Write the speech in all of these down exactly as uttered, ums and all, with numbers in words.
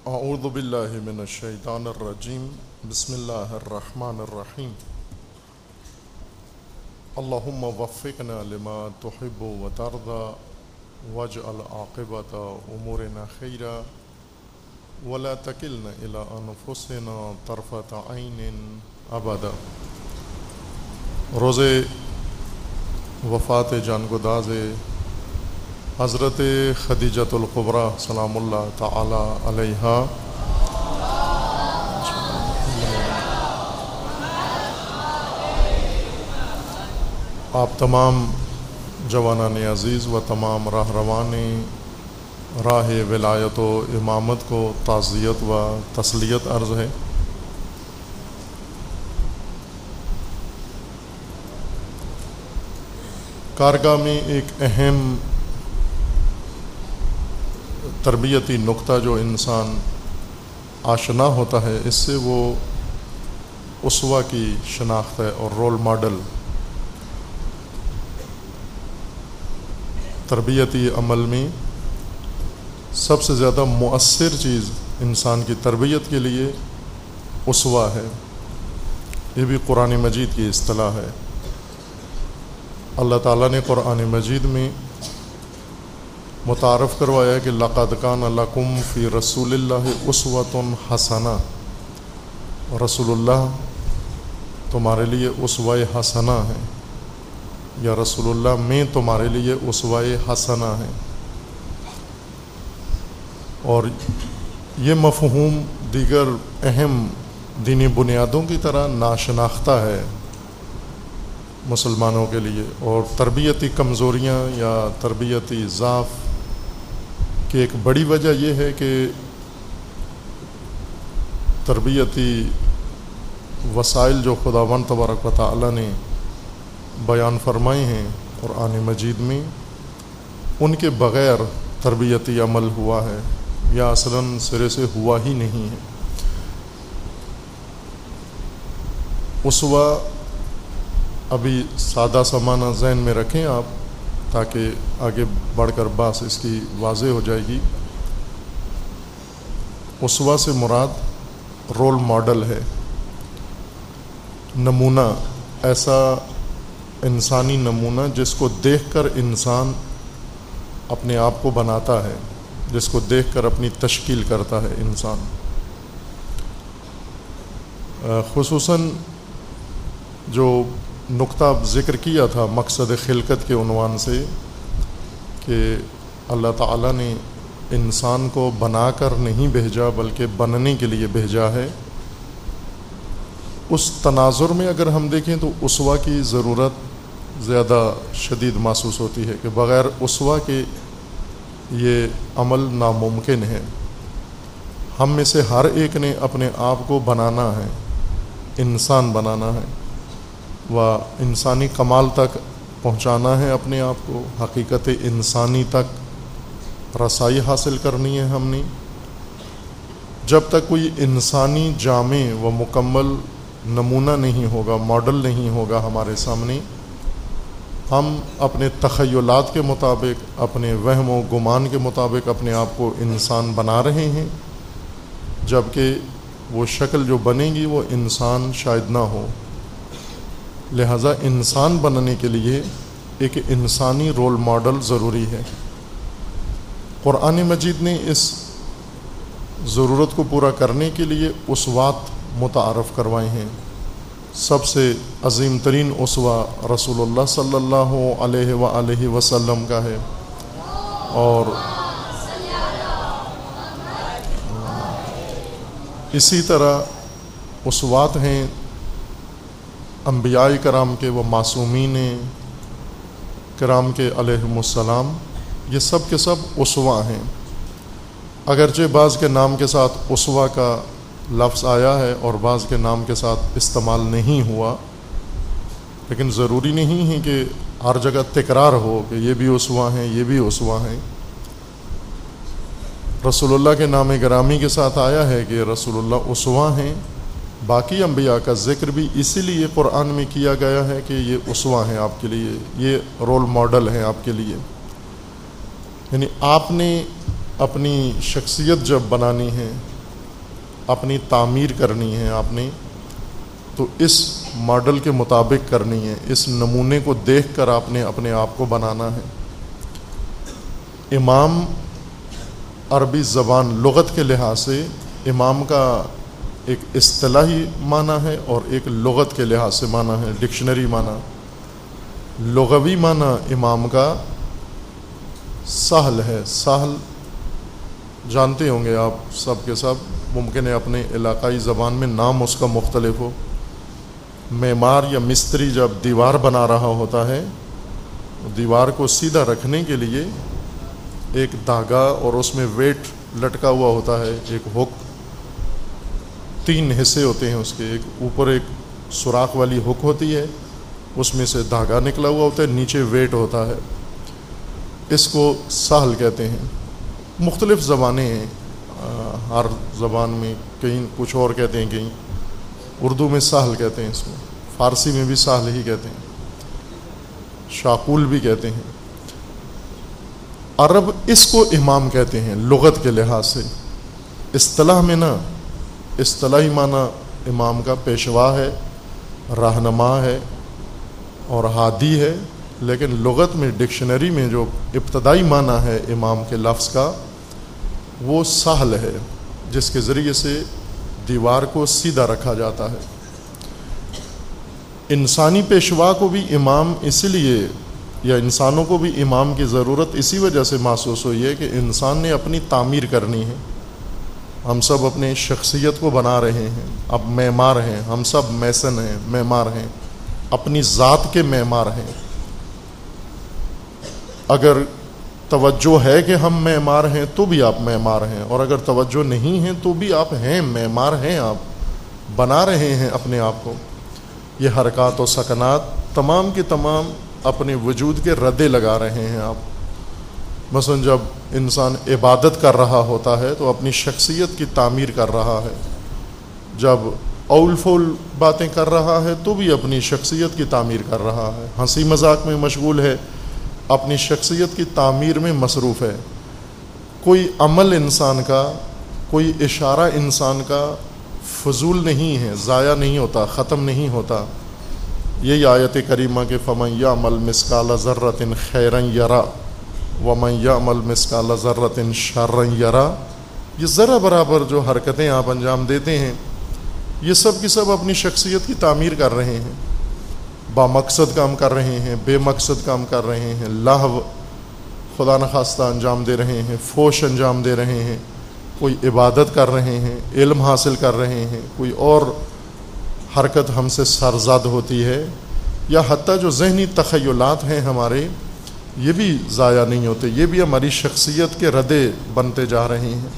اعوذ باللہ من الشیطان الرجیم بسم اللہ الرحمن الرحیم اللہم وفقنا لما تحب وترضى واجعل عاقبۃ امورنا خیرا ولا تکلنا الی انفسنا طرفۃ عین ابدا۔ روز وفات جانگداز حضرت خدیجۃ الکبریٰ سلام اللہ تعالی علیہا آپ تمام جوانان عزیز و تمام راہ روان راہ ولایت و امامت کو تعزیت و تسلیت عرض ہے۔ کارگاہ میں ایک اہم تربیتی نقطہ جو انسان آشنا ہوتا ہے اس سے وہ اسوہ کی شناخت ہے اور رول ماڈل۔ تربیتی عمل میں سب سے زیادہ مؤثر چیز انسان کی تربیت کے لیے اسوہ ہے۔ یہ بھی قرآن مجید کی اصطلاح ہے۔ اللہ تعالیٰ نے قرآن مجید میں متعارف کروایا ہے کہ لقد کان لکم فی رسول اللہ اسوۃ حسنہ، رسول اللہ تمہارے لیے اسوہ حسنہ ہے، یا رسول اللہ میں تمہارے لیے اسوہ حسنہ ہے۔ اور یہ مفہوم دیگر اہم دینی بنیادوں کی طرح ناشناختہ ہے مسلمانوں کے لیے، اور تربیتی کمزوریاں یا تربیتی ضعف کی ایک بڑی وجہ یہ ہے کہ تربیتی وسائل جو خداوند تبارک و تعالی نے بیان فرمائے ہیں قرآن مجید میں، ان کے بغیر تربیتی عمل ہوا ہے یا اصلاً سرے سے ہوا ہی نہیں ہے۔ اسوہ ابھی سادہ سا معنی ذہن میں رکھیں آپ، تاکہ آگے بڑھ کر بات اس کی واضح ہو جائے گی۔ اسوہ سے مراد رول ماڈل ہے، نمونہ، ایسا انسانی نمونہ جس کو دیکھ کر انسان اپنے آپ کو بناتا ہے، جس کو دیکھ کر اپنی تشکیل کرتا ہے انسان۔ خصوصاً جو نقطہ ذکر کیا تھا مقصد خلقت کے عنوان سے کہ اللہ تعالیٰ نے انسان کو بنا کر نہیں بھیجا بلکہ بننے کے لیے بھیجا ہے، اس تناظر میں اگر ہم دیکھیں تو اسوہ کی ضرورت زیادہ شدید محسوس ہوتی ہے کہ بغیر اسوہ کے یہ عمل ناممکن ہے۔ ہم میں سے ہر ایک نے اپنے آپ کو بنانا ہے، انسان بنانا ہے و انسانی کمال تک پہنچانا ہے، اپنے آپ کو حقیقت انسانی تک رسائی حاصل کرنی ہے ہم نے۔ جب تک کوئی انسانی جامع و مکمل نمونہ نہیں ہوگا، ماڈل نہیں ہوگا ہمارے سامنے، ہم اپنے تخیلات کے مطابق، اپنے وہم و گمان کے مطابق اپنے آپ کو انسان بنا رہے ہیں، جبکہ وہ شکل جو بنے گی وہ انسان شاید نہ ہو۔ لہذا انسان بننے کے لیے ایک انسانی رول ماڈل ضروری ہے۔ قرآن مجید نے اس ضرورت کو پورا کرنے کے لیے اسوات متعارف کروائے ہیں۔ سب سے عظیم ترین اسوہ رسول اللہ صلی اللہ علیہ وآلہ وسلم کا ہے، اور اسی طرح اسوات ہیں انبیاء کرام کے و معصومین کرام کے علیہم السلام، یہ سب کے سب اسوہ ہیں۔ اگرچہ بعض کے نام کے ساتھ اسوہ کا لفظ آیا ہے اور بعض کے نام کے ساتھ استعمال نہیں ہوا، لیکن ضروری نہیں ہے کہ ہر جگہ تکرار ہو کہ یہ بھی اسوہ ہیں، یہ بھی اسوہ ہیں۔ رسول اللہ کے نام گرامی کے ساتھ آیا ہے کہ رسول اللہ اسوہ ہیں، باقی انبیاء کا ذکر بھی اسی لیے قرآن میں کیا گیا ہے کہ یہ اسوہ ہیں آپ کے لیے، یہ رول ماڈل ہیں آپ کے لیے۔ یعنی آپ نے اپنی شخصیت جب بنانی ہے، اپنی تعمیر کرنی ہے آپ نے تو اس ماڈل کے مطابق کرنی ہے، اس نمونے کو دیکھ کر آپ نے اپنے آپ کو بنانا ہے۔ امام عربی زبان لغت کے لحاظ سے امام کا ایک اصطلاحی معنی ہے اور ایک لغت کے لحاظ سے معنی ہے، ڈکشنری معنی۔ لغوی معنی امام کا ساحل ہے۔ ساحل جانتے ہوں گے آپ سب کے سب، ممکن ہے اپنے علاقائی زبان میں نام اس کا مختلف ہو۔ معمار یا مستری جب دیوار بنا رہا ہوتا ہے، دیوار کو سیدھا رکھنے کے لیے ایک دھاگا اور اس میں ویٹ لٹکا ہوا ہوتا ہے، ایک ہک، تین حصے ہوتے ہیں اس کے، ایک اوپر ایک سوراخ والی ہک ہوتی ہے، اس میں سے دھاگا نکلا ہوا ہوتا ہے، نیچے ویٹ ہوتا ہے، اس کو ساحل کہتے ہیں۔ مختلف زبانیں ہیں، ہر زبان میں کہیں کچھ اور کہتے ہیں، کہیں اردو میں ساحل کہتے ہیں، اس میں فارسی میں بھی ساحل ہی کہتے ہیں، شاقول بھی کہتے ہیں۔ عرب اس کو امام کہتے ہیں لغت کے لحاظ سے۔ اصطلاح میں نا، اصطلاحی معنی امام کا پیشوا ہے، رہنما ہے اور ہادی ہے، لیکن لغت میں ڈکشنری میں جو ابتدائی معنی ہے امام کے لفظ کا وہ ساحل ہے، جس کے ذریعے سے دیوار کو سیدھا رکھا جاتا ہے۔ انسانی پیشوا کو بھی امام اس لیے، یا انسانوں کو بھی امام کی ضرورت اسی وجہ سے محسوس ہوئی ہے کہ انسان نے اپنی تعمیر کرنی ہے۔ ہم سب اپنی شخصیت کو بنا رہے ہیں، اب معمار ہیں، ہم سب میسن ہیں، معمار ہیں، اپنی ذات کے معمار ہیں۔ اگر توجہ ہے کہ ہم معمار ہیں تو بھی آپ معمار ہیں، اور اگر توجہ نہیں ہے تو بھی آپ ہیں، معمار ہیں، آپ بنا رہے ہیں اپنے آپ کو۔ یہ حرکات و سکنات تمام کے تمام اپنے وجود کے ردے لگا رہے ہیں آپ۔ مثلا جب انسان عبادت کر رہا ہوتا ہے تو اپنی شخصیت کی تعمیر کر رہا ہے، جب اول فول باتیں کر رہا ہے تو بھی اپنی شخصیت کی تعمیر کر رہا ہے، ہنسی مذاق میں مشغول ہے، اپنی شخصیت کی تعمیر میں مصروف ہے۔ کوئی عمل انسان کا، کوئی اشارہ انسان کا فضول نہیں ہے، ضائع نہیں ہوتا، ختم نہیں ہوتا۔ یہی آیت کریمہ کے فَمَن يَعْمَلْ مِثْقَالَ ذَرَّةٍ خَيْرًا يَرَى وَمَن يَعْمَلْ مِثْقَالَ ذَرَّةٍ شَرًّا يَرَى۔ یہ ذرہ برابر جو حرکتیں آپ انجام دیتے ہیں، یہ سب کی سب اپنی شخصیت کی تعمیر کر رہے ہیں، با مقصد کام کر رہے ہیں، بے مقصد کام کر رہے ہیں، لہو خدا نخواستہ انجام دے رہے ہیں، فوش انجام دے رہے ہیں، کوئی عبادت کر رہے ہیں، علم حاصل کر رہے ہیں، کوئی اور حرکت ہم سے سرزد ہوتی ہے، یا حتیٰ جو ذہنی تخیلات ہیں ہمارے، یہ بھی ضائع نہیں ہوتے، یہ بھی ہماری شخصیت کے ردے بنتے جا رہے ہیں۔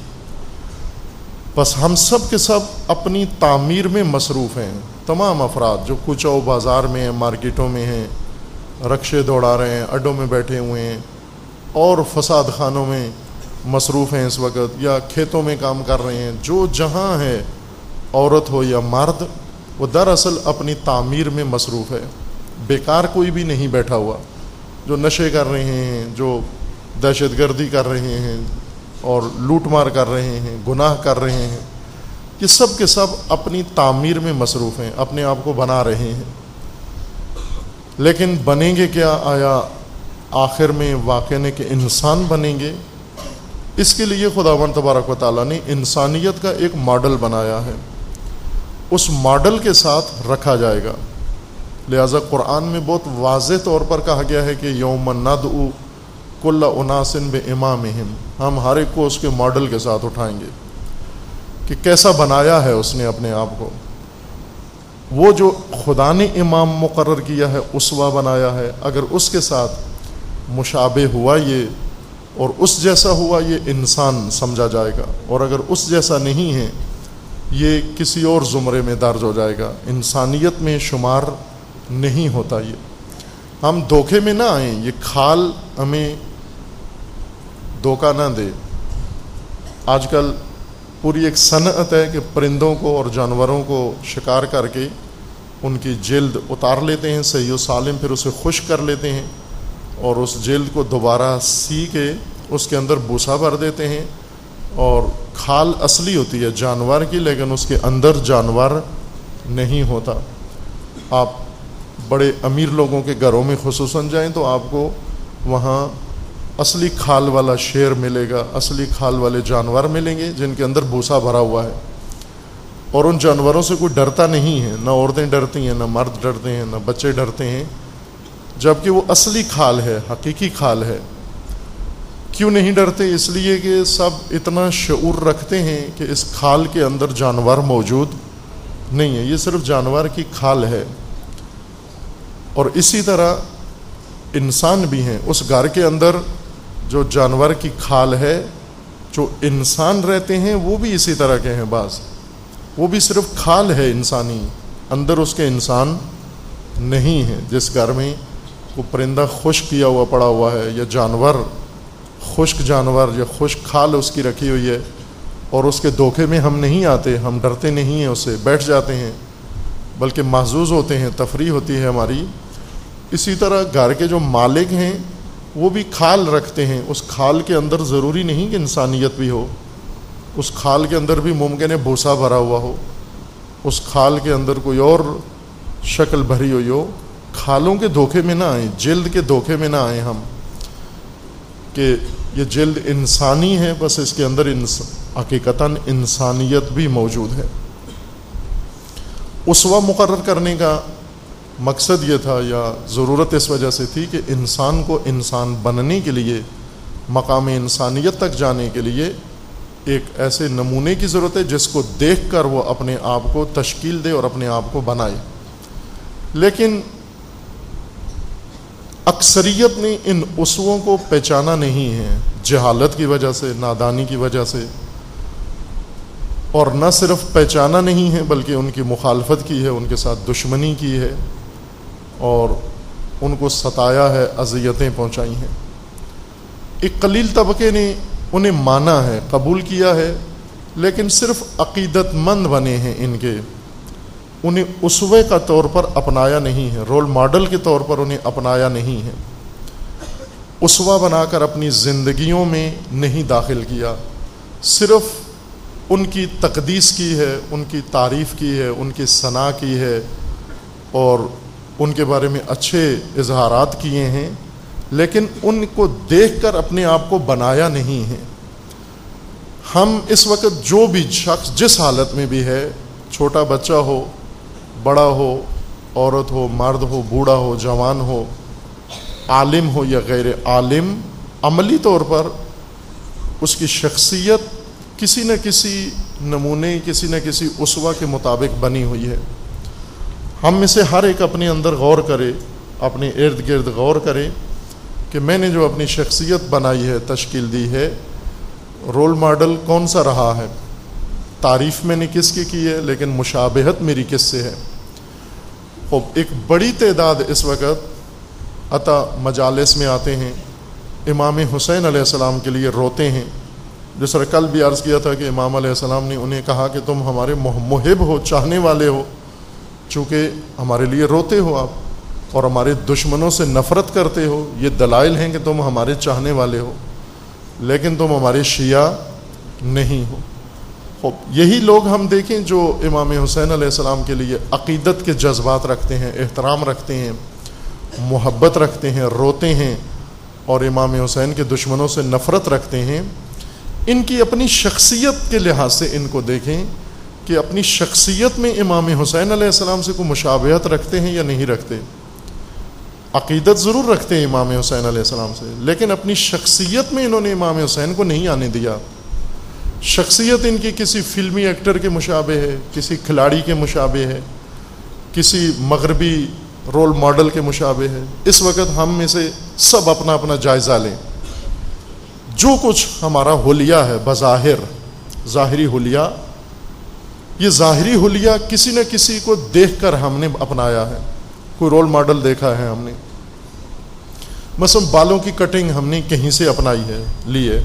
بس ہم سب کے سب اپنی تعمیر میں مصروف ہیں۔ تمام افراد جو کوچہ و بازار میں ہیں، مارکیٹوں میں ہیں، رکشے دوڑا رہے ہیں، اڈوں میں بیٹھے ہوئے ہیں، اور فساد خانوں میں مصروف ہیں اس وقت، یا کھیتوں میں کام کر رہے ہیں، جو جہاں ہے، عورت ہو یا مرد، وہ دراصل اپنی تعمیر میں مصروف ہے۔ بیکار کوئی بھی نہیں بیٹھا ہوا۔ جو نشے کر رہے ہیں، جو دہشت گردی کر رہے ہیں اور لوٹ مار کر رہے ہیں، گناہ کر رہے ہیں، یہ سب کے سب اپنی تعمیر میں مصروف ہیں، اپنے آپ کو بنا رہے ہیں۔ لیکن بنیں گے کیا؟ آیا آخر میں واقع نے کہ انسان بنیں گے؟ اس کے لیے خداوند تبارک و تعالیٰ نے انسانیت کا ایک ماڈل بنایا ہے، اس ماڈل کے ساتھ رکھا جائے گا۔ لہذا قرآن میں بہت واضح طور پر کہا گیا ہے کہ یوم ندعو کل اناس بامامہم، ہم ہر ایک کو اس کے ماڈل کے ساتھ اٹھائیں گے کہ کیسا بنایا ہے اس نے اپنے آپ کو۔ وہ جو خدا نے امام مقرر کیا ہے، اسوہ بنایا ہے، اگر اس کے ساتھ مشابہ ہوا یہ اور اس جیسا ہوا، یہ انسان سمجھا جائے گا، اور اگر اس جیسا نہیں ہے، یہ کسی اور زمرے میں درج ہو جائے گا، انسانیت میں شمار نہیں ہوتا۔ یہ ہم دھوکے میں نہ آئیں، یہ کھال ہمیں دھوکہ نہ دے۔ آج کل پوری ایک صنعت ہے کہ پرندوں کو اور جانوروں کو شکار کر کے ان کی جلد اتار لیتے ہیں صحیح و سالم، پھر اسے خشک کر لیتے ہیں اور اس جلد کو دوبارہ سی کے اس کے اندر بوسا بھر دیتے ہیں اور کھال اصلی ہوتی ہے جانور کی، لیکن اس کے اندر جانور نہیں ہوتا۔ آپ بڑے امیر لوگوں کے گھروں میں خصوصاً جائیں تو آپ کو وہاں اصلی کھال والا شیر ملے گا، اصلی کھال والے جانور ملیں گے جن کے اندر بھوسا بھرا ہوا ہے، اور ان جانوروں سے کوئی ڈرتا نہیں ہے، نہ عورتیں ڈرتی ہیں، نہ مرد ڈرتے ہیں، نہ بچے ڈرتے ہیں، جبکہ وہ اصلی کھال ہے، حقیقی کھال ہے۔ کیوں نہیں ڈرتے؟ اس لیے کہ سب اتنا شعور رکھتے ہیں کہ اس کھال کے اندر جانور موجود نہیں ہے، یہ صرف جانور کی کھال ہے۔ اور اسی طرح انسان بھی ہیں، اس گھر کے اندر جو جانور کی کھال ہے، جو انسان رہتے ہیں وہ بھی اسی طرح کے ہیں، بعض وہ بھی صرف کھال ہے انسانی، اندر اس کے انسان نہیں ہے۔ جس گھر میں وہ پرندہ خشک کیا ہوا پڑا ہوا ہے، یا جانور خشک جانور یا خشک کھال اس کی رکھی ہوئی ہے، اور اس کے دھوکے میں ہم نہیں آتے، ہم ڈرتے نہیں ہیں، اس سے بیٹھ جاتے ہیں، بلکہ محظوظ ہوتے ہیں، تفریح ہوتی ہے ہماری۔ اسی طرح گھر کے جو مالک ہیں وہ بھی کھال رکھتے ہیں، اس کھال کے اندر ضروری نہیں کہ انسانیت بھی ہو، اس کھال کے اندر بھی ممکن ہے بھوسا بھرا ہوا ہو، اس کھال کے اندر کوئی اور شکل بھری ہوئی ہو۔ کھالوں کے دھوکے میں نہ آئیں، جلد کے دھوکے میں نہ آئیں ہم کہ یہ جلد انسانی ہے، بس اس کے اندر انس... حقیقتاً انسانیت بھی موجود ہے۔ اسوہ مقرر کرنے کا مقصد یہ تھا، یا ضرورت اس وجہ سے تھی کہ انسان کو انسان بننے کے لیے، مقام انسانیت تک جانے کے لیے ایک ایسے نمونے کی ضرورت ہے جس کو دیکھ کر وہ اپنے آپ کو تشکیل دے اور اپنے آپ کو بنائے۔ لیکن اکثریت نے ان اسووں کو پہچانا نہیں ہے، جہالت کی وجہ سے، نادانی کی وجہ سے، اور نہ صرف پہچانا نہیں ہے بلکہ ان کی مخالفت کی ہے، ان کے ساتھ دشمنی کی ہے، اور ان کو ستایا ہے، اذیتیں پہنچائی ہیں۔ ایک قلیل طبقے نے انہیں مانا ہے، قبول کیا ہے، لیکن صرف عقیدت مند بنے ہیں ان کے، انہیں اسوے کا طور پر اپنایا نہیں ہے، رول ماڈل کے طور پر انہیں اپنایا نہیں ہے، اسوہ بنا کر اپنی زندگیوں میں نہیں داخل کیا، صرف ان کی تقدیس کی ہے، ان کی تعریف کی ہے، ان کی ثنا کی ہے، اور ان کے بارے میں اچھے اظہارات کیے ہیں، لیکن ان کو دیکھ کر اپنے آپ کو بنایا نہیں ہے۔ ہم اس وقت جو بھی شخص جس حالت میں بھی ہے، چھوٹا بچہ ہو، بڑا ہو، عورت ہو، مرد ہو، بوڑھا ہو، جوان ہو، عالم ہو یا غیر عالم، عملی طور پر اس کی شخصیت کسی نہ کسی نمونے، کسی نہ کسی اسوہ کے مطابق بنی ہوئی ہے۔ ہم میں سے ہر ایک اپنے اندر غور کرے، اپنے ارد گرد غور کرے کہ میں نے جو اپنی شخصیت بنائی ہے، تشکیل دی ہے، رول ماڈل کون سا رہا ہے، تعریف میں نے کس کی کی ہے، لیکن مشابہت میری کس سے ہے۔ اور ایک بڑی تعداد اس وقت عطا مجالس میں آتے ہیں، امام حسین علیہ السلام کے لیے روتے ہیں، جس طرح کل بھی عرض کیا تھا کہ امام علیہ السلام نے انہیں کہا کہ تم ہمارے محب ہو، چاہنے والے ہو، چونکہ ہمارے لیے روتے ہو آپ، اور ہمارے دشمنوں سے نفرت کرتے ہو، یہ دلائل ہیں کہ تم ہمارے چاہنے والے ہو، لیکن تم ہمارے شیعہ نہیں ہو۔ یہی لوگ ہم دیکھیں جو امام حسین علیہ السلام کے لیے عقیدت کے جذبات رکھتے ہیں، احترام رکھتے ہیں، محبت رکھتے ہیں، روتے ہیں، اور امام حسین کے دشمنوں سے نفرت رکھتے ہیں، ان کی اپنی شخصیت کے لحاظ سے ان کو دیکھیں کہ اپنی شخصیت میں امام حسین علیہ السلام سے کوئی مشابہت رکھتے ہیں یا نہیں رکھتے۔ عقیدت ضرور رکھتے ہیں امام حسین علیہ السلام سے، لیکن اپنی شخصیت میں انہوں نے امام حسین کو نہیں آنے دیا۔ شخصیت ان کی کسی فلمی ایکٹر کے مشابہ ہے، کسی کھلاڑی کے مشابہ ہے، کسی مغربی رول ماڈل کے مشابہ ہے۔ اس وقت ہم میں سے سب اپنا اپنا جائزہ لیں، جو کچھ ہمارا حلیہ ہے بظاہر، ظاہری حلیہ، یہ ظاہری حلیہ کسی نہ کسی کو دیکھ کر ہم نے اپنایا ہے، کوئی رول ماڈل دیکھا ہے ہم نے۔ مثلا بالوں کی کٹنگ ہم نے کہیں سے اپنائی ہے، لی ہے،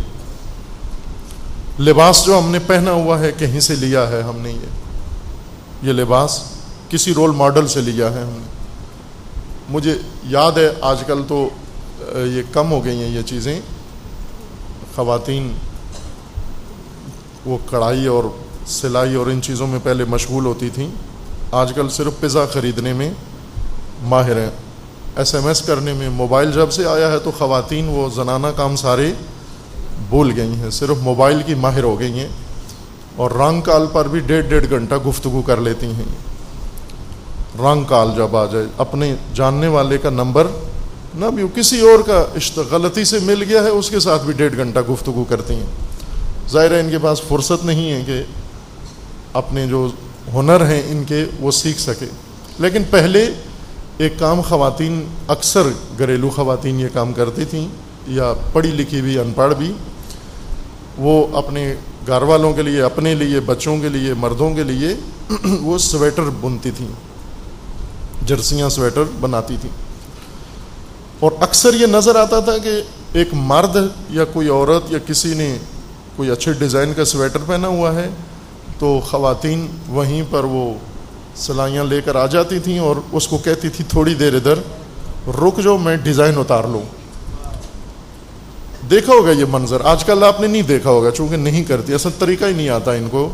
لباس جو ہم نے پہنا ہوا ہے کہیں سے لیا ہے ہم نے، یہ یہ لباس کسی رول ماڈل سے لیا ہے ہم نے۔ مجھے یاد ہے آج کل تو یہ کم ہو گئی ہیں یہ چیزیں، خواتین وہ کڑھائی اور سلائی اور ان چیزوں میں پہلے مشغول ہوتی تھیں، آج کل صرف پزا خریدنے میں ماہر ہیں، ایس ایم ایس کرنے میں۔ موبائل جب سے آیا ہے تو خواتین وہ زنانہ کام سارے بھول گئی ہیں، صرف موبائل کی ماہر ہو گئی ہیں، اور رانگ کال پر بھی ڈیڑھ ڈیڑھ گھنٹہ گفتگو کر لیتی ہیں۔ رانگ کال جب آ جائے، اپنے جاننے والے کا نمبر نہ بھی کسی اور کا غلطی سے مل گیا ہے، اس کے ساتھ بھی ڈیڑھ گھنٹہ گفتگو کرتی ہیں۔ ظاہر ہے ان کے پاس فرصت نہیں ہے کہ اپنے جو ہنر ہیں ان کے وہ سیکھ سکے۔ لیکن پہلے ایک کام خواتین، اکثر گھریلو خواتین یہ کام کرتی تھیں، یا پڑھی لکھی بھی ان پڑھ بھی، وہ اپنے گھر والوں کے لیے، اپنے لیے، بچوں کے لیے، مردوں کے لیے وہ سویٹر بنتی تھیں، جرسیاں سویٹر بناتی تھیں۔ اور اکثر یہ نظر آتا تھا کہ ایک مرد یا کوئی عورت یا کسی نے کوئی اچھے ڈیزائن کا سویٹر پہنا ہوا ہے تو خواتین وہیں پر وہ سلائیاں لے کر آ جاتی تھیں اور اس کو کہتی تھی تھوڑی دیر ادھر رک جاؤ، میں ڈیزائن اتار لوں۔ دیکھا ہوگا یہ منظر، آج کل آپ نے نہیں دیکھا ہوگا چونکہ نہیں کرتی، اصل طریقہ ہی نہیں آتا ان کو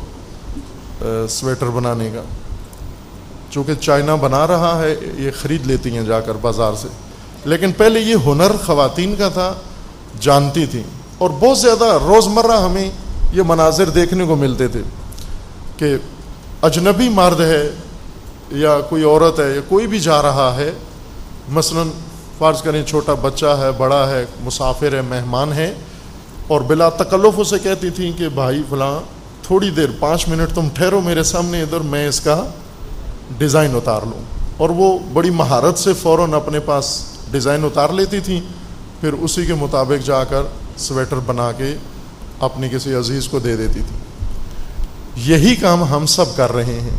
سویٹر بنانے کا، چونکہ چائنا بنا رہا ہے یہ خرید لیتی ہیں جا کر بازار سے۔ لیکن پہلے یہ ہنر خواتین کا تھا، جانتی تھیں، اور بہت زیادہ روزمرہ ہمیں یہ مناظر دیکھنے کو ملتے تھے کہ اجنبی مرد ہے یا کوئی عورت ہے یا کوئی بھی جا رہا ہے، مثلا فرض کریں چھوٹا بچہ ہے، بڑا ہے، مسافر ہے، مہمان ہے، اور بلا تکلف اسے کہتی تھیں کہ بھائی فلاں تھوڑی دیر پانچ منٹ تم ٹھہرو میرے سامنے ادھر، میں اس کا ڈیزائن اتار لوں، اور وہ بڑی مہارت سے فوراً اپنے پاس ڈیزائن اتار لیتی تھیں، پھر اسی کے مطابق جا کر سویٹر بنا کے اپنے کسی عزیز کو دے دیتی تھی۔ یہی کام ہم سب کر رہے ہیں۔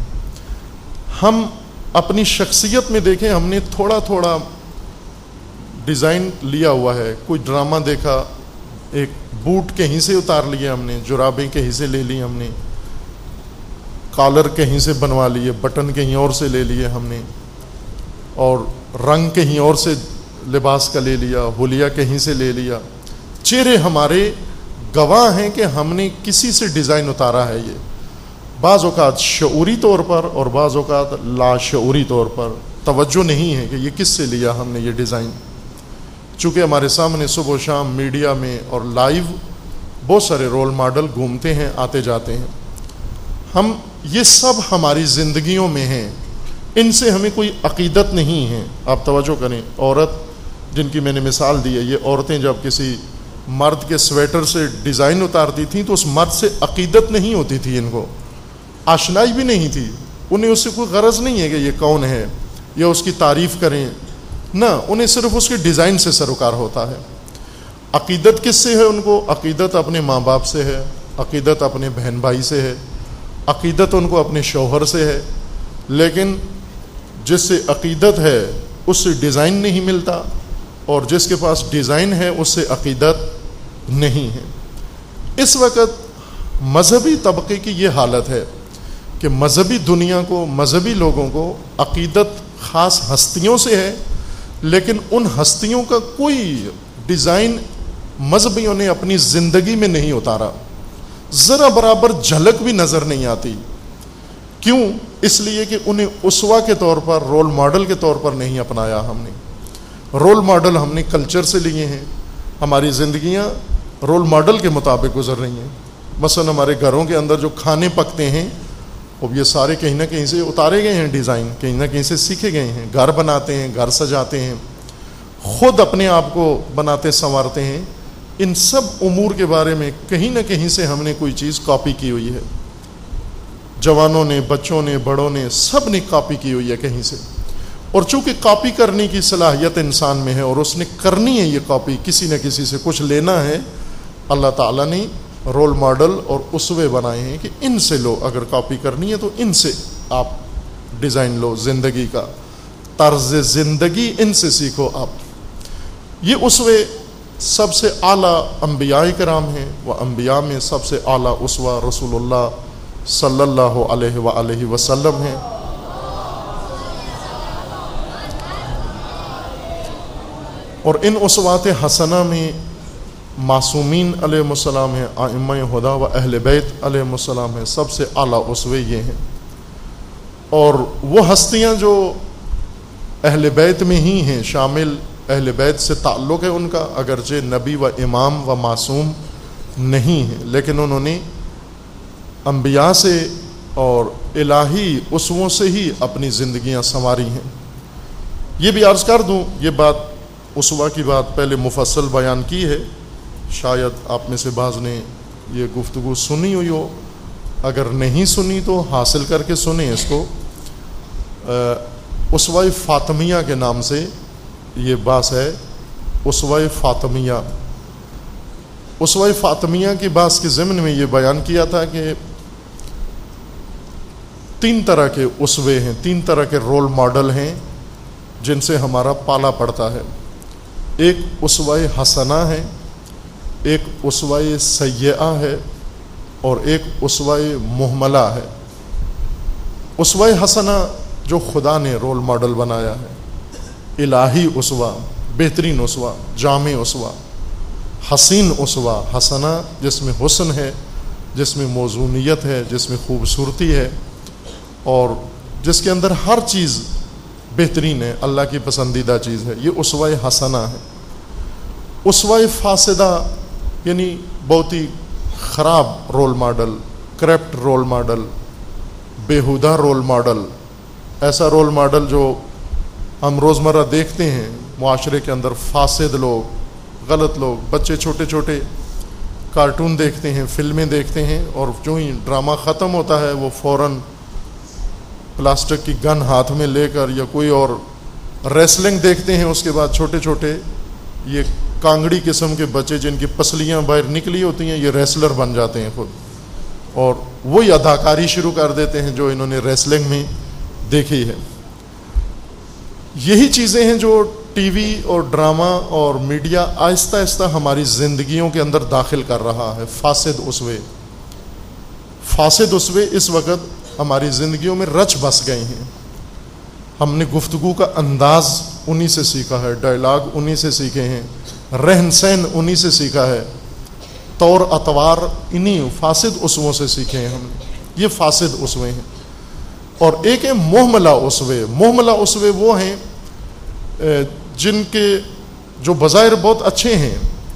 ہم اپنی شخصیت میں دیکھیں، ہم نے تھوڑا تھوڑا ڈیزائن لیا ہوا ہے، کوئی ڈرامہ دیکھا، ایک بوٹ کہیں سے اتار لیے ہم نے، جرابیں کہیں سے لے لی ہم نے، کالر کہیں سے بنوا لیے، بٹن کہیں اور سے لے لیے ہم نے، اور رنگ کہیں اور سے لباس کا لے لیا، حلیہ کہیں سے لے لیا۔ چہرے ہمارے گواہ ہیں کہ ہم نے کسی سے ڈیزائن اتارا ہے۔ یہ بعض اوقات شعوری طور پر اور بعض اوقات لاشعوری طور پر توجہ نہیں ہے کہ یہ کس سے لیا ہم نے یہ ڈیزائن، چونکہ ہمارے سامنے صبح و شام میڈیا میں اور لائیو بہت سارے رول ماڈل گھومتے ہیں، آتے جاتے ہیں۔ ہم یہ سب ہماری زندگیوں میں ہیں، ان سے ہمیں کوئی عقیدت نہیں ہے۔ آپ توجہ کریں، عورت جن کی میں نے مثال دی ہے، یہ عورتیں جب کسی مرد کے سویٹر سے ڈیزائن اتارتی تھیں تو اس مرد سے عقیدت نہیں ہوتی تھی، ان کو آشنائی بھی نہیں تھی، انہیں اس سے کوئی غرض نہیں ہے کہ یہ کون ہے یا اس کی تعریف کریں، نہ، انہیں صرف اس کے ڈیزائن سے سروکار ہوتا ہے۔ عقیدت کس سے ہے ان کو؟ عقیدت اپنے ماں باپ سے ہے، عقیدت اپنے بہن بھائی سے ہے، عقیدت ان کو اپنے شوہر سے ہے، لیکن جس سے عقیدت ہے اس سے ڈیزائن نہیں ملتا، اور جس کے پاس ڈیزائن ہے اس سے عقیدت نہیں ہے۔ اس وقت مذہبی طبقے کی یہ حالت ہے کہ مذہبی دنیا کو، مذہبی لوگوں کو عقیدت خاص ہستیوں سے ہے، لیکن ان ہستیوں کا کوئی ڈیزائن مذہبیوں نے اپنی زندگی میں نہیں اتارا، ذرا برابر جھلک بھی نظر نہیں آتی۔ کیوں؟ اس لیے کہ انہیں اسوہ کے طور پر، رول ماڈل کے طور پر نہیں اپنایا ہم نے۔ رول ماڈل ہم نے کلچر سے لیے ہیں، ہماری زندگیاں رول ماڈل کے مطابق گزر رہی ہیں۔ مثلا ہمارے گھروں کے اندر جو کھانے پکتے ہیں، اب یہ سارے کہیں نہ کہیں سے اتارے گئے ہیں، ڈیزائن کہیں نہ کہیں سے سیکھے گئے ہیں۔ گھر بناتے ہیں، گھر سجاتے ہیں، خود اپنے آپ کو بناتے سنوارتے ہیں، ان سب امور کے بارے میں کہیں نہ کہیں سے ہم نے کوئی چیز کاپی کی ہوئی ہے۔ جوانوں نے، بچوں نے، بڑوں نے، سب نے کاپی کی ہوئی ہے کہیں سے، اور چونکہ کاپی کرنے کی صلاحیت انسان میں ہے اور اس نے کرنی ہے یہ کاپی، کسی نہ کسی سے کچھ لینا ہے، اللہ تعالیٰ نے رول ماڈل اور اسوے بنائے ہیں کہ ان سے لو، اگر کاپی کرنی ہے تو ان سے آپ ڈیزائن لو، زندگی کا طرز زندگی ان سے سیکھو آپ۔ یہ اسوے سب سے اعلیٰ انبیاء کرام ہیں، وہ انبیاء میں سب سے اعلیٰ اسوہ رسول اللہ صلی اللہ علیہ وآلہ وسلم ہیں۔ اور ان اسوات حسنہ میں मासूमीन अलैहिस्सलाम हैं, आइम्मा हुदा व अहले बैत अलैहिस्सलाम हैं, सबसे आला उसवे ये हैं। और वो हस्तियां जो अहले बैत में ही हैं, शामिल अहले बैत से ताल्लुक़ है उनका, अगरचे नबी व इमाम व मासूम नहीं है, लेकिन उन्होंने अंबिया से और इलाही उसवों से ही अपनी ज़िंदगियां संवारी हैं। ये भी अर्ज़ कर दूं, ये बात उसवा की बात पहले मुफस्सल बयान की है, शायद आप में से बाज़ ने ये गुफ्तगू सुनी हुई हो, अगर नहीं सुनी तो हासिल करके सुने इसको। उसवा फ़ातिमिया के नाम से ये बात है, उसवा फ़ातिमिया। उसवा फ़ातिमिया की बात के ज़िम्न में ये बयान किया था कि तीन तरह के उसवे हैं, तीन तरह के रोल मॉडल हैं जिनसे हमारा पाला पड़ता है। एक उसवा हसना है, एक उसवा सय्यआ है और एक उसवा मुहमला है। उसवा हसना जो खुदा ने रोल मॉडल बनाया है, इलाही उसवा, बेहतरीन उसवा, जामे उसवा, हसीन उसवा। हसना जिसमें हुस्न है, जिसमें मौजूनियत है, जिसमें खूबसूरती है और जिसके अंदर हर चीज़ बेहतरीन है, अल्लाह की पसंदीदा चीज़ है, ये उसवा हसना है। उसवा फासिदा यानी बहुत ही ख़राब role model, corrupt role model, बेहुदा रोल मॉडल, ऐसा रोल मॉडल जो हम रोज़मर्रा देखते हैं मुआशरे के अंदर। फासिद लोग, गलत लोग, बच्चे छोटे छोटे कार्टून देखते हैं, फिल्में देखते हैं और जो ही ड्रामा ख़त्म होता है वो फ़ौरन प्लास्टिक की गन हाथ में लेकर या कोई और रेसलिंग देखते हैं। उसके बाद छोटे छोटे ये कांगड़ी किस्म के बच्चे जिनकी पसलियां बाहर निकली होती हैं, ये रेसलर बन जाते हैं खुद और वही अदाकारी शुरू कर देते हैं जो इन्होंने रेसलिंग में देखी है। यही चीज़ें हैं जो टीवी और ड्रामा और मीडिया आहिस्ता आहिस्ता हमारी ज़िंदगियों के अंदर दाखिल कर रहा है। फासिद उसवे फासिद उसवे इस वक्त हमारी ज़िंदगियों में रच बस गए हैं। हमने गुफ्तगू का अंदाज़ उन्हीं से सीखा है, डायलॉग उन्हीं से सीखे हैं, रहन सहन उन्हीं से सीखा है, तौर अतवार इन्हीं फासिद उसवों से सीखे हैं हमने। ये फासिद उसवे हैं। और एक है मुहमला उसवे। मुहमला उसवे वो हैं जिनके जो बज़ाहिर बहुत अच्छे हैं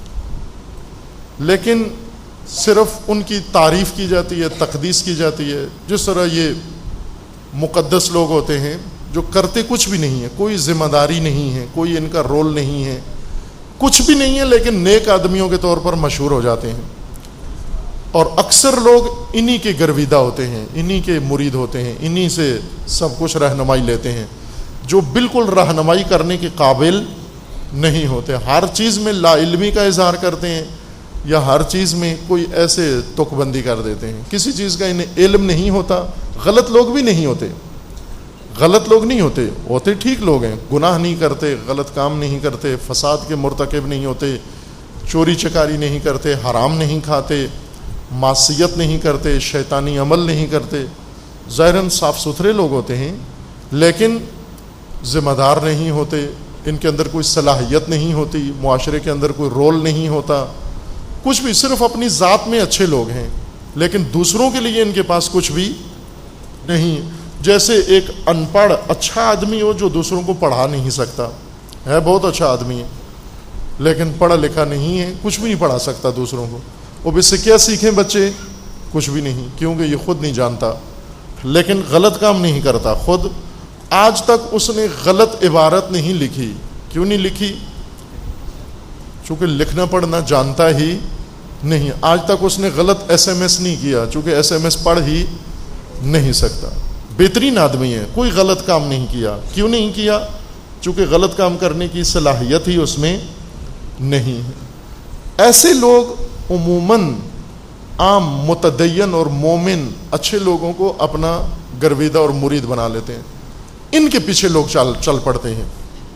लेकिन सिर्फ उनकी तारीफ़ की जाती है, तकदीस की जाती है। जिस तरह ये मुक़द्दस लोग होते हैं जो करते कुछ भी नहीं है, कोई ज़िम्मेदारी नहीं है, कोई इनका रोल नहीं है, कुछ भी नहीं है, लेकिन नेक आदमियों के तौर पर मशहूर हो जाते हैं। और अक्सर लोग इन्हीं के गर्विदा होते हैं, इन्हीं के मुरीद होते हैं, इन्हीं से सब कुछ रहनुमाई लेते हैं, जो बिल्कुल रहनुमाई करने के काबिल नहीं होते। हर चीज़ में लाइल्मी का इजहार करते हैं या हर चीज़ में कोई ऐसे तुकबंदी कर देते हैं, किसी चीज़ का इन्हें इल्म नहीं होता। गलत लोग भी नहीं होते, गलत लोग नहीं होते, होते ठीक लोग हैं, गुनाह नहीं करते, गलत काम नहीं करते, फसाद के मुर्तकिब नहीं होते, चोरी चकारी नहीं करते, हराम नहीं खाते, मासियत नहीं करते, शैतानी अमल नहीं करते, ज़ाहिरन साफ़ सुथरे लोग होते हैं, लेकिन ज़िम्मेदार नहीं होते, इनके अंदर कोई सलाहियत नहीं होती, मुआशरे के अंदर कोई रोल नहीं होता, कुछ भी, सिर्फ अपनी ज़ात में अच्छे लोग हैं लेकिन दूसरों के लिए इनके पास कुछ भी नहीं। जैसे एक अनपढ़ अच्छा आदमी हो जो दूसरों को पढ़ा नहीं सकता है, बहुत अच्छा आदमी है लेकिन पढ़ा लिखा नहीं है, कुछ भी नहीं पढ़ा सकता दूसरों को। अब इससे क्या सीखें बच्चे? कुछ भी नहीं, क्योंकि ये खुद नहीं जानता, लेकिन गलत काम नहीं करता खुद। आज तक उसने गलत इबारत नहीं लिखी। क्यों नहीं लिखी? चूँकि लिखना पढ़ना जानता ही नहीं। आज तक उसने गलत एस एम एस नहीं किया, चूँकि एस एम एस पढ़ ही नहीं सकता। बेहतरीन आदमी है, कोई गलत काम नहीं किया। क्यों नहीं किया? चूँकि गलत काम करने की सलाहियत ही उसमें नहीं है। ऐसे लोग उमूमन आम मुतदय्यन और मोमिन अच्छे लोगों को अपना गर्विदा और मुरीद बना लेते हैं, इनके पीछे लोग चल चल पड़ते हैं।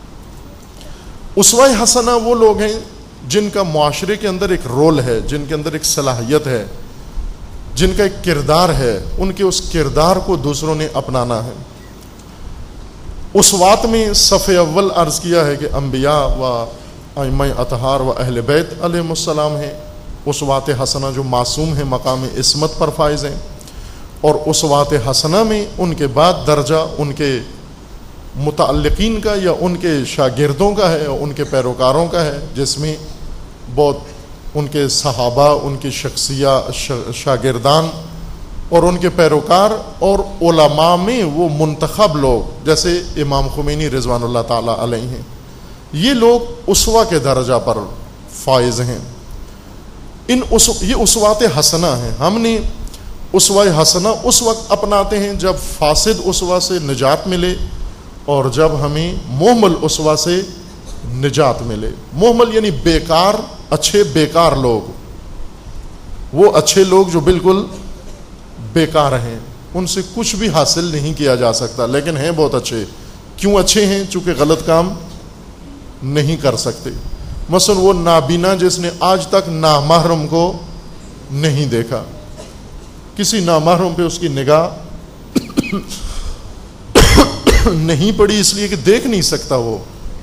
उसवा हसना वो लोग हैं जिनका मुआशरे के अंदर एक रोल है, जिनके अंदर एक सलाहियत है, जिनका एक किरदार है, उनके उस किरदार को दूसरों ने अपनाना है। उस बात में सफ़े अव्वल अर्ज़ किया है कि अंबिया व ائمہ اطہار و اہل بیت علیہم السلام ہیں، اسوات حسنہ جو معصوم ہیں، مقام عصمت پر فائز ہیں، اور اسوات حسنہ میں ان کے بعد درجہ ان کے متعلقین کا یا ان کے شاگردوں کا ہے، ان کے پیروکاروں کا ہے، جس میں بہت ان کے صحابہ، ان کی شخصیہ شاگردان اور ان کے پیروکار اور علماء میں وہ منتخب لوگ جیسے امام خمینی رضوان اللہ تعالی علیہ ہیں، یہ لوگ اسوہ کے درجہ پر فائز ہیں۔ ان یہ اسوات حسنہ ہیں۔ ہم نے اسوہ حسنہ اس وقت اپناتے ہیں جب فاسد اسوہ سے نجات ملے اور جب ہمیں محمل اسوہ سے نجات ملے۔ محمل یعنی بیکار، اچھے بیکار لوگ، وہ اچھے لوگ جو بالکل بیکار ہیں، ان سے کچھ بھی حاصل نہیں کیا جا سکتا، لیکن ہیں بہت اچھے۔ کیوں اچھے ہیں؟ چونکہ غلط کام نہیں کر سکتے۔ مثلا وہ نابینا جس نے آج تک نامحرم کو نہیں دیکھا، کسی نامحرم پہ اس کی نگاہ نہیں پڑی اس لیے کہ دیکھ نہیں سکتا وہ،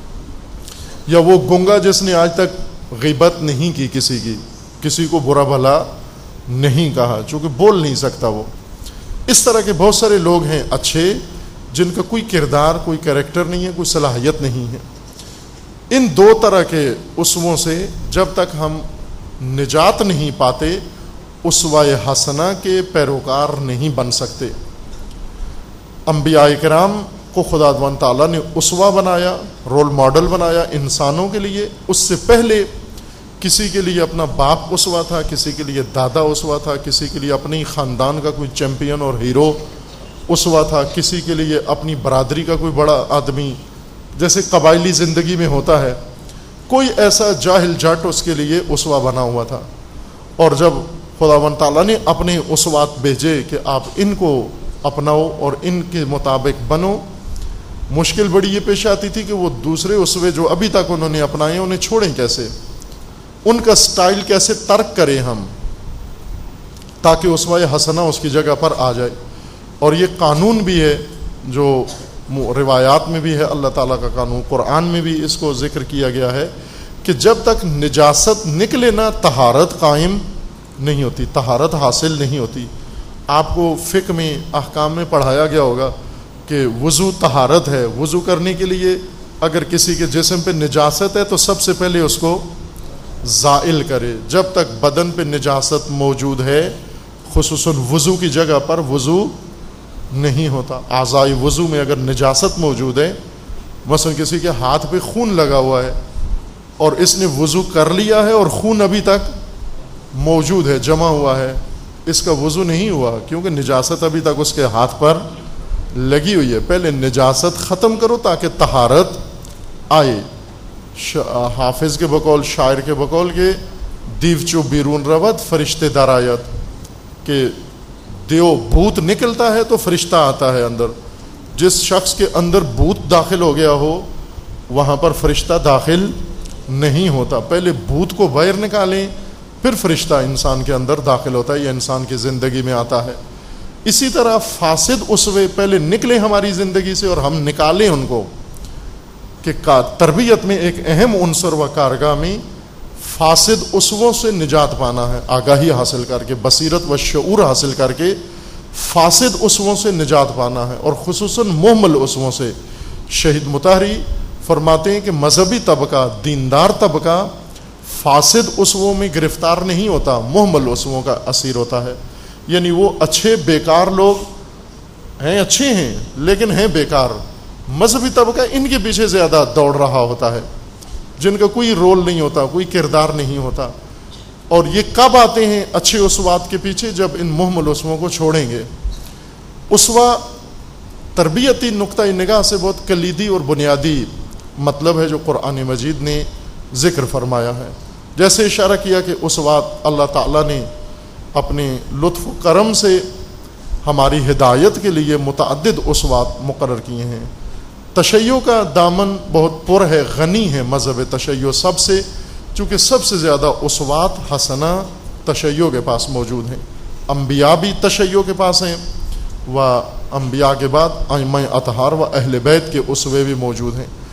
یا وہ گنگا جس نے آج تک غیبت نہیں کی کسی کی، کسی کو برا بھلا نہیں کہا چونکہ بول نہیں سکتا وہ۔ اس طرح کے بہت سارے لوگ ہیں اچھے جن کا کوئی کردار، کوئی کریکٹر نہیں ہے، کوئی صلاحیت نہیں ہے۔ ان دو طرح کے اسووں سے جب تک ہم نجات نہیں پاتے اسوہ حسنہ کے پیروکار نہیں بن سکتے۔ انبیاء کرام کو خدا تعالیٰ نے اسوہ بنایا، رول ماڈل بنایا انسانوں کے لیے۔ اس سے پہلے کسی کے لیے اپنا باپ اسوہ تھا، کسی کے لیے دادا اسوہ تھا، کسی کے لیے اپنے خاندان کا کوئی چیمپئن اور ہیرو اسوہ تھا، کسی کے لیے اپنی برادری کا کوئی بڑا آدمی، جیسے قبائلی زندگی میں ہوتا ہے، کوئی ایسا جاہل جٹ اس کے لیے اسوہ بنا ہوا تھا۔ اور جب خداوند تعالیٰ نے اپنے اسوات بھیجے کہ آپ ان کو اپناؤ اور ان کے مطابق بنو، مشکل بڑی یہ پیش آتی تھی کہ وہ دوسرے اسوے جو ابھی تک انہوں نے اپنائے انہیں چھوڑیں کیسے، ان کا سٹائل کیسے ترک کریں ہم تاکہ اسوہ حسنہ اس کی جگہ پر آ جائے۔ اور یہ قانون بھی ہے جو روایات میں بھی ہے، اللہ تعالیٰ کا قانون، قرآن میں بھی اس کو ذکر کیا گیا ہے کہ جب تک نجاست نکلے نہ طہارت قائم نہیں ہوتی، طہارت حاصل نہیں ہوتی۔ آپ کو فقہ میں احکام میں پڑھایا گیا ہوگا کہ وضو طہارت ہے، وضو کرنے کے لیے اگر کسی کے جسم پہ نجاست ہے تو سب سے پہلے اس کو زائل کرے۔ جب تک بدن پہ نجاست موجود ہے خصوصاً وضو کی جگہ پر وضو نہیں ہوتا۔ اعضائے وضو میں اگر نجاست موجود ہے، مثلا کسی کے ہاتھ پہ خون لگا ہوا ہے اور اس نے وضو کر لیا ہے اور خون ابھی تک موجود ہے، جمع ہوا ہے، اس کا وضو نہیں ہوا کیونکہ نجاست ابھی تک اس کے ہاتھ پر لگی ہوئی ہے۔ پہلے نجاست ختم کرو تاکہ طہارت آئے۔ حافظ کے بقول، شاعر کے بقول کے دیو چو بیرون روت فرشتے در آیت، کہ دیو بھوت نکلتا ہے تو فرشتہ آتا ہے اندر۔ جس شخص کے اندر بھوت داخل ہو گیا ہو وہاں پر فرشتہ داخل نہیں ہوتا، پہلے بھوت کو باہر نکالیں پھر فرشتہ انسان کے اندر داخل ہوتا ہے، یا انسان کی زندگی میں آتا ہے۔ اسی طرح فاسد اسوے پہلے نکلے ہماری زندگی سے اور ہم نکالیں ان کو، کہ تربیت میں ایک اہم عنصر و کارگاہ میں فاسد اسووں سے نجات پانا ہے، آگاہی حاصل کر کے، بصیرت و شعور حاصل کر کے فاسد اسووں سے نجات پانا ہے، اور خصوصاً محمل اسووں سے۔ شہید مطہری فرماتے ہیں کہ مذہبی طبقہ، دیندار طبقہ فاسد اسووں میں گرفتار نہیں ہوتا، محمل اسووں کا اسیر ہوتا ہے۔ یعنی وہ اچھے بیکار لوگ ہیں، اچھے ہیں لیکن ہیں بیکار، مذہبی طبقہ ان کے پیچھے زیادہ دوڑ رہا ہوتا ہے، جن کا کوئی رول نہیں ہوتا، کوئی کردار نہیں ہوتا۔ اور یہ کب آتے ہیں اچھے اسوات کے پیچھے؟ جب ان محمل اسووں کو چھوڑیں گے۔ اسوہ تربیتی نقطہ نگاہ سے بہت کلیدی اور بنیادی مطلب ہے جو قرآن مجید نے ذکر فرمایا ہے۔ جیسے اشارہ کیا کہ اسوات اللہ تعالیٰ نے اپنے لطف و کرم سے ہماری ہدایت کے لیے متعدد اسوات مقرر کیے ہیں۔ تشیع کا دامن بہت پر ہے، غنی ہے مذہب تشیع سب سے، چونکہ سب سے زیادہ اسوات حسنہ تشیع کے پاس موجود ہیں۔ انبیاء بھی تشیع کے پاس ہیں، و انبیاء کے بعد ائمہ اطہار و اہل بیت کے اسوے بھی موجود ہیں۔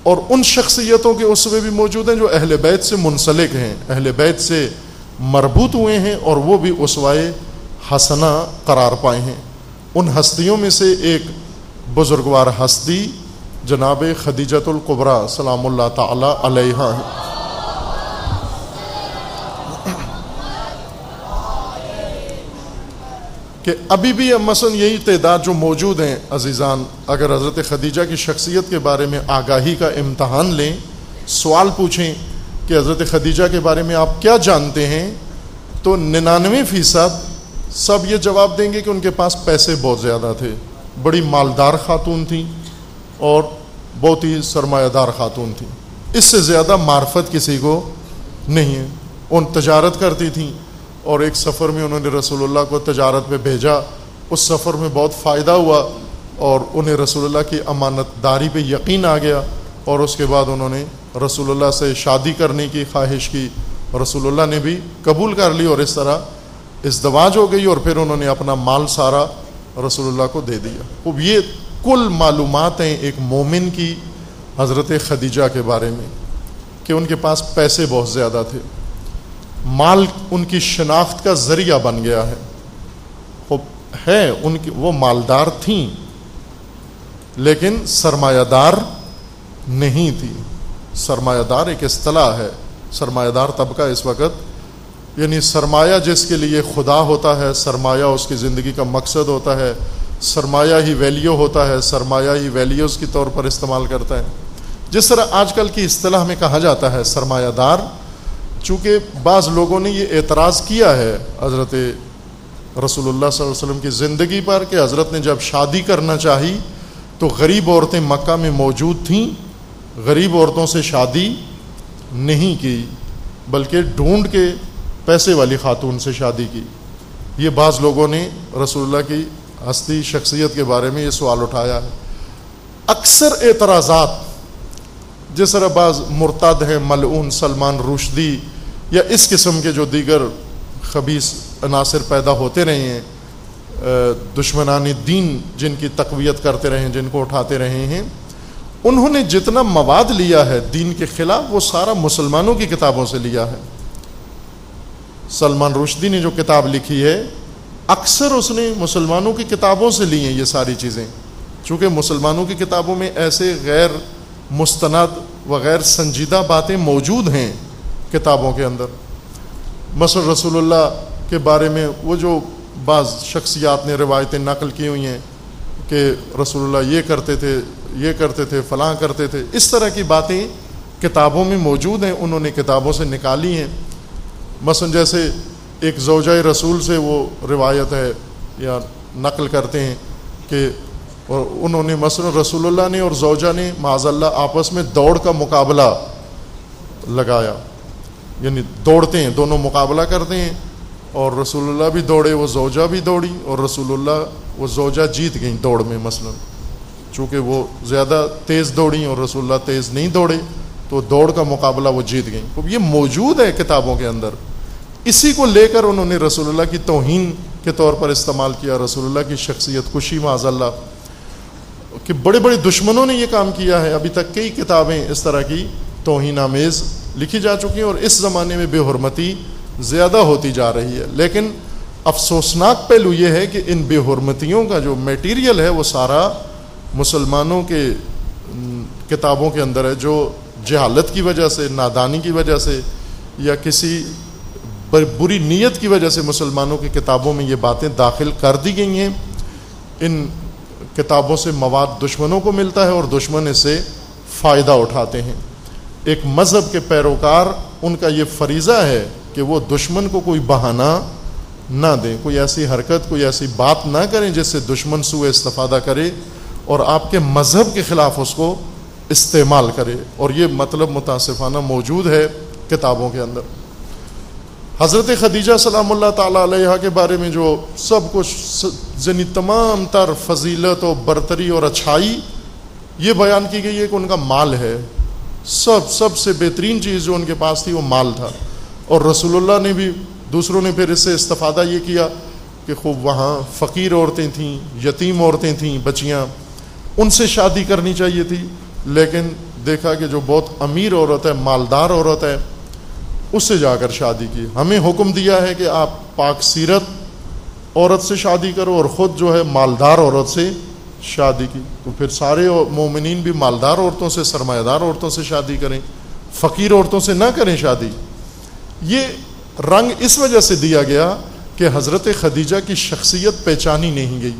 اور ان شخصیتوں کے اسوے بھی موجود ہیں جو اہل بیت سے منسلک ہیں، اہل بیت سے مربوط ہوئے ہیں، اور وہ بھی اسوائے حسنہ قرار پائے ہیں۔ ان ہستیوں میں سے ایک بزرگوار ہستی جناب خدیجۃ الکبریٰ سلام اللہ تعالی علیہا ہے۔ کہ ابھی بھی مثلا یہی تعداد جو موجود ہیں عزیزان، اگر حضرت خدیجہ کی شخصیت کے بارے میں آگاہی کا امتحان لیں، سوال پوچھیں کہ حضرت خدیجہ کے بارے میں آپ کیا جانتے ہیں، تو ننانوے فیصد سب یہ جواب دیں گے کہ ان کے پاس پیسے بہت زیادہ تھے، بڑی مالدار خاتون تھیں اور بہت ہی سرمایہ دار خاتون تھیں، اس سے زیادہ معرفت کسی کو نہیں ہے۔ ان تجارت کرتی تھیں، اور ایک سفر میں انہوں نے رسول اللہ کو تجارت پہ بھیجا، اس سفر میں بہت فائدہ ہوا اور انہیں رسول اللہ کی امانت داری پہ یقین آ گیا، اور اس کے بعد انہوں نے رسول اللہ سے شادی کرنے کی خواہش کی، رسول اللہ نے بھی قبول کر لی، اور اس طرح ازدواج ہو گئی، اور پھر انہوں نے اپنا مال سارا رسول اللہ کو دے دیا۔ اب یہ کل معلومات ہیں ایک مومن کی حضرت خدیجہ کے بارے میں، کہ ان کے پاس پیسے بہت زیادہ تھے، مال ان کی شناخت کا ذریعہ بن گیا ہے۔ خب ہے ان کی، وہ مالدار تھیں لیکن سرمایہ دار نہیں تھی۔ سرمایہ دار ایک اصطلاح ہے، سرمایہ دار طبقہ اس وقت، یعنی سرمایہ جس کے لیے خدا ہوتا ہے، سرمایہ اس کی زندگی کا مقصد ہوتا ہے، سرمایہ ہی ویلیو ہوتا ہے، سرمایہ ہی ویلیوز کی طور پر استعمال کرتا ہے۔ جس طرح آج کل کی اصطلاح میں کہا جاتا ہے سرمایہ دار، چونکہ بعض لوگوں نے یہ اعتراض کیا ہے حضرت رسول اللہ صلی اللہ علیہ وسلم کی زندگی پر کہ حضرت نے جب شادی کرنا چاہی تو غریب عورتیں مکہ میں موجود تھیں، غریب عورتوں سے شادی نہیں کی بلکہ ڈھونڈ کے پیسے والی خاتون سے شادی کی۔ یہ بعض لوگوں نے رسول اللہ کی ہستی شخصیت کے بارے میں یہ سوال اٹھایا ہے۔ اکثر اعتراضات جس طرح بعض مرتد ہیں، ملعون سلمان رشدی یا اس قسم کے جو دیگر خبیث عناصر پیدا ہوتے رہے ہیں، دشمنان دین جن کی تقویت کرتے رہے ہیں، جن کو اٹھاتے رہے ہیں، انہوں نے جتنا مواد لیا ہے دین کے خلاف وہ سارا مسلمانوں کی کتابوں سے لیا ہے۔ سلمان رشدی نے جو کتاب لکھی ہے اکثر اس نے مسلمانوں کی کتابوں سے لی ہیں یہ ساری چیزیں، چونکہ مسلمانوں کی کتابوں میں ایسے غیر مستند وغیر سنجیدہ باتیں موجود ہیں کتابوں کے اندر۔ مثلا رسول اللہ کے بارے میں وہ جو بعض شخصیات نے روایتیں نقل کی ہوئی ہیں کہ رسول اللہ یہ کرتے تھے، یہ کرتے تھے، فلاں کرتے تھے، اس طرح کی باتیں کتابوں میں موجود ہیں، انہوں نے کتابوں سے نکالی ہیں۔ مثلا جیسے ایک زوجہ رسول سے وہ روایت ہے یا نقل کرتے ہیں کہ اور انہوں نے مثلا رسول اللہ نے اور زوجہ نے معاذ اللہ آپس میں دوڑ کا مقابلہ لگایا، یعنی دوڑتے ہیں، دونوں مقابلہ کرتے ہیں، اور رسول اللہ بھی دوڑے، وہ زوجہ بھی دوڑی، اور رسول اللہ وہ زوجہ جیت گئیں دوڑ میں، مثلا چونکہ وہ زیادہ تیز دوڑیں اور رسول اللہ تیز نہیں دوڑے تو دوڑ کا مقابلہ وہ جیت گئیں۔ اب یہ موجود ہے کتابوں کے اندر، اسی کو لے کر انہوں نے رسول اللہ کی توہین کے طور پر استعمال کیا، رسول اللہ کی شخصیت کشی معاذ اللہ، کہ بڑے بڑے دشمنوں نے یہ کام کیا ہے۔ ابھی تک کئی کتابیں اس طرح کی توہین آمیز لکھی جا چکی ہیں، اور اس زمانے میں بے حرمتی زیادہ ہوتی جا رہی ہے۔ لیکن افسوسناک پہلو یہ ہے کہ ان بے حرمتیوں کا جو میٹیریل ہے وہ سارا مسلمانوں کے کتابوں کے اندر ہے، جو جہالت کی وجہ سے، نادانی کی وجہ سے یا کسی بری نیت کی وجہ سے مسلمانوں کی کتابوں میں یہ باتیں داخل کر دی گئی ہیں۔ ان کتابوں سے مواد دشمنوں کو ملتا ہے اور دشمن اس سے فائدہ اٹھاتے ہیں۔ ایک مذہب کے پیروکار ان کا یہ فریضہ ہے کہ وہ دشمن کو کوئی بہانہ نہ دیں، کوئی ایسی حرکت، کوئی ایسی بات نہ کریں جس سے دشمن سوء استفادہ کرے اور آپ کے مذہب کے خلاف اس کو استعمال کرے، اور یہ مطلب متاسفانہ موجود ہے کتابوں کے اندر۔ حضرت خدیجہ سلام اللہ تعالیٰ علیہ کے بارے میں جو سب کچھ یعنی تمام تر فضیلت و برتری اور اچھائی یہ بیان کی گئی ہے کہ ان کا مال ہے، سب سب سے بہترین چیز جو ان کے پاس تھی وہ مال تھا، اور رسول اللہ نے بھی، دوسروں نے پھر اس سے استفادہ یہ کیا کہ خوب وہاں فقیر عورتیں تھیں، یتیم عورتیں تھیں، بچیاں، ان سے شادی کرنی چاہیے تھی، لیکن دیکھا کہ جو بہت امیر عورت ہے، مالدار عورت ہے، اس سے جا کر شادی کی. ہمیں حکم دیا ہے کہ آپ پاک سیرت عورت سے شادی کرو اور خود جو ہے مالدار عورت سے شادی کی. تو پھر سارے مومنین بھی مالدار عورتوں سے، سرمایہ دار عورتوں سے شادی کریں، فقیر عورتوں سے نہ کریں شادی. یہ رنگ اس وجہ سے دیا گیا کہ حضرت خدیجہ کی شخصیت پہچانی نہیں گئی.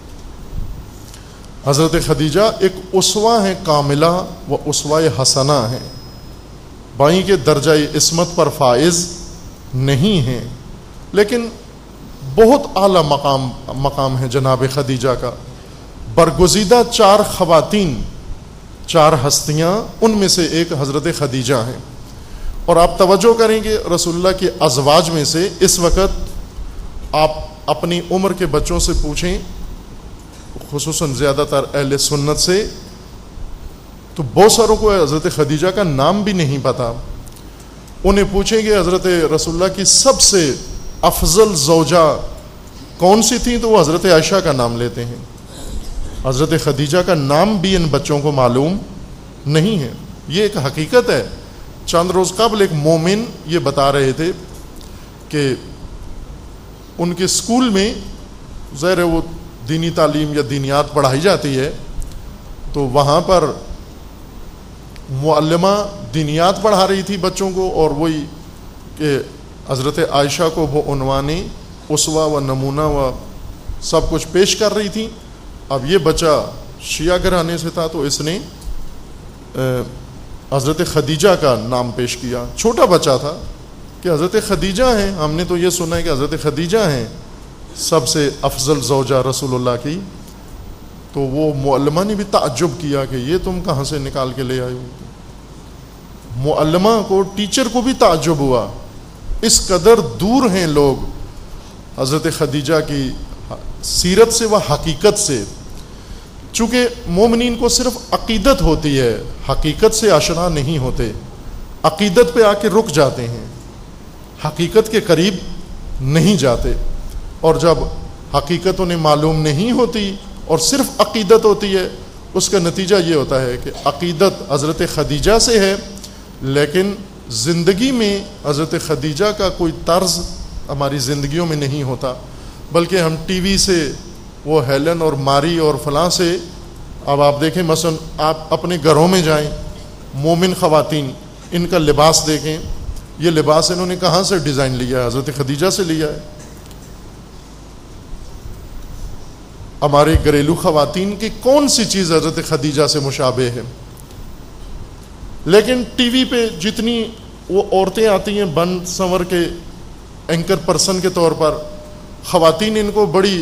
حضرت خدیجہ ایک اسوہ ہیں کاملہ و اسوہ حسنہ ہیں، بائیں کے درجہ عصمت پر فائز نہیں ہیں، لیکن بہت اعلیٰ مقام مقام ہے جناب خدیجہ کا. برگزیدہ چار خواتین، چار ہستیاں، ان میں سے ایک حضرت خدیجہ ہیں. اور آپ توجہ کریں کہ رسول اللہ کے ازواج میں سے اس وقت آپ اپنی عمر کے بچوں سے پوچھیں، خصوصاً زیادہ تر اہل سنت سے، تو بہت ساروں کو حضرت خدیجہ کا نام بھی نہیں پتا. انہیں پوچھیں کہ حضرت رسول اللہ کی سب سے افضل زوجہ کون سی تھی، تو وہ حضرت عائشہ کا نام لیتے ہیں. حضرت خدیجہ کا نام بھی ان بچوں کو معلوم نہیں ہے. یہ ایک حقیقت ہے. چند روز قبل ایک مومن یہ بتا رہے تھے کہ ان کے اسکول میں ظاہر ہے وہ دینی تعلیم یا دینیات پڑھائی جاتی ہے، تو وہاں پر معلمہ دینیات پڑھا رہی تھی بچوں کو، اور وہی کہ حضرت عائشہ کو وہ عنوان اسوہ و نمونہ و سب کچھ پیش کر رہی تھی. اب یہ بچہ شیعہ گھرانے سے تھا، تو اس نے حضرت خدیجہ کا نام پیش کیا. چھوٹا بچہ تھا کہ حضرت خدیجہ ہیں، ہم نے تو یہ سنا ہے کہ حضرت خدیجہ ہیں سب سے افضل زوجہ رسول اللہ کی. تو وہ معلمہ نے بھی تعجب کیا کہ یہ تم کہاں سے نکال کے لے آئے ہو. معلمہ کو، ٹیچر کو بھی تعجب ہوا، اس قدر دور ہیں لوگ حضرت خدیجہ کی سیرت سے و حقیقت سے. چونکہ مومنین کو صرف عقیدت ہوتی ہے، حقیقت سے آشنا نہیں ہوتے، عقیدت پہ آ کے رک جاتے ہیں، حقیقت کے قریب نہیں جاتے. اور جب حقیقت انہیں معلوم نہیں ہوتی اور صرف عقیدت ہوتی ہے، اس کا نتیجہ یہ ہوتا ہے کہ عقیدت حضرت خدیجہ سے ہے، لیکن زندگی میں حضرت خدیجہ کا کوئی طرز ہماری زندگیوں میں نہیں ہوتا، بلکہ ہم ٹی وی سے وہ ہیلن اور ماری اور فلاں سے. اب آپ دیکھیں مثلا آپ اپنے گھروں میں جائیں، مومن خواتین، ان کا لباس دیکھیں. یہ لباس انہوں نے کہاں سے ڈیزائن لیا ہے؟ حضرت خدیجہ سے لیا ہے. ہمارے گھریلو خواتین کی کون سی چیز حضرت خدیجہ سے مشابہ ہے؟ لیکن ٹی وی پہ جتنی وہ عورتیں آتی ہیں بن سنور کے اینکر پرسن کے طور پر، خواتین ان کو بڑی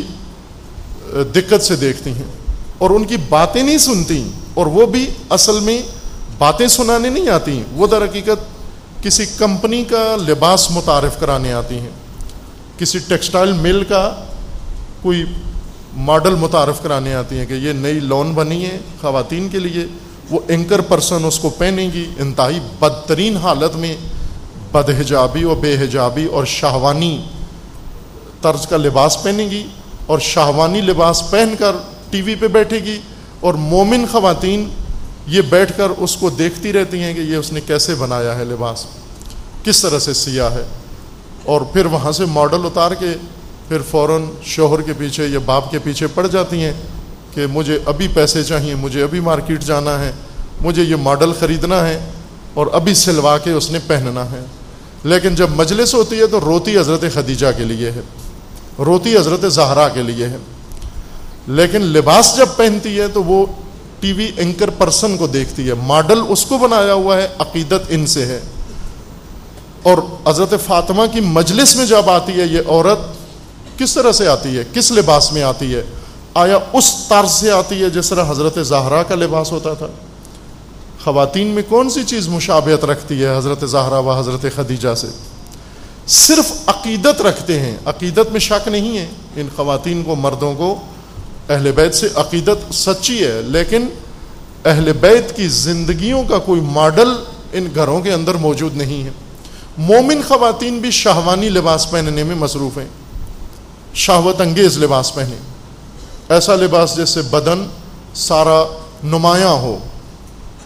دقت سے دیکھتی ہیں اور ان کی باتیں نہیں سنتی، اور وہ بھی اصل میں باتیں سنانے نہیں آتی، وہ در حقیقت کسی کمپنی کا لباس متعارف کرانے آتی ہیں، کسی ٹیکسٹائل مل کا کوئی ماڈل متعارف کرانے آتی ہیں کہ یہ نئی لون بنی ہے خواتین کے لیے. وہ اینکر پرسن اس کو پہنیں گی، انتہائی بدترین حالت میں بد حجابی اور بے حجابی اور شہوانی طرز کا لباس پہنیں گی، اور شہوانی لباس پہن کر ٹی وی پہ بیٹھے گی، اور مومن خواتین یہ بیٹھ کر اس کو دیکھتی رہتی ہیں کہ یہ اس نے کیسے بنایا ہے لباس، کس طرح سے سیا ہے. اور پھر وہاں سے ماڈل اتار کے پھر فوراً شوہر کے پیچھے یا باپ کے پیچھے پڑ جاتی ہیں کہ مجھے ابھی پیسے چاہیے، مجھے ابھی مارکیٹ جانا ہے، مجھے یہ ماڈل خریدنا ہے اور ابھی سلوا کے اس نے پہننا ہے. لیکن جب مجلس ہوتی ہے تو روتی حضرت خدیجہ کے لیے ہے، روتی حضرت زہرا کے لیے ہے. لیکن لباس جب پہنتی ہے تو وہ ٹی وی اینکر پرسن کو دیکھتی ہے، ماڈل اس کو بنایا ہوا ہے، عقیدت ان سے ہے. اور حضرت فاطمہ کی مجلس میں جب آتی ہے یہ عورت، کس طرح سے آتی ہے، کس لباس میں آتی ہے؟ آیا اس طرز سے آتی ہے جس طرح حضرت زہرا کا لباس ہوتا تھا؟ خواتین میں کون سی چیز مشابہت رکھتی ہے حضرت زہرا و حضرت خدیجہ سے؟ صرف عقیدت رکھتے ہیں، عقیدت میں شک نہیں ہے. ان خواتین کو، مردوں کو، اہل بیت سے عقیدت سچی ہے، لیکن اہل بیت کی زندگیوں کا کوئی ماڈل ان گھروں کے اندر موجود نہیں ہے. مومن خواتین بھی شہوانی لباس پہننے میں مصروف ہیں، شہوت انگیز لباس پہنے، ایسا لباس جس سے بدن سارا نمایاں ہو.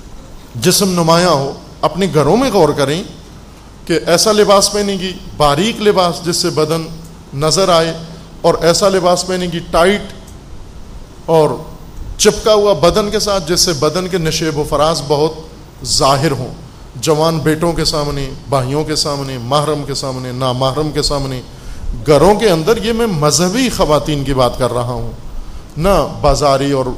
جسم نمایاں ہو. اپنے گھروں میں غور کریں کہ ایسا لباس پہنے گی باریک لباس جس سے بدن نظر آئے, اور ایسا لباس پہنے گی ٹائٹ اور چپکا ہوا بدن کے ساتھ جس سے بدن کے نشیب و فراز بہت ظاہر ہوں, جوان بیٹوں کے سامنے, بھائیوں کے سامنے, محرم کے سامنے, نامحرم کے سامنے, گھروں کے اندر. یہ میں مذہبی خواتین کی بات کر رہا ہوں, نہ بازاری اور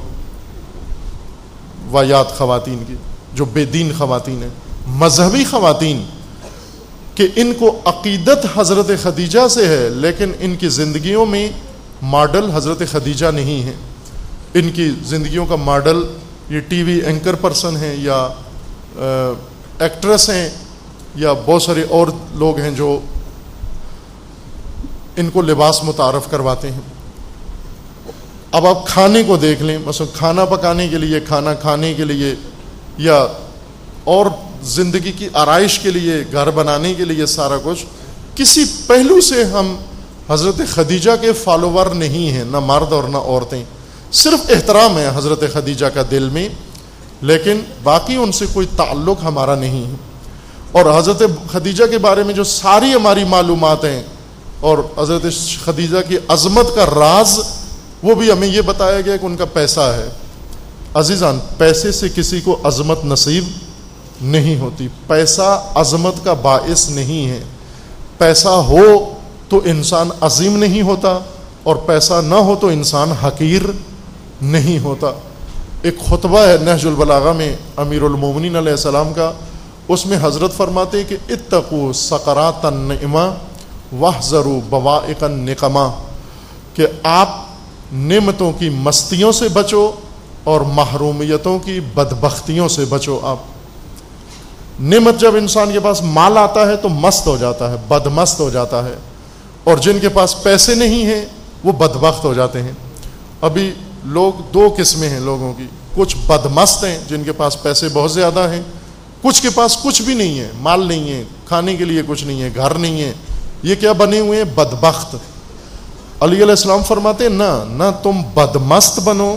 وایات خواتین کی جو بے دین خواتین ہیں. مذہبی خواتین کہ ان کو عقیدت حضرت خدیجہ سے ہے, لیکن ان کی زندگیوں میں ماڈل حضرت خدیجہ نہیں ہے. ان کی زندگیوں کا ماڈل یہ ٹی وی اینکر پرسن ہیں یا ایکٹریس ہیں یا بہت سارے اور لوگ ہیں جو ان کو لباس متعارف کرواتے ہیں. اب آپ کھانے کو دیکھ لیں, مثلا کھانا پکانے کے لیے, کھانا کھانے کے لیے, یا اور زندگی کی آرائش کے لیے, گھر بنانے کے لیے, سارا کچھ کسی پہلو سے ہم حضرت خدیجہ کے فالوور نہیں ہیں, نہ مرد اور نہ عورتیں. صرف احترام ہے حضرت خدیجہ کا دل میں, لیکن باقی ان سے کوئی تعلق ہمارا نہیں ہے. اور حضرت خدیجہ کے بارے میں جو ساری ہماری معلومات ہیں اور حضرت خدیجہ کی عظمت کا راز, وہ بھی ہمیں یہ بتایا گیا کہ ان کا پیسہ ہے. عزیزان, پیسے سے کسی کو عظمت نصیب نہیں ہوتی. پیسہ عظمت کا باعث نہیں ہے. پیسہ ہو تو انسان عظیم نہیں ہوتا, اور پیسہ نہ ہو تو انسان حقیر نہیں ہوتا. ایک خطبہ ہے نہج البلاغہ میں امیر المومنین علیہ السلام کا, اس میں حضرت فرماتے ہیں کہ اتقوا سقرات النعمہ واحذروا بوائق النقمہ, کہ آپ نعمتوں کی مستیوں سے بچو اور محرومیتوں کی بدبختیوں سے بچو. آپ نعمت, جب انسان کے پاس مال آتا ہے تو مست ہو جاتا ہے, بدمست ہو جاتا ہے, اور جن کے پاس پیسے نہیں ہیں وہ بدبخت ہو جاتے ہیں. ابھی لوگ دو قسمیں ہیں لوگوں کی, کچھ بدمست ہیں جن کے پاس پیسے بہت زیادہ ہیں, کچھ کے پاس کچھ بھی نہیں ہے, مال نہیں ہے, کھانے کے لیے کچھ نہیں ہے, گھر نہیں ہے. یہ کیا بنے ہوئے ہیں؟ بدبخت. علی علیہ السلام فرماتے ہیں نہ نہ تم بدمست بنو.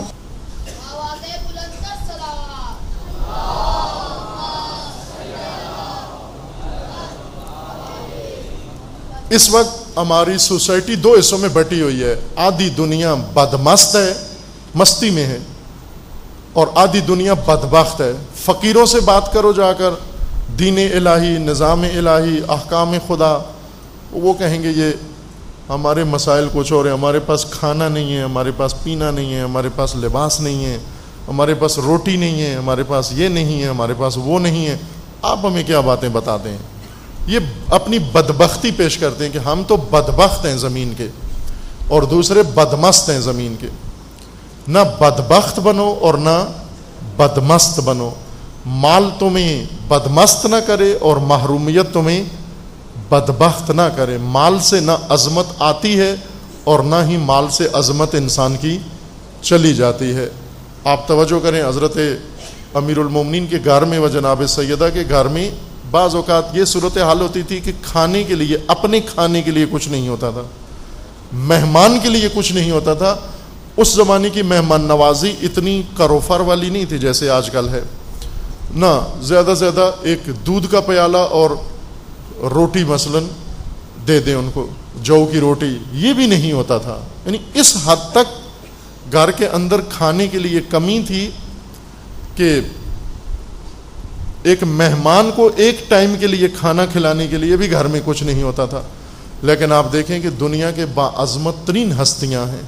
اس وقت ہماری سوسائٹی دو حصوں میں بٹی ہوئی ہے. آدھی دنیا بدمست ہے, مستی میں ہے, اور آدھی دنیا بدبخت ہے. فقیروں سے بات کرو جا کر, دین الہی, نظام الہی, احکام خدا, وہ کہیں گے یہ ہمارے مسائل کچھ اور ہیں, ہمارے پاس کھانا نہیں ہے, ہمارے پاس پینا نہیں ہے, ہمارے پاس لباس نہیں ہے, ہمارے پاس روٹی نہیں ہے, ہمارے پاس یہ نہیں ہے, ہمارے پاس وہ نہیں ہے. آپ ہمیں کیا باتیں بتاتے ہیں؟ یہ اپنی بدبختی پیش کرتے ہیں کہ ہم تو بدبخت ہیں زمین کے, اور دوسرے بدمست ہیں زمین کے. نہ بدبخت بنو اور نہ بدمست بنو. مال تمہیں بدمست نہ کرے اور محرومیت تمہیں بدبخت نہ کرے. مال سے نہ عظمت آتی ہے اور نہ ہی مال سے عظمت انسان کی چلی جاتی ہے. آپ توجہ کریں, حضرت امیر المومنین کے گھر میں و جناب سیدہ کے گھر میں بعض اوقات یہ صورت حال ہوتی تھی کہ کھانے کے لیے, اپنے کھانے کے لیے کچھ نہیں ہوتا تھا, مہمان کے لیے کچھ نہیں ہوتا تھا. اس زمانے کی مہمان نوازی اتنی کروفر والی نہیں تھی جیسے آج کل ہے. نہ زیادہ سے زیادہ ایک دودھ کا پیالہ اور روٹی مثلا دے دیں ان کو, جو کی روٹی, یہ بھی نہیں ہوتا تھا. یعنی اس حد تک گھر کے اندر کھانے کے لیے کمی تھی کہ ایک مہمان کو ایک ٹائم کے لیے کھانا کھلانے کے لیے بھی گھر میں کچھ نہیں ہوتا تھا. لیکن آپ دیکھیں کہ دنیا کے باعظمت ترین ہستیاں ہیں.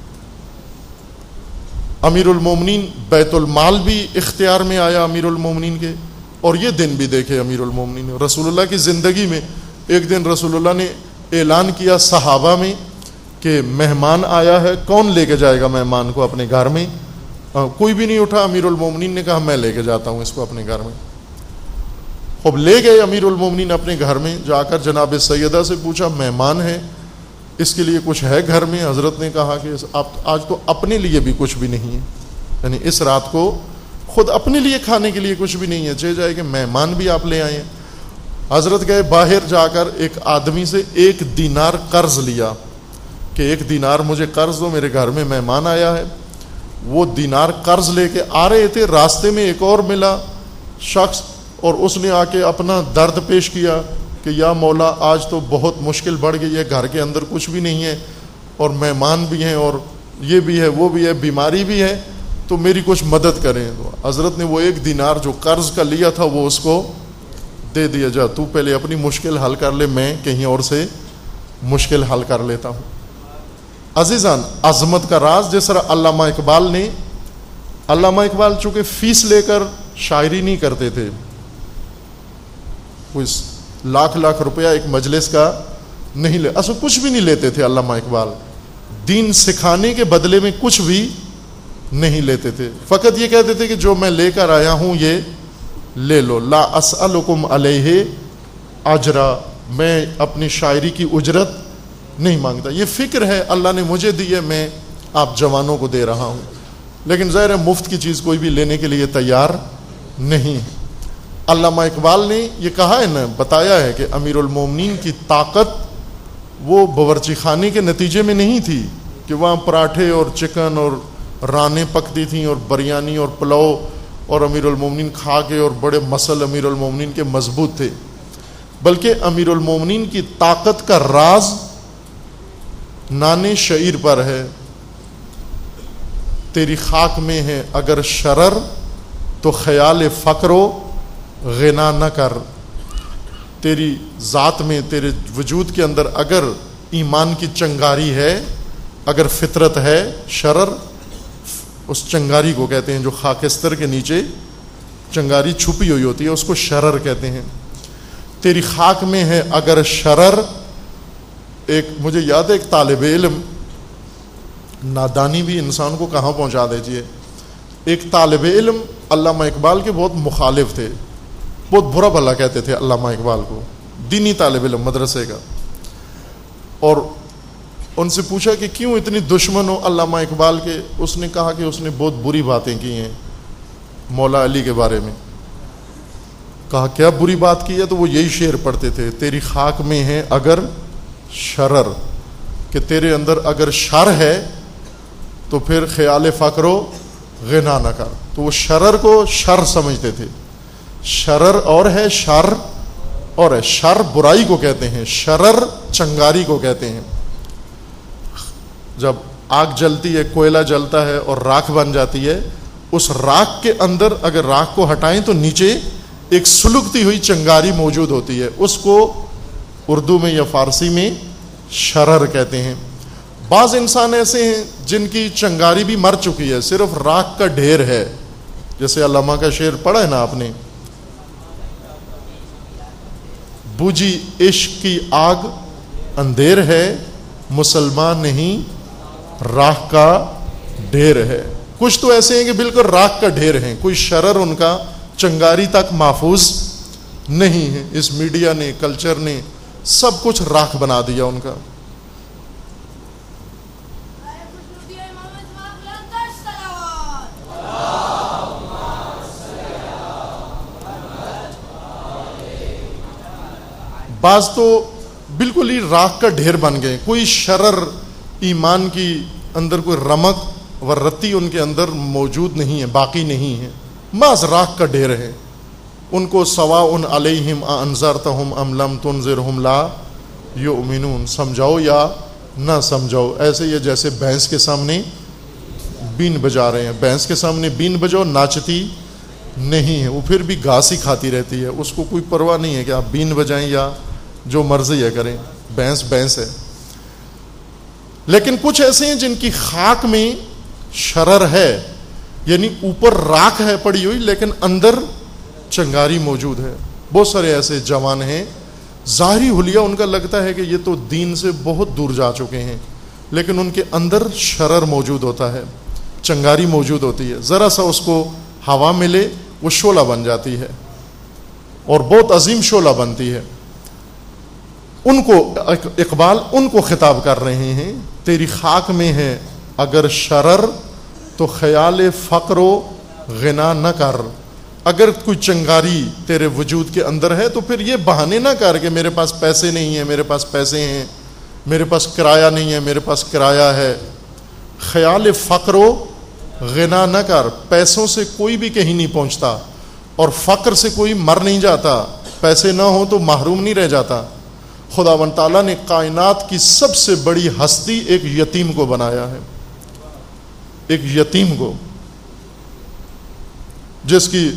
امیر المومنین بیت المال بھی اختیار میں آیا امیر المومنین کے, اور یہ دن بھی دیکھے امیر المومنین رسول اللہ کی زندگی میں. ایک دن رسول اللہ نے اعلان کیا صحابہ میں کہ مہمان آیا ہے, کون لے کے جائے گا مہمان کو اپنے گھر میں؟ کوئی بھی نہیں اٹھا. امیر المومنین نے کہا میں لے کے جاتا ہوں اس کو اپنے گھر میں. خوب لے گئے امیر المومنین اپنے گھر میں. جا کر جناب سیدہ سے پوچھا مہمان ہے, اس کے لیے کچھ ہے گھر میں؟ حضرت نے کہا کہ آپ آج تو اپنے لیے بھی کچھ بھی نہیں ہے, یعنی اس رات کو خود اپنے لیے کھانے کے لیے کچھ بھی نہیں ہے, چاہے جائے کہ مہمان بھی آپ لے آئے. حضرت گئے باہر, جا کر ایک آدمی سے ایک دینار قرض لیا کہ ایک دینار مجھے قرض دو, میرے گھر میں مہمان آیا ہے. وہ دینار قرض لے کے آ رہے تھے, راستے میں ایک اور ملا, شخص اور اس نے آ کے اپنا درد پیش کیا کہ یا مولا آج تو بہت مشکل بڑھ گئی ہے, گھر کے اندر کچھ بھی نہیں ہے اور مہمان بھی ہیں اور یہ بھی ہے وہ بھی ہے, بیماری بھی ہے, تو میری کچھ مدد کریں. تو حضرت نے وہ ایک دینار جو قرض کا لیا تھا وہ اس کو دے دیا, جا تو پہلے اپنی مشکل حل کر لے, میں کہیں اور سے مشکل حل کر لیتا ہوں. عزیزان, عظمت کا راز جس طرح علامہ اقبال نے, علامہ اقبال چونکہ فیس لے کر شاعری نہیں کرتے تھے, کوئی لاکھ لاکھ روپیہ ایک مجلس کا نہیں لے, اصل کچھ بھی نہیں لیتے تھے علامہ اقبال, دین سکھانے کے بدلے میں کچھ بھی نہیں لیتے تھے, فقط یہ کہتے تھے کہ جو میں لے کر آیا ہوں یہ لے لو, لا اسألکم علیہ اجرا, میں اپنی شاعری کی اجرت نہیں مانگتا, یہ فکر ہے اللہ نے مجھے دی ہے, میں آپ جوانوں کو دے رہا ہوں. لیکن ظاہر ہے مفت کی چیز کوئی بھی لینے کے لیے تیار نہیں. علامہ اقبال نے یہ کہا ہے نا, بتایا ہے کہ امیر المومنین کی طاقت وہ باورچی خانے کے نتیجے میں نہیں تھی کہ وہاں پراٹھے اور چکن اور رانیں پکتی تھیں اور بریانی اور پلاؤ اور امیر المومنین کھا کے اور بڑے مسل امیر المومنین کے مضبوط تھے, بلکہ امیر المومنین کی طاقت کا راز نان شعیر پر ہے. تیری خاک میں ہے اگر شرر تو خیال فقر و غنا نہ کر, تیری ذات میں تیرے وجود کے اندر اگر ایمان کی چنگاری ہے, اگر فطرت ہے, شرر اس چنگاری کو کہتے ہیں جو خاکستر کے نیچے چنگاری چھپی ہوئی ہوتی ہے, اس کو شرر کہتے ہیں. تیری خاک میں ہے اگر شرر, ایک مجھے یاد ہے ایک طالب علم, نادانی بھی انسان کو کہاں پہنچا دیتی ہے, ایک طالب علم علامہ اقبال کے بہت مخالف تھے, بہت برا بھلا کہتے تھے علامہ اقبال کو, دینی طالب علم مدرسے کا, اور ان سے پوچھا کہ کیوں اتنی دشمن ہو علامہ اقبال کے, اس نے کہا کہ اس نے بہت بری باتیں کی ہیں مولا علی کے بارے میں. کہا کیا بری بات کی ہے, تو وہ یہی شعر پڑھتے تھے, تیری خاک میں ہے اگر شرر, کہ تیرے اندر اگر شر ہے تو پھر خیال فقر و غنا نہ کر. تو وہ شرر کو شر سمجھتے تھے, شرر اور ہے شر اور ہے, شر برائی کو کہتے ہیں, شرر چنگاری کو کہتے ہیں. جب آگ جلتی ہے, کوئلہ جلتا ہے اور راکھ بن جاتی ہے, اس راکھ کے اندر اگر راکھ کو ہٹائیں تو نیچے ایک سلگتی ہوئی چنگاری موجود ہوتی ہے, اس کو اردو میں یا فارسی میں شرر کہتے ہیں. بعض انسان ایسے ہیں جن کی چنگاری بھی مر چکی ہے, صرف راکھ کا ڈھیر ہے, جیسے علامہ کا شعر پڑھا ہے نا آپ نے, بجھی عشق کی آگ اندھیر ہے, مسلمان نہیں راکھ کا ڈھیر ہے. کچھ تو ایسے ہیں کہ بالکل راکھ کا ڈھیر ہیں, کوئی شرر ان کا چنگاری تک محفوظ نہیں ہے. اس میڈیا نے, کلچر نے سب کچھ راکھ بنا دیا ان کا. بعض تو بالکل ہی راکھ کا ڈھیر بن گئے, کوئی شرر ایمان کی اندر کوئی رمق و رتی ان کے اندر موجود نہیں ہے, باقی نہیں ہے, محض راکھ کا ڈھیر ہے. ان کو سواء علیہم انذرتہم ام لم تنذرہم لا یؤمنون, سمجھاؤ یا نہ سمجھاؤ. ایسے یہ جیسے بھینس کے سامنے بین بجا رہے ہیں, بھینس کے سامنے بین بجاؤ ناچتی نہیں ہے, وہ پھر بھی گھاس ہی کھاتی رہتی ہے, اس کو کوئی پرواہ نہیں ہے کہ آپ بین بجائیں یا جو مرضی ہے کریں, بھینس بھینس ہے. لیکن کچھ ایسے ہیں جن کی خاک میں شرر ہے, یعنی اوپر راکھ ہے پڑی ہوئی لیکن اندر چنگاری موجود ہے. بہت سارے ایسے جوان ہیں, ظاہری حلیہ ان کا لگتا ہے کہ یہ تو دین سے بہت دور جا چکے ہیں, لیکن ان کے اندر شرر موجود ہوتا ہے, چنگاری موجود ہوتی ہے. ذرا سا اس کو ہوا ملے وہ شعلہ بن جاتی ہے اور بہت عظیم شعلہ بنتی ہے. ان کو اقبال ان کو خطاب کر رہے ہیں, تیری خاک میں ہے اگر شرر تو خیال فقر و غنا نہ کر. اگر کوئی چنگاری تیرے وجود کے اندر ہے تو پھر یہ بہانے نہ کر کہ میرے پاس پیسے نہیں ہیں, میرے پاس پیسے ہیں, میرے پاس کرایہ نہیں ہے, میرے پاس کرایہ ہے. خیال فقر و غنا نہ کر, پیسوں سے کوئی بھی کہیں نہیں پہنچتا. اور فقر سے کوئی مر نہیں جاتا، پیسے نہ ہو تو محروم نہیں رہ جاتا۔ خداوند تعالیٰ نے کائنات کی سب سے بڑی ہستی ایک یتیم کو بنایا ہے، ایک یتیم کو، جس کی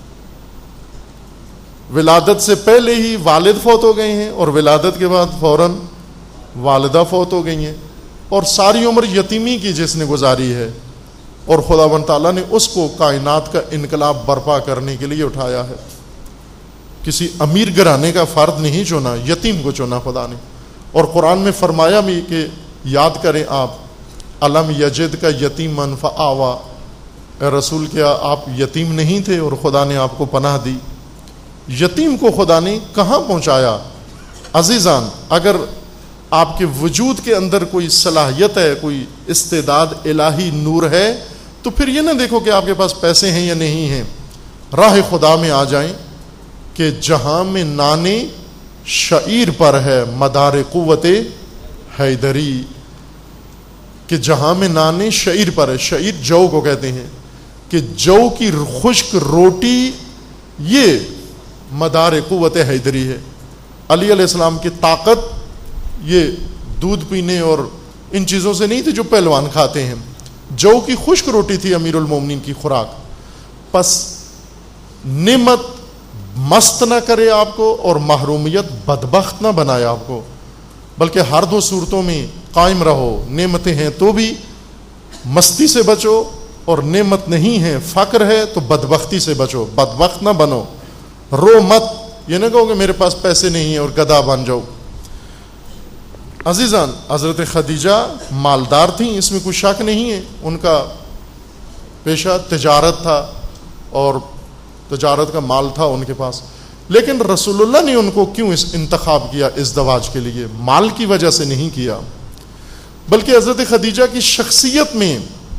ولادت سے پہلے ہی والد فوت ہو گئے ہیں اور ولادت کے بعد فوراً والدہ فوت ہو گئی ہیں، اور ساری عمر یتیمی کی جس نے گزاری ہے، اور خداوند تعالیٰ نے اس کو کائنات کا انقلاب برپا کرنے کے لیے اٹھایا ہے۔ کسی امیر گھرانے کا فرد نہیں چنا، یتیم کو چنا خدا نے۔ اور قرآن میں فرمایا بھی کہ یاد کریں آپ، الم یجد کا یتیمن فآوا، اے رسول کیا آپ یتیم نہیں تھے اور خدا نے آپ کو پناہ دی؟ یتیم کو خدا نے کہاں پہنچایا؟ عزیزان، اگر آپ کے وجود کے اندر کوئی صلاحیت ہے، کوئی استعداد الہی نور ہے، تو پھر یہ نہ دیکھو کہ آپ کے پاس پیسے ہیں یا نہیں ہیں، راہ خدا میں آ جائیں کہ جہاں میں نانے شعیر پر ہے مدار قوت حیدری، کہ جہاں میں نانے شعیر پر ہے، شعیر جو کو کہتے ہیں، کہ جو کی خشک روٹی یہ مدار قوت حیدری ہے۔ علی علیہ السلام کی طاقت یہ دودھ پینے اور ان چیزوں سے نہیں تھی جو پہلوان کھاتے ہیں، جو کی خشک روٹی تھی امیر المومنین کی خوراک۔ پس نعمت مست نہ کرے آپ کو اور محرومیت بدبخت نہ بنائے آپ کو، بلکہ ہر دو صورتوں میں قائم رہو۔ نعمتیں ہیں تو بھی مستی سے بچو، اور نعمت نہیں ہے فقر ہے تو بدبختی سے بچو، بدبخت نہ بنو۔ رو مت، یہ نہ کہو کہ میرے پاس پیسے نہیں ہیں اور گدھا بن جاؤ۔ عزیزان، حضرت خدیجہ مالدار تھیں، اس میں کوئی شک نہیں ہے، ان کا پیشہ تجارت تھا اور تجارت کا مال تھا ان کے پاس، لیکن رسول اللہ نے ان کو کیوں اس انتخاب کیا ازدواج کے لیے؟ مال کی وجہ سے نہیں کیا، بلکہ حضرت خدیجہ کی شخصیت میں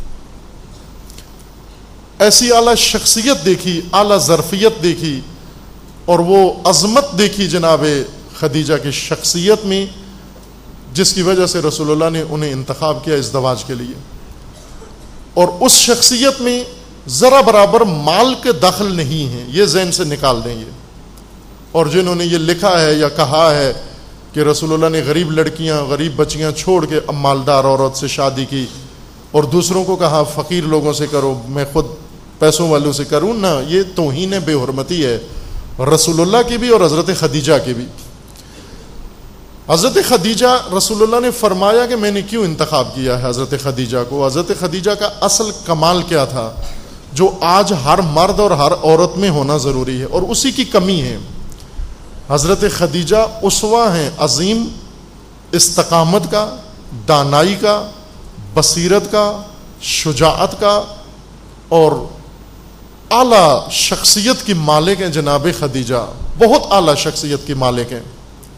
ایسی اعلیٰ شخصیت دیکھی، اعلیٰ ظرفیت دیکھی، اور وہ عظمت دیکھی جناب خدیجہ کی شخصیت میں، جس کی وجہ سے رسول اللہ نے انہیں انتخاب کیا ازدواج کے لیے۔ اور اس شخصیت میں ذرا برابر مال کے دخل نہیں ہیں، یہ ذہن سے نکال دیں یہ۔ اور جنہوں نے یہ لکھا ہے یا کہا ہے کہ رسول اللہ نے غریب لڑکیاں، غریب بچیاں چھوڑ کے اب مالدار عورت سے شادی کی، اور دوسروں کو کہا فقیر لوگوں سے کرو، میں خود پیسوں والوں سے کروں، نہ، یہ توہین بے حرمتی ہے رسول اللہ کی بھی اور حضرت خدیجہ کی بھی۔ حضرت خدیجہ، رسول اللہ نے فرمایا کہ میں نے کیوں انتخاب کیا ہے حضرت خدیجہ کو۔ حضرت خدیجہ کا اصل کمال کیا تھا جو آج ہر مرد اور ہر عورت میں ہونا ضروری ہے، اور اسی کی کمی ہے۔ حضرت خدیجہ اسوہ ہیں عظیم استقامت کا، دانائی کا، بصیرت کا، شجاعت کا، اور اعلیٰ شخصیت کی مالک ہیں۔ جناب خدیجہ بہت اعلیٰ شخصیت کی مالک ہیں۔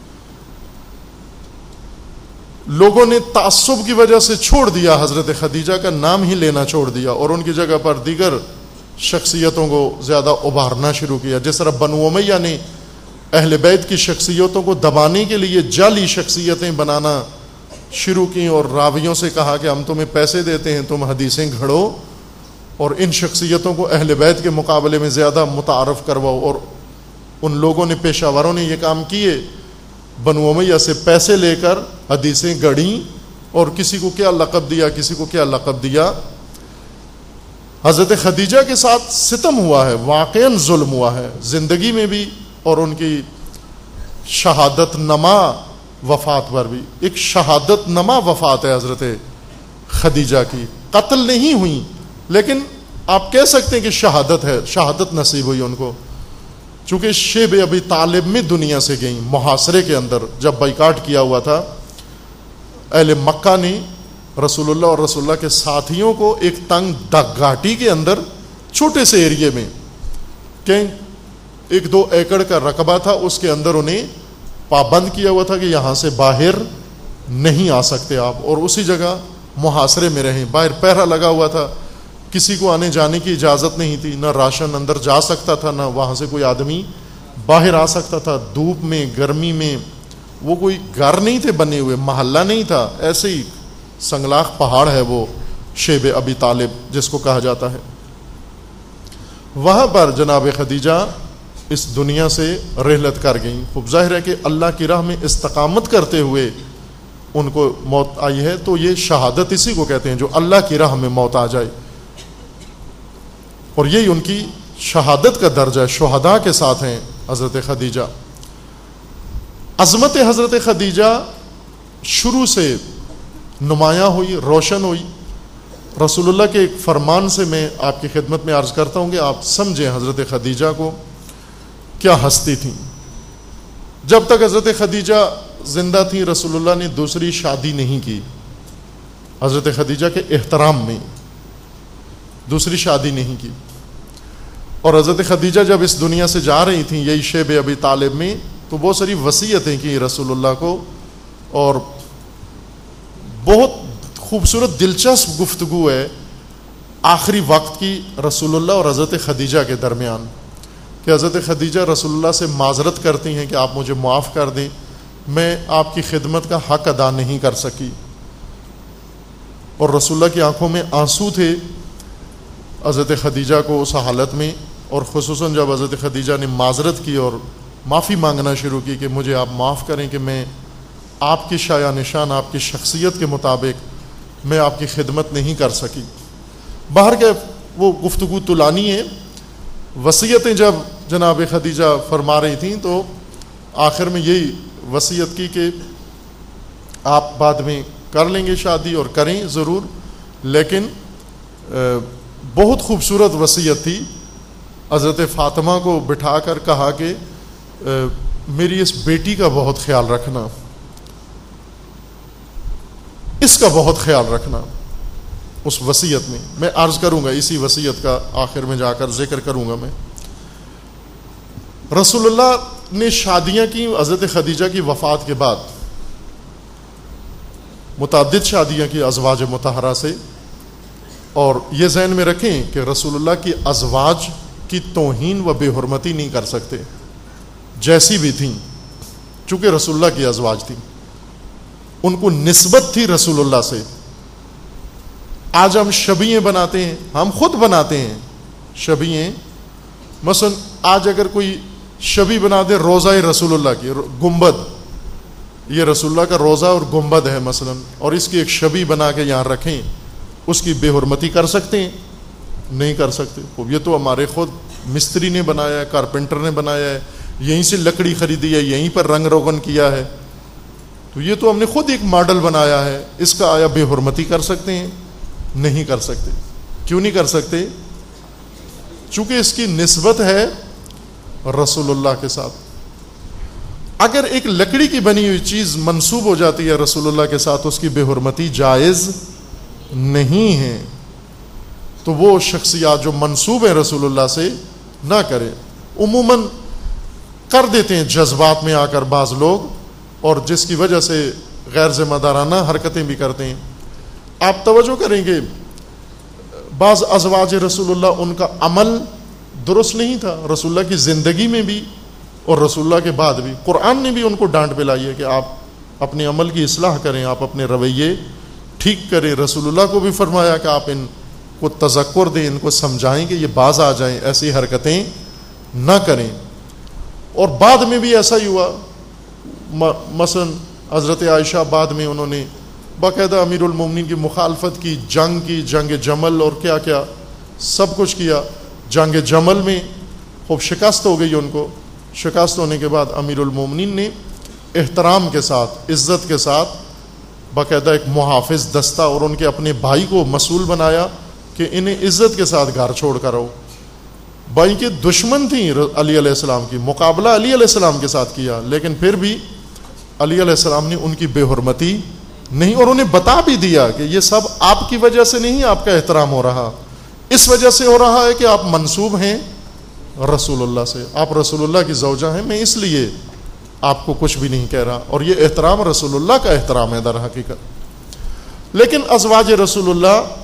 لوگوں نے تعصب کی وجہ سے چھوڑ دیا، حضرت خدیجہ کا نام ہی لینا چھوڑ دیا، اور ان کی جگہ پر دیگر شخصیتوں کو زیادہ ابھارنا شروع کیا۔ جس طرح بنو امیہ نے اہل بیت کی شخصیتوں کو دبانے کے لیے جعلی شخصیتیں بنانا شروع کی، اور راویوں سے کہا کہ ہم تمہیں پیسے دیتے ہیں، تم حدیثیں گھڑو اور ان شخصیتوں کو اہل بیت کے مقابلے میں زیادہ متعارف کرواؤ۔ اور ان لوگوں نے، پیشہ وروں نے یہ کام کیے، بنو امیہ سے پیسے لے کر حدیثیں گڑھیں، اور کسی کو کیا لقب دیا، کسی کو کیا لقب دیا۔ حضرت خدیجہ کے ساتھ ستم ہوا ہے، واقعاً ظلم ہوا ہے زندگی میں بھی، اور ان کی شہادت نما وفات پر بھی۔ ایک شہادت نما وفات ہے حضرت خدیجہ کی، قتل نہیں ہوئی، لیکن آپ کہہ سکتے ہیں کہ شہادت ہے، شہادت نصیب ہوئی ان کو، چونکہ شیب ابی طالب میں دنیا سے گئیں محاصرے کے اندر۔ جب بائیکاٹ کیا ہوا تھا اہل مکہ نے رسول اللہ اور رسول اللہ کے ساتھیوں کو ایک تنگ دگ گھاٹی کے اندر چھوٹے سے ایریے میں، کہ ایک دو ایکڑ کا رقبہ تھا، اس کے اندر انہیں پابند کیا ہوا تھا کہ یہاں سے باہر نہیں آ سکتے آپ، اور اسی جگہ محاصرے میں رہیں۔ باہر پہرا لگا ہوا تھا، کسی کو آنے جانے کی اجازت نہیں تھی، نہ راشن اندر جا سکتا تھا، نہ وہاں سے کوئی آدمی باہر آ سکتا تھا۔ دھوپ میں، گرمی میں، وہ کوئی گھر نہیں تھے بنے ہوئے، محلہ نہیں تھا، ایسے ہی سنگلاخ پہاڑ ہے وہ شیب ابی طالب جس کو کہا جاتا ہے۔ وہاں پر جناب خدیجہ اس دنیا سے رحلت کر گئیں. خوب ظاہر ہے کہ اللہ کی راہ میں استقامت کرتے ہوئے ان کو موت آئی ہے, تو یہ شہادت اسی کو کہتے ہیں جو اللہ کی راہ میں موت آ جائے, اور یہی ان کی شہادت کا درجہ شہداء کے ساتھ ہیں حضرت خدیجہ. عظمت حضرت خدیجہ شروع سے نمایاں ہوئی, روشن ہوئی. رسول اللہ کے ایک فرمان سے میں آپ کی خدمت میں عرض کرتا ہوں کہ آپ سمجھیں حضرت خدیجہ کو کیا ہستی تھیں. جب تک حضرت خدیجہ زندہ تھیں رسول اللہ نے دوسری شادی نہیں کی. حضرت خدیجہ کے احترام میں دوسری شادی نہیں کی. اور حضرت خدیجہ جب اس دنیا سے جا رہی تھیں یہی شیب ابی طالب میں, تو بہت ساری وصیتیں کی رسول اللہ کو, اور بہت خوبصورت دلچسپ گفتگو ہے آخری وقت کی رسول اللہ اور حضرت خدیجہ کے درمیان, کہ حضرت خدیجہ رسول اللہ سے معذرت کرتی ہیں کہ آپ مجھے معاف کر دیں, میں آپ کی خدمت کا حق ادا نہیں کر سکی. اور رسول اللہ کی آنکھوں میں آنسو تھے حضرت خدیجہ کو اس حالت میں, اور خصوصاً جب حضرت خدیجہ نے معذرت کی اور معافی مانگنا شروع کی کہ مجھے آپ معاف کریں کہ میں آپ کی شایع نشان آپ کی شخصیت کے مطابق میں آپ کی خدمت نہیں کر سکی. باہر کے وہ گفتگو طولانی ہے. وصیتیں جب جناب خدیجہ فرما رہی تھیں تو آخر میں یہی وصیت کی کہ آپ بعد میں کر لیں گے شادی, اور کریں ضرور, لیکن بہت خوبصورت وصیت تھی. حضرت فاطمہ کو بٹھا کر کہا کہ میری اس بیٹی کا بہت خیال رکھنا, اس کا بہت خیال رکھنا. اس وصیت میں میں عرض کروں گا, اسی وصیت کا آخر میں جا کر ذکر کروں گا میں. رسول اللہ نے شادیاں کی حضرت خدیجہ کی وفات کے بعد, متعدد شادیاں کی ازواج مطہرہ سے, اور یہ ذہن میں رکھیں کہ رسول اللہ کی ازواج کی توہین و بے حرمتی نہیں کر سکتے جیسی بھی تھیں, چونکہ رسول اللہ کی ازواج تھیں, ان کو نسبت تھی رسول اللہ سے. آج ہم شبیہیں بناتے ہیں, ہم خود بناتے ہیں شبیہیں. مثلا آج اگر کوئی شبی بنا دے روضہ رسول اللہ کی, گنبد, یہ رسول اللہ کا روضہ اور گنبد ہے مثلا, اور اس کی ایک شبی بنا کے یہاں رکھیں, اس کی بے حرمتی کر سکتے ہیں؟ نہیں کر سکتے. یہ تو ہمارے خود مستری نے بنایا ہے, کارپینٹر نے بنایا ہے, یہیں سے لکڑی خریدی ہے, یہیں پر رنگ روغن کیا ہے, تو یہ تو ہم نے خود ایک ماڈل بنایا ہے, اس کا آیا بے حرمتی کر سکتے ہیں؟ نہیں کر سکتے. کیوں نہیں کر سکتے؟ چونکہ اس کی نسبت ہے رسول اللہ کے ساتھ. اگر ایک لکڑی کی بنی ہوئی چیز منسوب ہو جاتی ہے رسول اللہ کے ساتھ, اس کی بے حرمتی جائز نہیں ہے. تو وہ شخصیات جو منسوب ہیں رسول اللہ سے نہ کرے. عموماً کر دیتے ہیں جذبات میں آ کر بعض لوگ, اور جس کی وجہ سے غیر ذمہ دارانہ حرکتیں بھی کرتے ہیں. آپ توجہ کریں گے بعض ازواج رسول اللہ ان کا عمل درست نہیں تھا, رسول اللہ کی زندگی میں بھی اور رسول اللہ کے بعد بھی. قرآن نے بھی ان کو ڈانٹ پلائی ہے کہ آپ اپنے عمل کی اصلاح کریں, آپ اپنے رویے ٹھیک کریں. رسول اللہ کو بھی فرمایا کہ آپ ان کو تذکر دیں, ان کو سمجھائیں کہ یہ باز آ جائیں, ایسی حرکتیں نہ کریں. اور بعد میں بھی ایسا ہی ہوا. مثلا حضرت عائشہ بعد میں انہوں نے باقاعدہ امیر المومنین کی مخالفت کی, جنگ کی, جنگ جمل اور کیا کیا سب کچھ کیا. جنگ جمل میں خوب شکست ہو گئی ان کو. شکست ہونے کے بعد امیر المومنین نے احترام کے ساتھ, عزت کے ساتھ باقاعدہ ایک محافظ دستہ اور ان کے اپنے بھائی کو مسئول بنایا کہ انہیں عزت کے ساتھ گھر چھوڑ کر آؤ. بھائی کے دشمن تھیں علی علیہ السلام کی, مقابلہ علی علیہ السلام کے ساتھ کیا, لیکن پھر بھی علی علیہ السلام نے ان کی بے حرمتی نہیں, اور انہیں بتا بھی دیا کہ یہ سب آپ کی وجہ سے نہیں آپ کا احترام ہو رہا, اس وجہ سے ہو رہا ہے کہ آپ منسوب ہیں رسول اللہ سے, آپ رسول اللہ کی زوجہ ہیں, میں اس لیے آپ کو کچھ بھی نہیں کہہ رہا. اور یہ احترام رسول اللہ کا احترام ہے در حقیقت. لیکن ازواج رسول اللہ,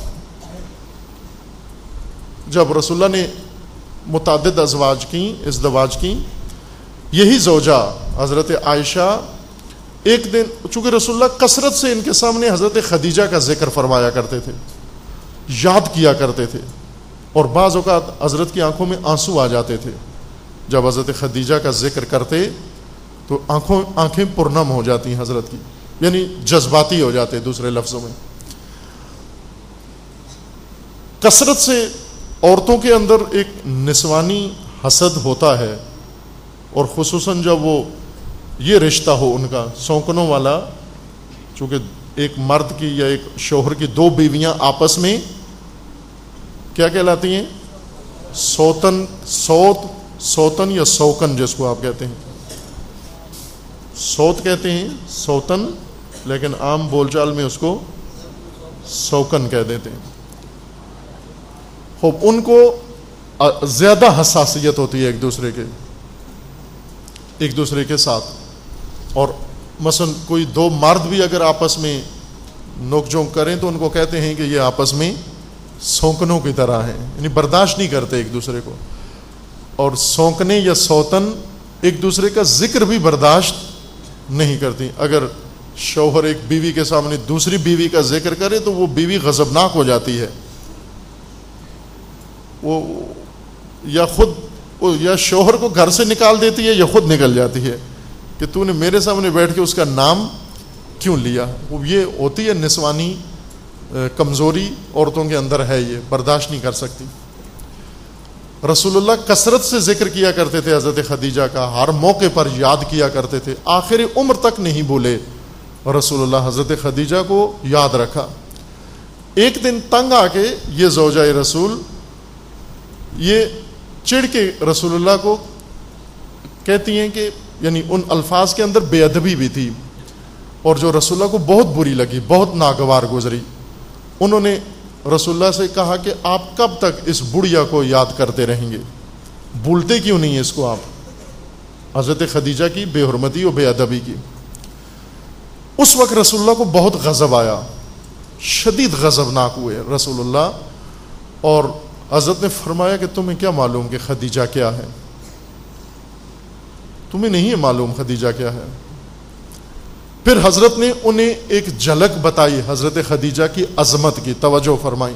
جب رسول اللہ نے متعدد ازواج کی, ازدواج کی, یہی زوجہ حضرت عائشہ ایک دن, چونکہ رسول اللہ کثرت سے ان کے سامنے حضرت خدیجہ کا ذکر فرمایا کرتے تھے, یاد کیا کرتے تھے, اور بعض اوقات حضرت کی آنکھوں میں آنسو آ جاتے تھے جب حضرت خدیجہ کا ذکر کرتے تو آنکھوں آنکھیں پرنم ہو جاتی ہیں حضرت کی، یعنی جذباتی ہو جاتے دوسرے لفظوں میں۔ کثرت سے عورتوں کے اندر ایک نسوانی حسد ہوتا ہے، اور خصوصاً جب وہ یہ رشتہ ہو ان کا سونکنوں والا، چونکہ ایک مرد کی یا ایک شوہر کی دو بیویاں آپس میں کیا کہلاتی ہیں؟ سوتن، سوت، سوتن یا سوکن جس کو آپ کہتے ہیں، سوت کہتے ہیں سوتن، لیکن عام بول چال میں اس کو سوکن کہہ دیتے ہیں۔ خوب ان کو زیادہ حساسیت ہوتی ہے ایک دوسرے کے ایک دوسرے کے ساتھ، اور مثلا کوئی دو مرد بھی اگر آپس میں نوک جھونک کریں تو ان کو کہتے ہیں کہ یہ آپس میں سونکنوں کی طرح ہیں، یعنی برداشت نہیں کرتے ایک دوسرے کو، اور سونکنے یا سوتن ایک دوسرے کا ذکر بھی برداشت نہیں کرتی۔ اگر شوہر ایک بیوی کے سامنے دوسری بیوی کا ذکر کرے تو وہ بیوی غضبناک ہو جاتی ہے، وہ یا خود یا شوہر کو گھر سے نکال دیتی ہے یا خود نکل جاتی ہے کہ تو نے میرے سامنے بیٹھ کے اس کا نام کیوں لیا۔ وہ یہ ہوتی ہے نسوانی کمزوری عورتوں کے اندر ہے، یہ برداشت نہیں کر سکتی۔ رسول اللہ کثرت سے ذکر کیا کرتے تھے حضرت خدیجہ کا، ہر موقع پر یاد کیا کرتے تھے، آخر عمر تک نہیں بھولے رسول اللہ حضرت خدیجہ کو یاد رکھا۔ ایک دن تنگ آ کے یہ زوجہ رسول یہ چڑ کے رسول اللہ کو کہتی ہیں کہ یعنی ان الفاظ کے اندر بے ادبی بھی تھی، اور جو رسول اللہ کو بہت بری لگی، بہت ناگوار گزری۔ انہوں نے رسول اللہ سے کہا کہ آپ کب تک اس بڑھیا کو یاد کرتے رہیں گے، بھولتے کیوں نہیں اس کو آپ؟ حضرت خدیجہ کی بے حرمتی اور بے ادبی کی۔ اس وقت رسول اللہ کو بہت غضب آیا، شدید غضبناک ہوئے رسول اللہ، اور حضرت نے فرمایا کہ تمہیں کیا معلوم کہ خدیجہ کیا ہے؟ تمہیں نہیں معلوم خدیجہ کیا ہے؟ پھر حضرت نے انہیں ایک جھلک بتائی حضرت خدیجہ کی عظمت کی، توجہ فرمائی،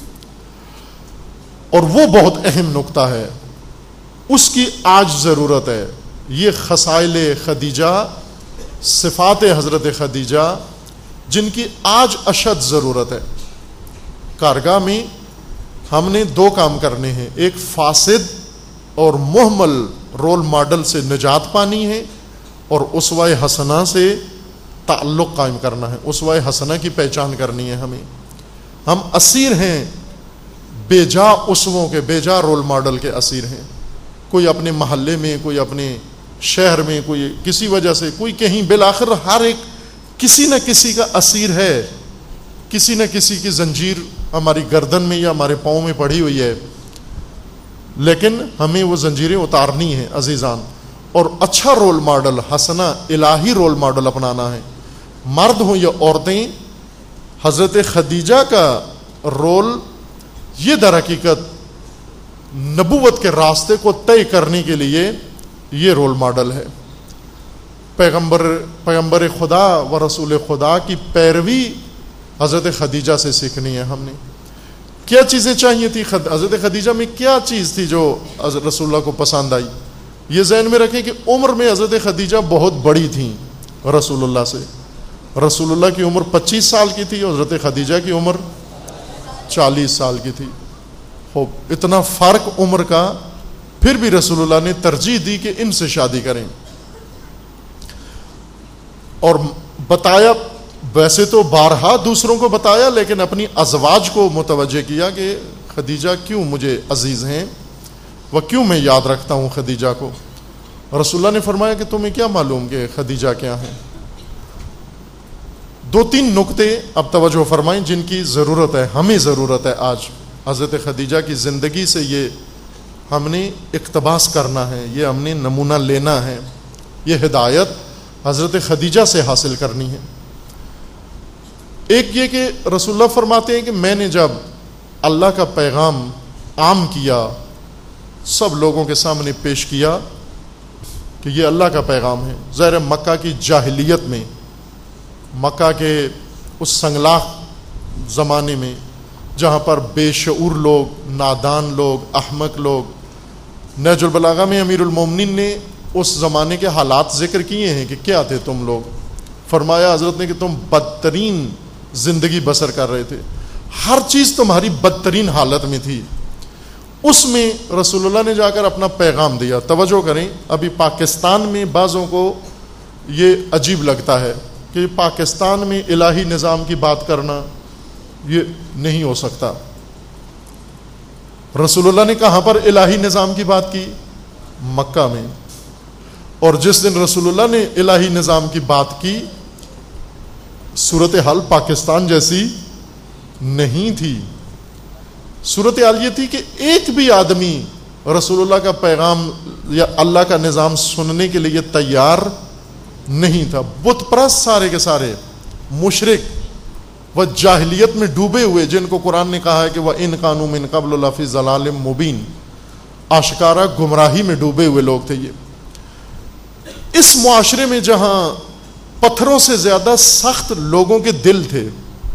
اور وہ بہت اہم نقطہ ہے، اس کی آج ضرورت ہے۔ یہ خصائل خدیجہ، صفات حضرت خدیجہ جن کی آج اشد ضرورت ہے۔ کارگاہ میں ہم نے دو کام کرنے ہیں، ایک فاسد اور محمل رول ماڈل سے نجات پانی ہے، اور اسوہ حسنہ سے تعلق قائم کرنا ہے، اسوہ حسنہ کی پہچان کرنی ہے ہمیں۔ ہم اسیر ہیں بے جا اسووں کے، بے جا رول ماڈل کے اسیر ہیں، کوئی اپنے محلے میں، کوئی اپنے شہر میں، کوئی کسی وجہ سے، کوئی کہیں، بالآخر ہر ایک کسی نہ کسی کا اسیر ہے، کسی نہ کسی کی زنجیر ہماری گردن میں یا ہمارے پاؤں میں پڑی ہوئی ہے، لیکن ہمیں وہ زنجیریں اتارنی ہیں عزیزان، اور اچھا رول ماڈل، حسنہ الہی رول ماڈل اپنانا ہے۔ مرد ہوں یا عورتیں، حضرت خدیجہ کا رول یہ در حقیقت نبوت کے راستے کو طے کرنے کے لیے یہ رول ماڈل ہے۔ پیغمبر پیغمبر خدا و رسول خدا کی پیروی حضرت خدیجہ سے سیکھنی ہے ہم نے۔ کیا چیزیں چاہیے تھی حضرت خدیجہ میں؟ کیا چیز تھی جو رسول اللہ کو پسند آئی؟ یہ ذہن میں رکھیں کہ عمر میں حضرت خدیجہ بہت بڑی تھیں رسول اللہ سے۔ رسول اللہ کی عمر پچیس سال کی تھی، حضرت خدیجہ کی عمر چالیس سال کی تھی۔ خوب اتنا فرق عمر کا، پھر بھی رسول اللہ نے ترجیح دی کہ ان سے شادی کریں، اور بتایا، ویسے تو بارہا دوسروں کو بتایا، لیکن اپنی ازواج کو متوجہ کیا کہ خدیجہ کیوں مجھے عزیز ہیں، وہ کیوں میں یاد رکھتا ہوں خدیجہ کو۔ رسول اللہ نے فرمایا کہ تمہیں کیا معلوم کہ خدیجہ کیا ہے؟ دو تین نقطے اب توجہ فرمائیں جن کی ضرورت ہے، ہمیں ضرورت ہے آج حضرت خدیجہ کی زندگی سے، یہ ہم نے اقتباس کرنا ہے، یہ ہم نے نمونہ لینا ہے، یہ ہدایت حضرت خدیجہ سے حاصل کرنی ہے۔ ایک یہ کہ رسول اللہ فرماتے ہیں کہ میں نے جب اللہ کا پیغام عام کیا، سب لوگوں کے سامنے پیش کیا کہ یہ اللہ کا پیغام ہے، ظاہر مکہ کی جاہلیت میں، مکہ کے اس سنگلاخ زمانے میں جہاں پر بے شعور لوگ، نادان لوگ، احمق لوگ. نہج البلاغہ میں امیر المومنین نے اس زمانے کے حالات ذکر کیے ہیں کہ کیا تھے تم لوگ. فرمایا حضرت نے کہ تم بدترین زندگی بسر کر رہے تھے، ہر چیز تمہاری بدترین حالت میں تھی. اس میں رسول اللہ نے جا کر اپنا پیغام دیا. توجہ کریں، ابھی پاکستان میں بعضوں کو یہ عجیب لگتا ہے کہ پاکستان میں الہی نظام کی بات کرنا یہ نہیں ہو سکتا. رسول اللہ نے کہاں پر الہی نظام کی بات کی؟ مکہ میں. اور جس دن رسول اللہ نے الہی نظام کی بات کی، صورتحال پاکستان جیسی نہیں تھی. صورتحال یہ تھی کہ ایک بھی آدمی رسول اللہ کا پیغام یا اللہ کا نظام سننے کے لیے تیار نہیں تھا. بت پرست سارے کے سارے، مشرک و جاہلیت میں ڈوبے ہوئے، جن کو قرآن نے کہا ہے کہ وہ ان قانوا من قبل لفی ضلال مبین، آشکارا گمراہی میں ڈوبے ہوئے لوگ تھے. یہ اس معاشرے میں جہاں پتھروں سے زیادہ سخت لوگوں کے دل تھے،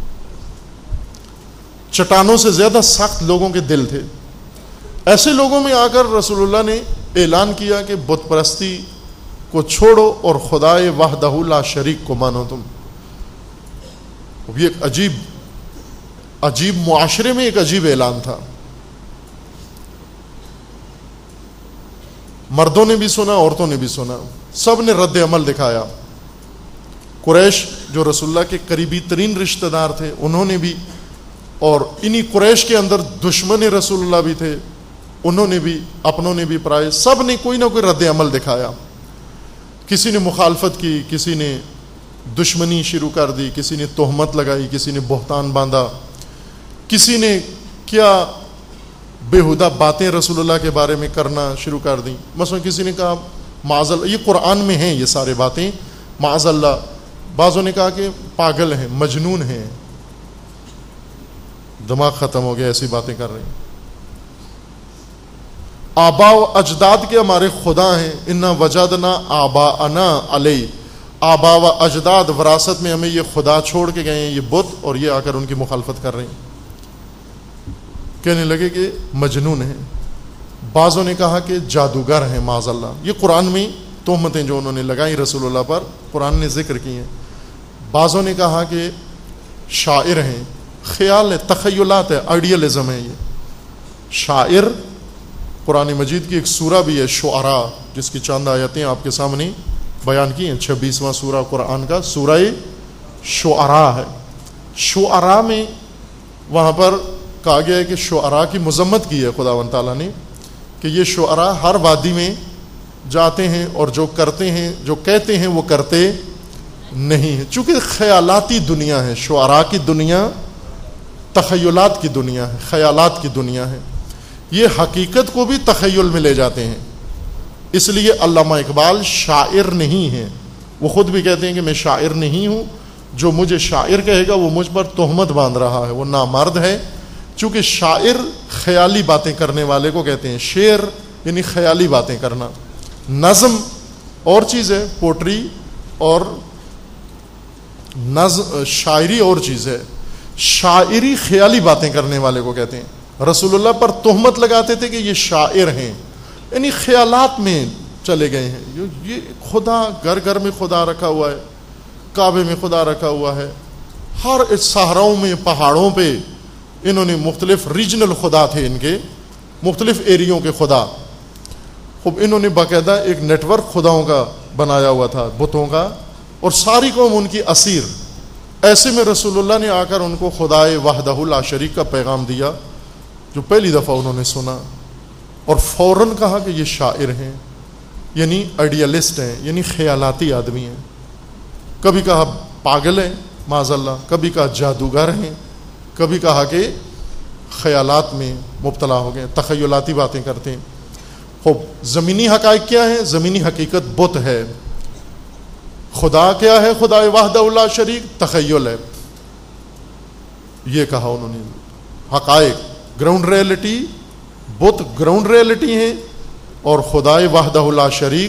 چٹانوں سے زیادہ سخت لوگوں کے دل تھے، ایسے لوگوں میں آ کر رسول اللہ نے اعلان کیا کہ بت پرستی کو چھوڑو اور خدائے وحدہ لا شریک کو مانو. تم یہ ایک عجیب عجیب معاشرے میں ایک عجیب اعلان تھا. مردوں نے بھی سنا، عورتوں نے بھی سنا، سب نے رد عمل دکھایا. قریش جو رسول اللہ کے قریبی ترین رشتہ دار تھے انہوں نے بھی، اور انہی قریش کے اندر دشمن رسول اللہ بھی تھے، انہوں نے بھی، اپنوں نے بھی، پرائے، سب نے کوئی نہ کوئی رد عمل دکھایا. کسی نے مخالفت کی، کسی نے دشمنی شروع کر دی، کسی نے تہمت لگائی، کسی نے بہتان باندھا، کسی نے کیا بےہودہ باتیں رسول اللہ کے بارے میں کرنا شروع کر دیں. مثلا کسی نے کہا معاذ اللہ، یہ قرآن میں ہیں یہ سارے باتیں، معاذ اللہ. بعضوں نے کہا کہ پاگل ہیں، مجنون ہیں، دماغ ختم ہو گیا، ایسی باتیں کر رہے ہیں. آبا و اجداد کے ہمارے خدا ہیں، انا وجدنا آباءنا علیہ، آبا و اجداد وراثت میں ہمیں یہ خدا چھوڑ کے گئے ہیں، یہ بت، اور یہ آ کر ان کی مخالفت کر رہے ہیں. کہنے لگے کہ مجنون ہیں. بعضوں نے کہا کہ جادوگر ہیں معاذ اللہ. یہ قرآن میں تہمتیں جو انہوں نے لگائی رسول اللہ پر قرآن نے ذکر کی ہیں. بعضوں نے کہا کہ شاعر ہیں، خیال ہے، تخیلات ہے، آئیڈیلزم ہے. یہ شاعر، قرآن مجید کی ایک سورہ بھی ہے شعراء، جس کی چند آیتیں آپ کے سامنے بیان کی ہیں. چھبیسواں سورہ قرآن کا سورہ شعراء ہے. شعراء میں وہاں پر کہا گیا ہے کہ شعراء کی مذمت کی ہے خداوند تعالیٰ نے، کہ یہ شعراء ہر وادی میں جاتے ہیں اور جو کرتے ہیں، جو کہتے ہیں وہ کرتے نہیں ہیں. چونکہ خیالاتی دنیا ہے، شعراء کی دنیا تخیلات کی دنیا ہے، خیالات کی دنیا ہے. یہ حقیقت کو بھی تخیل میں لے جاتے ہیں. اس لیے علامہ اقبال شاعر نہیں ہیں. وہ خود بھی کہتے ہیں کہ میں شاعر نہیں ہوں، جو مجھے شاعر کہے گا وہ مجھ پر تہمت باندھ رہا ہے، وہ نامرد ہے. چونکہ شاعر خیالی باتیں کرنے والے کو کہتے ہیں. شعر یعنی خیالی باتیں کرنا. نظم اور چیز ہے، پوٹری اور نظم، شاعری اور چیز ہے. شاعری خیالی باتیں کرنے والے کو کہتے ہیں. رسول اللہ پر تہمت لگاتے تھے کہ یہ شاعر ہیں، یعنی خیالات میں چلے گئے ہیں. یہ خدا، گھر گھر میں خدا رکھا ہوا ہے، کعبے میں خدا رکھا ہوا ہے، ہر صحراؤں میں، پہاڑوں پہ انہوں نے مختلف ریجنل خدا تھے، ان کے مختلف ایریوں کے خدا. خوب انہوں نے باقاعدہ ایک نیٹ ورک خداؤں کا بنایا ہوا تھا، بتوں کا، اور ساری قوم ان کی اسیر. ایسے میں رسول اللہ نے آ کر ان کو خدائے وحدہ لا شریک کا پیغام دیا، جو پہلی دفعہ انہوں نے سنا، اور فوراً کہا کہ یہ شاعر ہیں، یعنی آئیڈیلسٹ ہیں، یعنی خیالاتی آدمی ہیں. کبھی کہا پاگل ہیں معاذ اللہ، کبھی کہا جادوگر ہیں، کبھی کہا کہ خیالات میں مبتلا ہو گئے، تخیلاتی باتیں کرتے ہیں. خوب زمینی حقائق کیا ہیں؟ زمینی حقیقت بت ہے. خدا کیا ہے؟ خدا وحدہ لا شریک تخیل ہے. یہ کہا انہوں نے. حقائق ground reality, but ground reality ہیں، اور خدا وحدہ لا شریک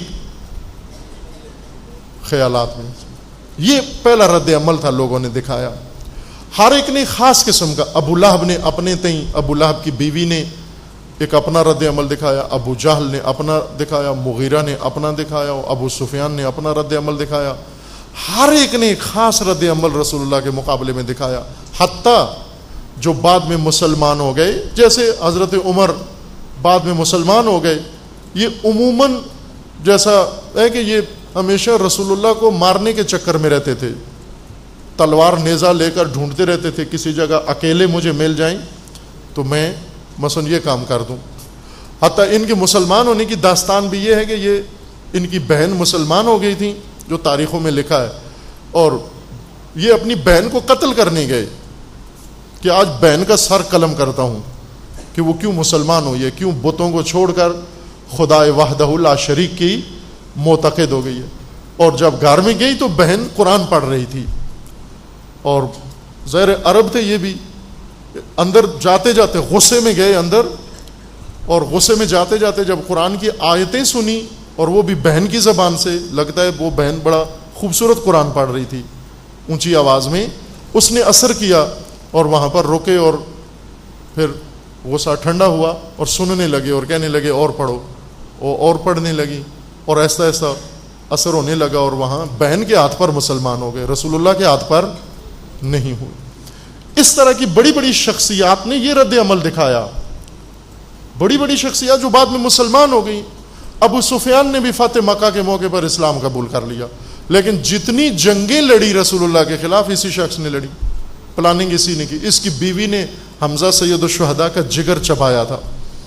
خیالات میں. یہ پہلا رد عمل تھا، لوگوں نے دکھایا. ہر ایک نے خاص قسم کا، ابو لہب نے اپنے تئیں، ابو لہب کی بیوی نے ایک اپنا رد عمل دکھایا، ابو جہل نے اپنا دکھایا، مغیرہ نے اپنا دکھایا، ابو سفیان نے اپنا رد عمل دکھایا. ہر ایک نے ایک خاص رد عمل رسول اللہ کے مقابلے میں دکھایا. حتیٰ جو بعد میں مسلمان ہو گئے، جیسے حضرت عمر بعد میں مسلمان ہو گئے، یہ عموماً جیسا ہے کہ یہ ہمیشہ رسول اللہ کو مارنے کے چکر میں رہتے تھے، تلوار نیزہ لے کر ڈھونڈتے رہتے تھے، کسی جگہ اکیلے مجھے مل جائیں تو میں مثلا یہ کام کر دوں. حتیٰ ان کے مسلمان ہونے کی داستان بھی یہ ہے کہ یہ ان کی بہن مسلمان ہو گئی تھیں، جو تاریخوں میں لکھا ہے، اور یہ اپنی بہن کو قتل کرنے گئے کہ آج بہن کا سر قلم کرتا ہوں کہ وہ کیوں مسلمان ہو، یہ کیوں بتوں کو چھوڑ کر خدا وحدہ لا شریک کی معتقد ہو گئی ہے. اور جب گھر میں گئی تو بہن قرآن پڑھ رہی تھی، اور زیر عرب تھے یہ بھی. اندر جاتے جاتے غصے میں گئے اندر، اور غصے میں جاتے جاتے جب قرآن کی آیتیں سنی، اور وہ بھی بہن کی زبان سے، لگتا ہے وہ بہن بڑا خوبصورت قرآن پڑھ رہی تھی اونچی آواز میں، اس نے اثر کیا اور وہاں پر رکے، اور پھر غصہ ٹھنڈا ہوا اور سننے لگے اور کہنے لگے اور پڑھو، وہ اور پڑھنے لگی، اور ایسا ایسا اثر ہونے لگا، اور وہاں بہن کے ہاتھ پر مسلمان ہو گئے، رسول اللہ کے ہاتھ پر نہیں ہوئے. اس طرح کی بڑی بڑی شخصیات نے یہ رد عمل دکھایا، بڑی بڑی شخصیات جو بعد میں مسلمان ہو گئی. ابو سفیان نے بھی فتح مکہ کے موقع پر اسلام قبول کر لیا، لیکن جتنی جنگیں لڑی رسول اللہ کے خلاف اسی شخص نے لڑی، پلاننگ اسی نے کی. اس کی بیوی نے حمزہ سید الشہداء کا جگر چبایا تھا،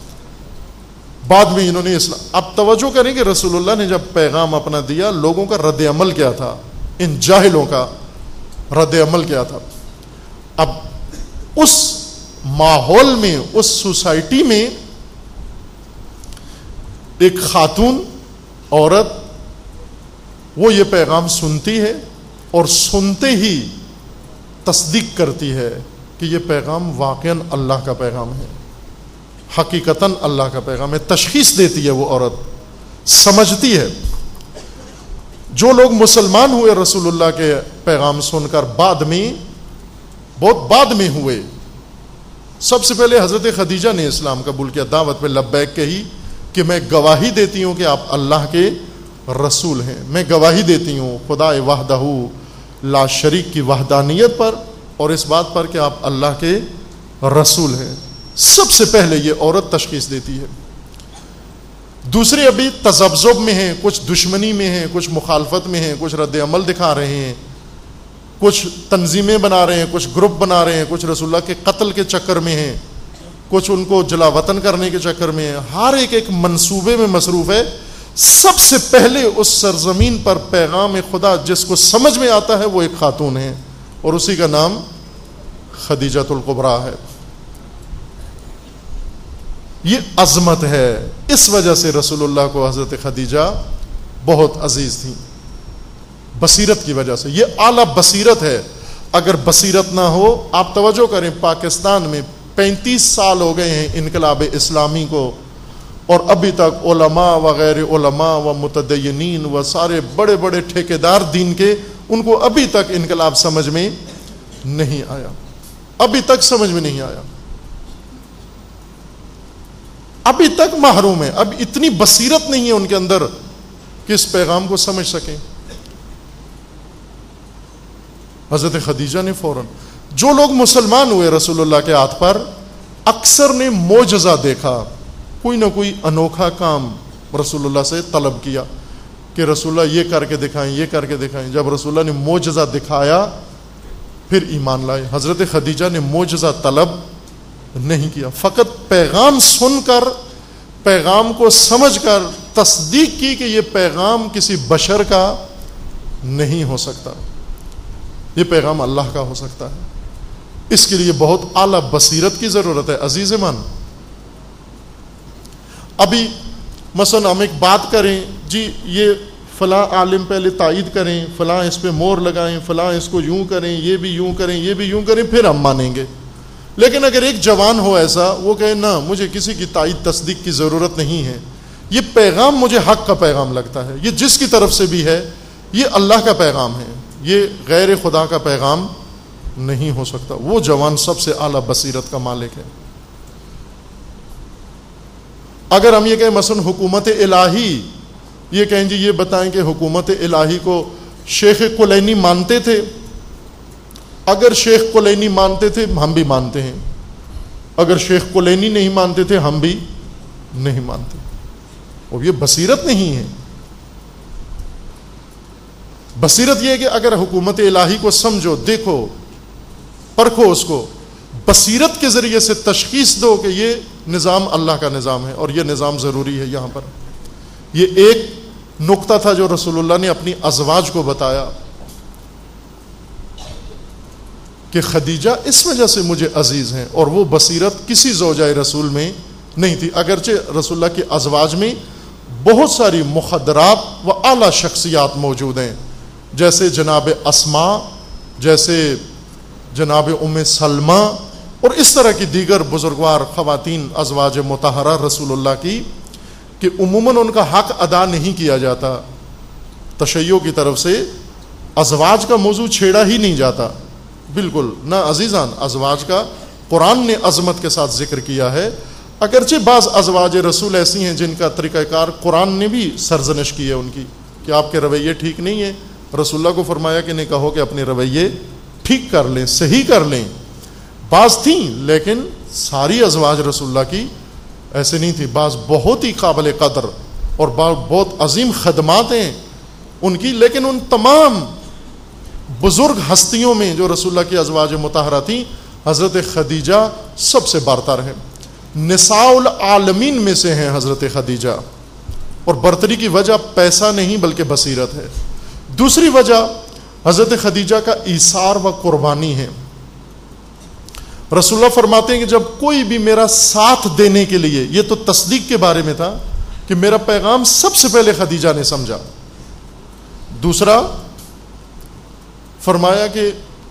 بعد میں انہوں نے اسلام. اب توجہ کریں کہ رسول اللہ نے جب پیغام اپنا دیا، لوگوں کا رد عمل کیا تھا، ان جاہلوں کا رد عمل کیا تھا. اب اس ماحول میں، اس سوسائٹی میں ایک خاتون عورت وہ یہ پیغام سنتی ہے، اور سنتے ہی تصدیق کرتی ہے کہ یہ پیغام واقعاً اللہ کا پیغام ہے، حقیقتاً اللہ کا پیغام ہے. تشخیص دیتی ہے وہ عورت، سمجھتی ہے. جو لوگ مسلمان ہوئے رسول اللہ کے پیغام سن کر، بعد میں بہت بعد میں ہوئے، سب سے پہلے حضرت خدیجہ نے اسلام قبول کیا، دعوت پہ لبیک کہی کہ میں گواہی دیتی ہوں کہ آپ اللہ کے رسول ہیں، میں گواہی دیتی ہوں خدا وحدہ لا شریک کی وحدانیت پر، اور اس بات پر کہ آپ اللہ کے رسول ہیں. سب سے پہلے یہ عورت تشخیص دیتی ہے. دوسرے ابھی تذبذب میں ہیں، کچھ دشمنی میں ہیں، کچھ مخالفت میں ہیں، کچھ رد عمل دکھا رہے ہیں، کچھ تنظیمیں بنا رہے ہیں، کچھ گروپ بنا رہے ہیں، کچھ رسول اللہ کے قتل کے چکر میں ہیں، کچھ ان کو جلا وطن کرنے کے چکر میں ہیں. ہر ایک ایک منصوبے میں مصروف ہے. سب سے پہلے اس سرزمین پر پیغام خدا جس کو سمجھ میں آتا ہے وہ ایک خاتون ہے، اور اسی کا نام خدیجۃ الکبریٰ ہے. یہ عظمت ہے. اس وجہ سے رسول اللہ کو حضرت خدیجہ بہت عزیز تھی، بصیرت کی وجہ سے. یہ اعلیٰ بصیرت ہے. اگر بصیرت نہ ہو، آپ توجہ کریں، پاکستان میں پینتیس سال ہو گئے ہیں انقلاب اسلامی کو، اور ابھی تک علماء وغیر علماء و متدینین و سارے بڑے بڑے ٹھیکیدار دین کے، ان کو ابھی تک انقلاب سمجھ میں نہیں آیا، ابھی تک سمجھ میں نہیں آیا، ابھی تک محروم ہے. اب اتنی بصیرت نہیں ہے ان کے اندر کہ اس پیغام کو سمجھ سکیں. حضرت خدیجہ نے فوراً، جو لوگ مسلمان ہوئے رسول اللہ کے ہاتھ پر، اکثر نے معجزہ دیکھا، کوئی نہ کوئی انوکھا کام رسول اللہ سے طلب کیا کہ رسول اللہ یہ کر کے دکھائیں، یہ کر کے دکھائیں. جب رسول اللہ نے معجزہ دکھایا پھر ایمان لائے. حضرت خدیجہ نے معجزہ طلب نہیں کیا، فقط پیغام سن کر، پیغام کو سمجھ کر تصدیق کی کہ یہ پیغام کسی بشر کا نہیں ہو سکتا، یہ پیغام اللہ کا ہو سکتا ہے. اس کے لیے بہت اعلیٰ بصیرت کی ضرورت ہے. عزیز من، ابھی مثلا ہم ایک بات کریں، جی یہ فلاں عالم پہلے تائید کریں، فلاں اس پہ مور لگائیں، فلاں اس کو یوں کریں، یہ بھی یوں کریں، یہ بھی یوں کریں، پھر ہم مانیں گے. لیکن اگر ایک جوان ہو ایسا، وہ کہے نہ مجھے کسی کی تائید تصدیق کی ضرورت نہیں ہے، یہ پیغام مجھے حق کا پیغام لگتا ہے، یہ جس کی طرف سے بھی ہے یہ اللہ کا پیغام ہے، یہ غیر خدا کا پیغام نہیں ہو سکتا. وہ جوان سب سے اعلیٰ بصیرت کا مالک ہے. اگر ہم یہ کہیں مثلا حکومت الہی، یہ کہیں جی یہ بتائیں کہ حکومت الہی کو شیخ کلینی مانتے تھے؟ اگر شیخ کلینی مانتے تھے ہم بھی مانتے ہیں، اگر شیخ کلینی نہیں مانتے تھے ہم بھی نہیں مانتے. اور یہ بصیرت نہیں ہے. بصیرت یہ ہے کہ اگر حکومت الہی کو سمجھو، دیکھو، پرکھو اس کو، بصیرت کے ذریعے سے تشخیص دو کہ یہ نظام اللہ کا نظام ہے اور یہ نظام ضروری ہے. یہاں پر یہ ایک نقطہ تھا جو رسول اللہ نے اپنی ازواج کو بتایا کہ خدیجہ اس وجہ سے مجھے عزیز ہیں، اور وہ بصیرت کسی زوجہ رسول میں نہیں تھی. اگرچہ رسول اللہ کے ازواج میں بہت ساری مخدرات و اعلیٰ شخصیات موجود ہیں، جیسے جناب اسماء، جیسے جناب ام سلمہ، اور اس طرح کی دیگر بزرگوار خواتین ازواج مطہرہ رسول اللہ کی، کہ عموماً ان کا حق ادا نہیں کیا جاتا. تشیع کی طرف سے ازواج کا موضوع چھیڑا ہی نہیں جاتا بالکل نہ. عزیزان، ازواج کا قرآن نے عظمت کے ساتھ ذکر کیا ہے، اگرچہ بعض ازواج رسول ایسی ہیں جن کا طریقہ کار قرآن نے بھی سرزنش کی ہے ان کی، کہ آپ کے رویے ٹھیک نہیں ہیں. رسول اللہ کو فرمایا کہ نہیں، کہو کہ اپنے رویے ٹھیک کر لیں، صحیح کر لیں. بعض تھیں لیکن ساری ازواج رسول اللہ کی ایسے نہیں تھی. بعض بہت ہی قابل قدر اور بہت عظیم خدمات ہیں ان کی، لیکن ان تمام بزرگ ہستیوں میں جو رسول اللہ کی ازواج مطہرہ تھیں، حضرت خدیجہ سب سے برتر ہے. نساء العالمین میں سے ہیں حضرت خدیجہ، اور برتری کی وجہ پیسہ نہیں بلکہ بصیرت ہے. دوسری وجہ حضرت خدیجہ کا ایثار و قربانی ہے. رسول اللہ فرماتے ہیں کہ جب کوئی بھی میرا ساتھ دینے کے لیے، یہ تو تصدیق کے بارے میں تھا کہ میرا پیغام سب سے پہلے خدیجہ نے سمجھا. دوسرا فرمایا کہ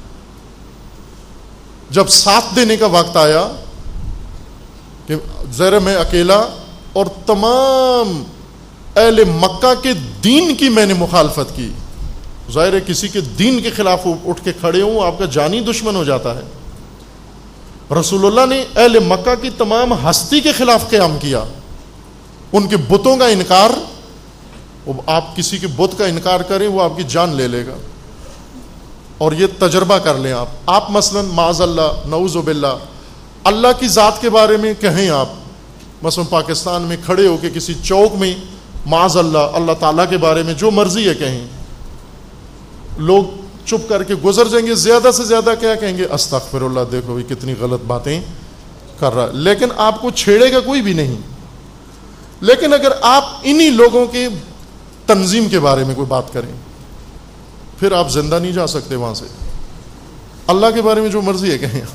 جب ساتھ دینے کا وقت آیا کہ ذرا میں اکیلا اور تمام اہل مکہ کے دین کی میں نے مخالفت کی. ظاہر ہے کسی کے دین کے خلاف اٹھ کے کھڑے ہوں آپ کا جانی دشمن ہو جاتا ہے. رسول اللہ نے اہل مکہ کی تمام ہستی کے خلاف قیام کیا، ان کے بتوں کا انکار. آپ کسی کے بت کا انکار کریں وہ آپ کی جان لے لے گا. اور یہ تجربہ کر لیں آپ آپ مثلا معاذ اللہ نعوذ باللہ اللہ کی ذات کے بارے میں کہیں، آپ مثلا پاکستان میں کھڑے ہو کے کسی چوک میں معاذ اللہ اللہ تعالیٰ کے بارے میں جو مرضی ہے کہیں، لوگ چپ کر کے گزر جائیں گے. زیادہ سے زیادہ کیا کہیں گے؟ استغفر اللہ، دیکھو یہ کتنی غلط باتیں کر رہا ہے. لیکن آپ کو چھیڑے گا کوئی بھی نہیں. لیکن اگر آپ انہی لوگوں کے تنظیم کے بارے میں کوئی بات کریں، پھر آپ زندہ نہیں جا سکتے وہاں سے. اللہ کے بارے میں جو مرضی ہے کہیں،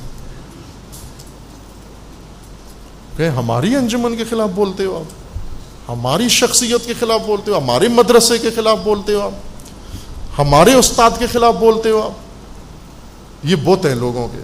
کہ ہماری انجمن کے خلاف بولتے ہو آپ، ہماری شخصیت کے خلاف بولتے ہو، ہمارے مدرسے کے خلاف بولتے ہو آپ، ہمارے استاد کے خلاف بولتے ہو آپ. یہ بت ہیں لوگوں کے،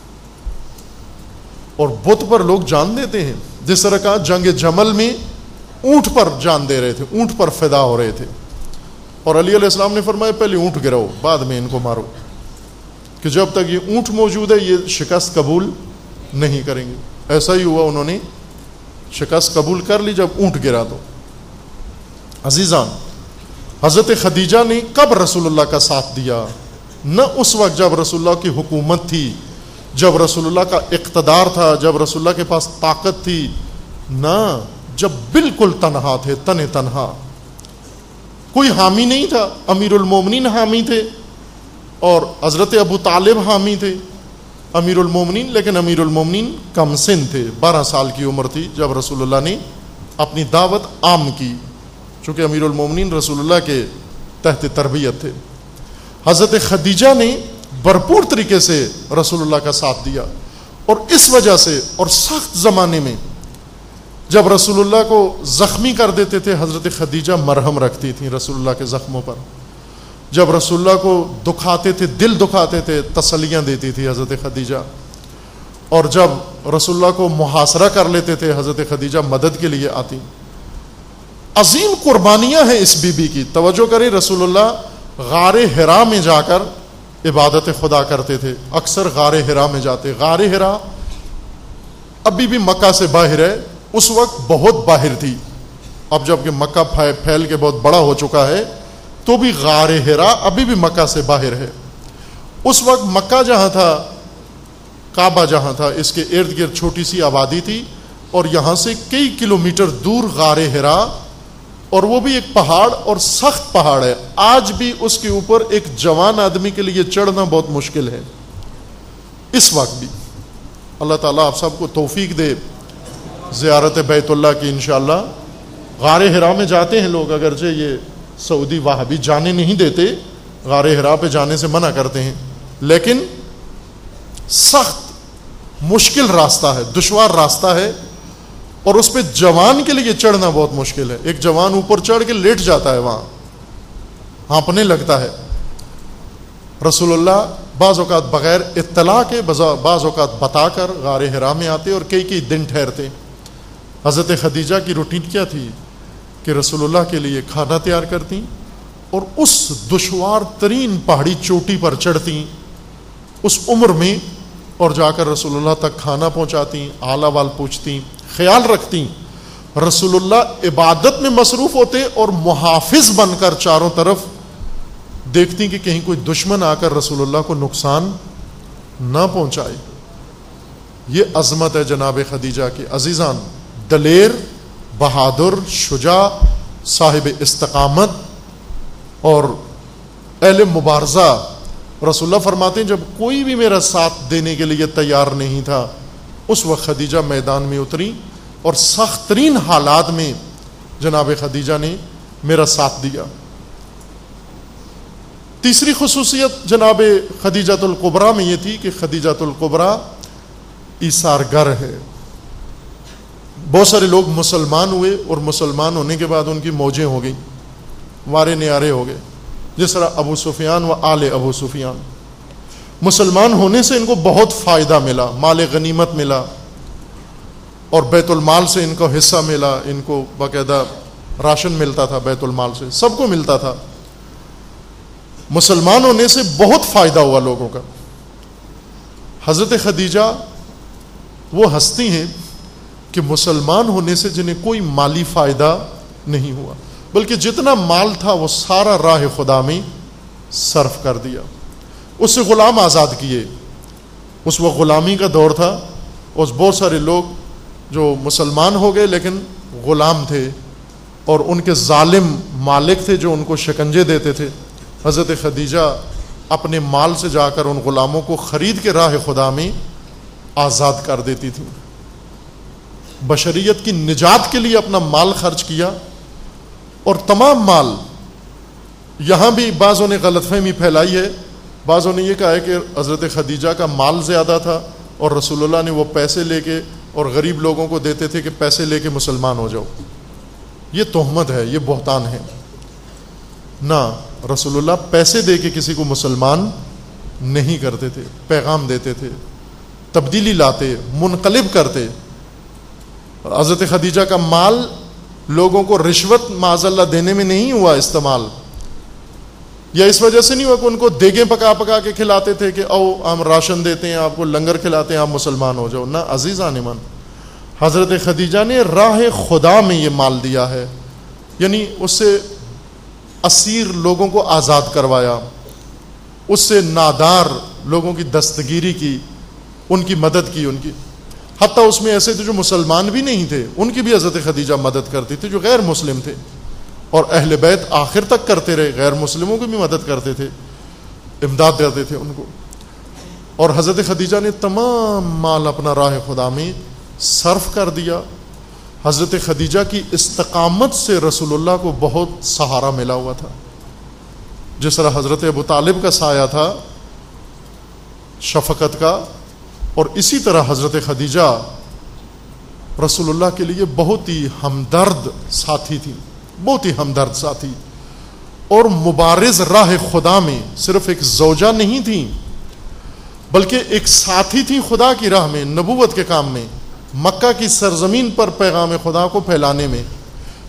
اور بت پر لوگ جان دیتے ہیں. جس طرح کا جنگ جمل میں اونٹ پر جان دے رہے تھے، اونٹ پر فدا ہو رہے تھے، اور علی علیہ السلام نے فرمایا پہلے اونٹ گراؤ بعد میں ان کو مارو، کہ جب تک یہ اونٹ موجود ہے یہ شکست قبول نہیں کریں گے. ایسا ہی ہوا، انہوں نے شکست قبول کر لی جب اونٹ گرا. دو عزیزان، حضرت خدیجہ نے کب رسول اللہ کا ساتھ دیا؟ نہ اس وقت جب رسول اللہ کی حکومت تھی، جب رسول اللہ کا اقتدار تھا، جب رسول اللہ کے پاس طاقت تھی، نہ جب بالکل تنہا تھے، تن تنہا، کوئی حامی نہیں تھا. امیر المومنین حامی تھے اور حضرت ابو طالب حامی تھے امیر المومنین، لیکن امیر المومنین کم سن تھے، بارہ سال کی عمر تھی جب رسول اللہ نے اپنی دعوت عام کی، چونکہ امیر المومنین رسول اللہ کے تحت تربیت تھے. حضرت خدیجہ نے بھرپور طریقے سے رسول اللہ کا ساتھ دیا، اور اس وجہ سے، اور سخت زمانے میں جب رسول اللہ کو زخمی کر دیتے تھے، حضرت خدیجہ مرہم رکھتی تھیں رسول اللہ کے زخموں پر. جب رسول اللہ کو دکھاتے تھے، دل دکھاتے تھے، تسلیاں دیتی تھی حضرت خدیجہ. اور جب رسول اللہ کو محاصرہ کر لیتے تھے، حضرت خدیجہ مدد کے لیے آتی. عظیم قربانیاں ہیں اس بی بی کی. توجہ کریں، رسول اللہ غار حرا میں جا کر عبادت خدا کرتے تھے، اکثر غار حرا میں جاتے. غار حرا ابھی بھی مکہ سے باہر ہے، اس وقت بہت باہر تھی. اب جب کہ مکہ پھیل کے بہت بڑا ہو چکا ہے تو بھی غار حرا ابھی بھی مکہ سے باہر ہے. اس وقت مکہ جہاں تھا، کعبہ جہاں تھا، اس کے ارد گرد چھوٹی سی آبادی تھی، اور یہاں سے کئی کلومیٹر دور غار حرا، اور وہ بھی ایک پہاڑ، اور سخت پہاڑ ہے. آج بھی اس کے اوپر ایک جوان آدمی کے لیے چڑھنا بہت مشکل ہے اس وقت بھی. اللہ تعالیٰ آپ سب کو توفیق دے زیارت بیت اللہ کی انشاءاللہ. غار حرا میں جاتے ہیں لوگ، اگرچہ یہ سعودی وہابی جانے نہیں دیتے، غار حرا پہ جانے سے منع کرتے ہیں، لیکن سخت مشکل راستہ ہے، دشوار راستہ ہے، اور اس پہ جوان کے لیے چڑھنا بہت مشکل ہے. ایک جوان اوپر چڑھ کے لیٹ جاتا ہے، وہاں ہانپنے لگتا ہے. رسول اللہ بعض اوقات بغیر اطلاع کے، بعض اوقات بتا کر غار حرا میں آتے اور کئی کئی دن ٹھہرتے. حضرت خدیجہ کی روٹین کیا تھی کہ رسول اللہ کے لیے کھانا تیار کرتی اور اس دشوار ترین پہاڑی چوٹی پر چڑھتی اس عمر میں، اور جا کر رسول اللہ تک کھانا پہنچاتی، حال احوال پوچھتی، خیال رکھتی. رسول اللہ عبادت میں مصروف ہوتے اور محافظ بن کر چاروں طرف دیکھتی کہ کہیں کوئی دشمن آ کر رسول اللہ کو نقصان نہ پہنچائے. یہ عظمت ہے جناب خدیجہ کی. عزیزان، دلیر، بہادر، شجاع، صاحب استقامت اور اہل مبارزہ. رسول اللہ فرماتے ہیں جب کوئی بھی میرا ساتھ دینے کے لیے تیار نہیں تھا، اس وقت خدیجہ میدان میں اتری اور سخت ترین حالات میں جناب خدیجہ نے میرا ساتھ دیا. تیسری خصوصیت جناب خدیجۃ الکبریٰ میں یہ تھی کہ خدیجۃ الکبریٰ ایثار گر ہے. بہت سارے لوگ مسلمان ہوئے اور مسلمان ہونے کے بعد ان کی موجیں ہو گئیں، وارے نیارے ہو گئے، جس طرح ابو سفیان و آل ابو سفیان. مسلمان ہونے سے ان کو بہت فائدہ ملا، مال غنیمت ملا، اور بیت المال سے ان کو حصہ ملا. ان کو باقاعدہ راشن ملتا تھا بیت المال سے، سب کو ملتا تھا. مسلمان ہونے سے بہت فائدہ ہوا لوگوں کا. حضرت خدیجہ وہ ہستی ہیں کہ مسلمان ہونے سے جنہیں کوئی مالی فائدہ نہیں ہوا، بلکہ جتنا مال تھا وہ سارا راہ خدا میں صرف کر دیا. اس سے غلام آزاد کیے. اس وقت غلامی کا دور تھا، اور بہت سارے لوگ جو مسلمان ہو گئے لیکن غلام تھے، اور ان کے ظالم مالک تھے جو ان کو شکنجے دیتے تھے. حضرت خدیجہ اپنے مال سے جا کر ان غلاموں کو خرید کے راہ خدا میں آزاد کر دیتی تھی. بشریت کی نجات کے لیے اپنا مال خرچ کیا، اور تمام مال. یہاں بھی بعضوں نے غلط فہمی پھیلائی ہے، بعضوں نے یہ کہا ہے کہ حضرت خدیجہ کا مال زیادہ تھا اور رسول اللہ نے وہ پیسے لے کے اور غریب لوگوں کو دیتے تھے کہ پیسے لے کے مسلمان ہو جاؤ. یہ تہمت ہے، یہ بہتان ہے. نہ، رسول اللہ پیسے دے کے کسی کو مسلمان نہیں کرتے تھے، پیغام دیتے تھے، تبدیلی لاتے، منقلب کرتے. حضرت خدیجہ کا مال لوگوں کو رشوت معاذ اللہ دینے میں نہیں ہوا استعمال، یا اس وجہ سے نہیں ہوا کہ ان کو دیگیں پکا پکا کے کھلاتے تھے کہ او ہم راشن دیتے ہیں آپ کو، لنگر کھلاتے ہیں آپ مسلمان ہو جاؤ. نہ عزیزان من، حضرت خدیجہ نے راہ خدا میں یہ مال دیا ہے، یعنی اس سے اسیر لوگوں کو آزاد کروایا، اس سے نادار لوگوں کی دستگیری کی، ان کی مدد کی. ان کی حتیٰ اس میں ایسے تھے جو مسلمان بھی نہیں تھے، ان کی بھی حضرت خدیجہ مدد کرتی تھی، جو غیر مسلم تھے، اور اہل بیت آخر تک کرتے رہے، غیر مسلموں کی بھی مدد کرتے تھے، امداد دیتے تھے ان کو. اور حضرت خدیجہ نے تمام مال اپنا راہ خدا میں صرف کر دیا. حضرت خدیجہ کی استقامت سے رسول اللہ کو بہت سہارا ملا ہوا تھا. جس طرح حضرت ابو طالب کا سایہ تھا شفقت کا، اور اسی طرح حضرت خدیجہ رسول اللہ کے لیے بہت ہی ہمدرد ساتھی تھی، بہت ہی ہمدرد ساتھی، اور مبارز راہ خدا میں صرف ایک زوجہ نہیں تھی بلکہ ایک ساتھی تھی خدا کی راہ میں، نبوت کے کام میں، مکہ کی سرزمین پر پیغام خدا کو پھیلانے میں.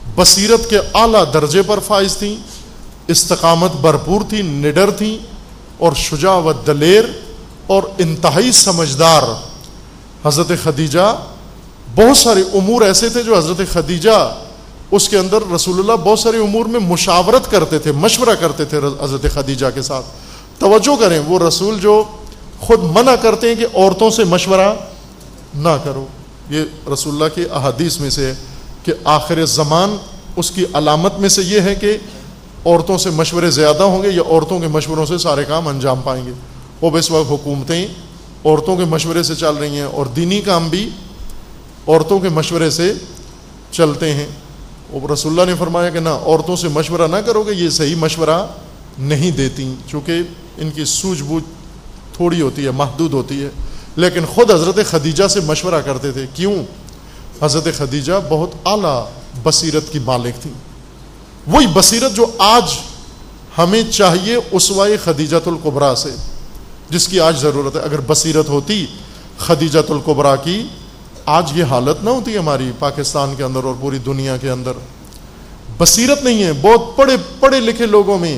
بصیرت کے اعلیٰ درجے پر فائز تھیں، استقامت بھرپور تھی، نڈر تھیں، اور شجاع و دلیر اور انتہائی سمجھدار حضرت خدیجہ. بہت سارے امور ایسے تھے جو حضرت خدیجہ اس کے اندر رسول اللہ بہت سارے امور میں مشاورت کرتے تھے, مشورہ کرتے تھے حضرت خدیجہ کے ساتھ. توجہ کریں, وہ رسول جو خود منع کرتے ہیں کہ عورتوں سے مشورہ نہ کرو. یہ رسول اللہ کی احادیث میں سے ہے کہ آخر زمان اس کی علامت میں سے یہ ہے کہ عورتوں سے مشورے زیادہ ہوں گے یا عورتوں کے مشوروں سے سارے کام انجام پائیں گے. وہ اس وقت حکومتیں عورتوں کے مشورے سے چل رہی ہیں اور دینی کام بھی عورتوں کے مشورے سے چلتے ہیں. اور رسول اللہ نے فرمایا کہ نہ, عورتوں سے مشورہ نہ کرو گے, یہ صحیح مشورہ نہیں دیتی, چونکہ ان کی سوجھ بوجھ تھوڑی ہوتی ہے, محدود ہوتی ہے. لیکن خود حضرت خدیجہ سے مشورہ کرتے تھے. کیوں؟ حضرت خدیجہ بہت اعلیٰ بصیرت کی مالک تھی, وہی بصیرت جو آج ہمیں چاہیے اسوہ خدیجۃ الکبریٰ سے, جس کی آج ضرورت ہے. اگر بصیرت ہوتی خدیجۃ الکبریٰ کی, آج یہ حالت نہ ہوتی ہماری پاکستان کے اندر اور پوری دنیا کے اندر. بصیرت نہیں ہے. بہت پڑھے پڑھے لکھے لوگوں میں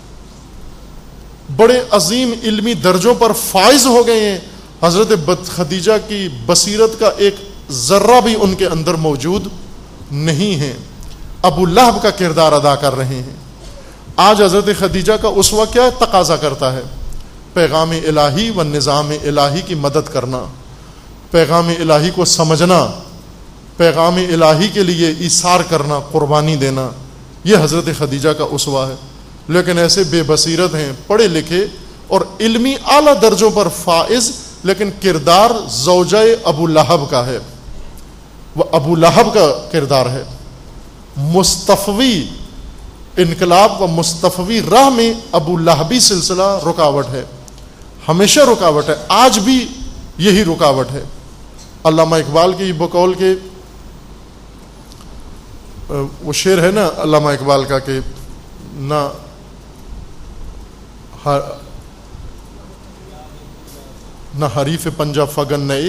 بڑے عظیم علمی درجوں پر فائز ہو گئے ہیں, حضرت خدیجہ کی بصیرت کا ایک ذرہ بھی ان کے اندر موجود نہیں ہے. ابو لہب کا کردار ادا کر رہے ہیں. آج حضرت خدیجہ کا اسوہ کیا تقاضا کرتا ہے؟ پیغام الہی و نظام الہی کی مدد کرنا, پیغام الہی کو سمجھنا, پیغام الہی کے لیے ایثار کرنا, قربانی دینا. یہ حضرت خدیجہ کا اسوہ ہے. لیکن ایسے بے بصیرت ہیں, پڑھے لکھے اور علمی اعلیٰ درجوں پر فائز, لیکن کردار زوجہ ابو لہب کا ہے. وہ ابو لہب کا کردار ہے. مصطفی انقلاب و مصطفی راہ میں ابو لہبی سلسلہ رکاوٹ ہے, ہمیشہ رکاوٹ ہے, آج بھی یہی رکاوٹ ہے. علامہ اقبال کی بقول کے وہ شعر ہے نا علامہ اقبال کا کہ نہ نہ حریف پنجہ فگن نئے,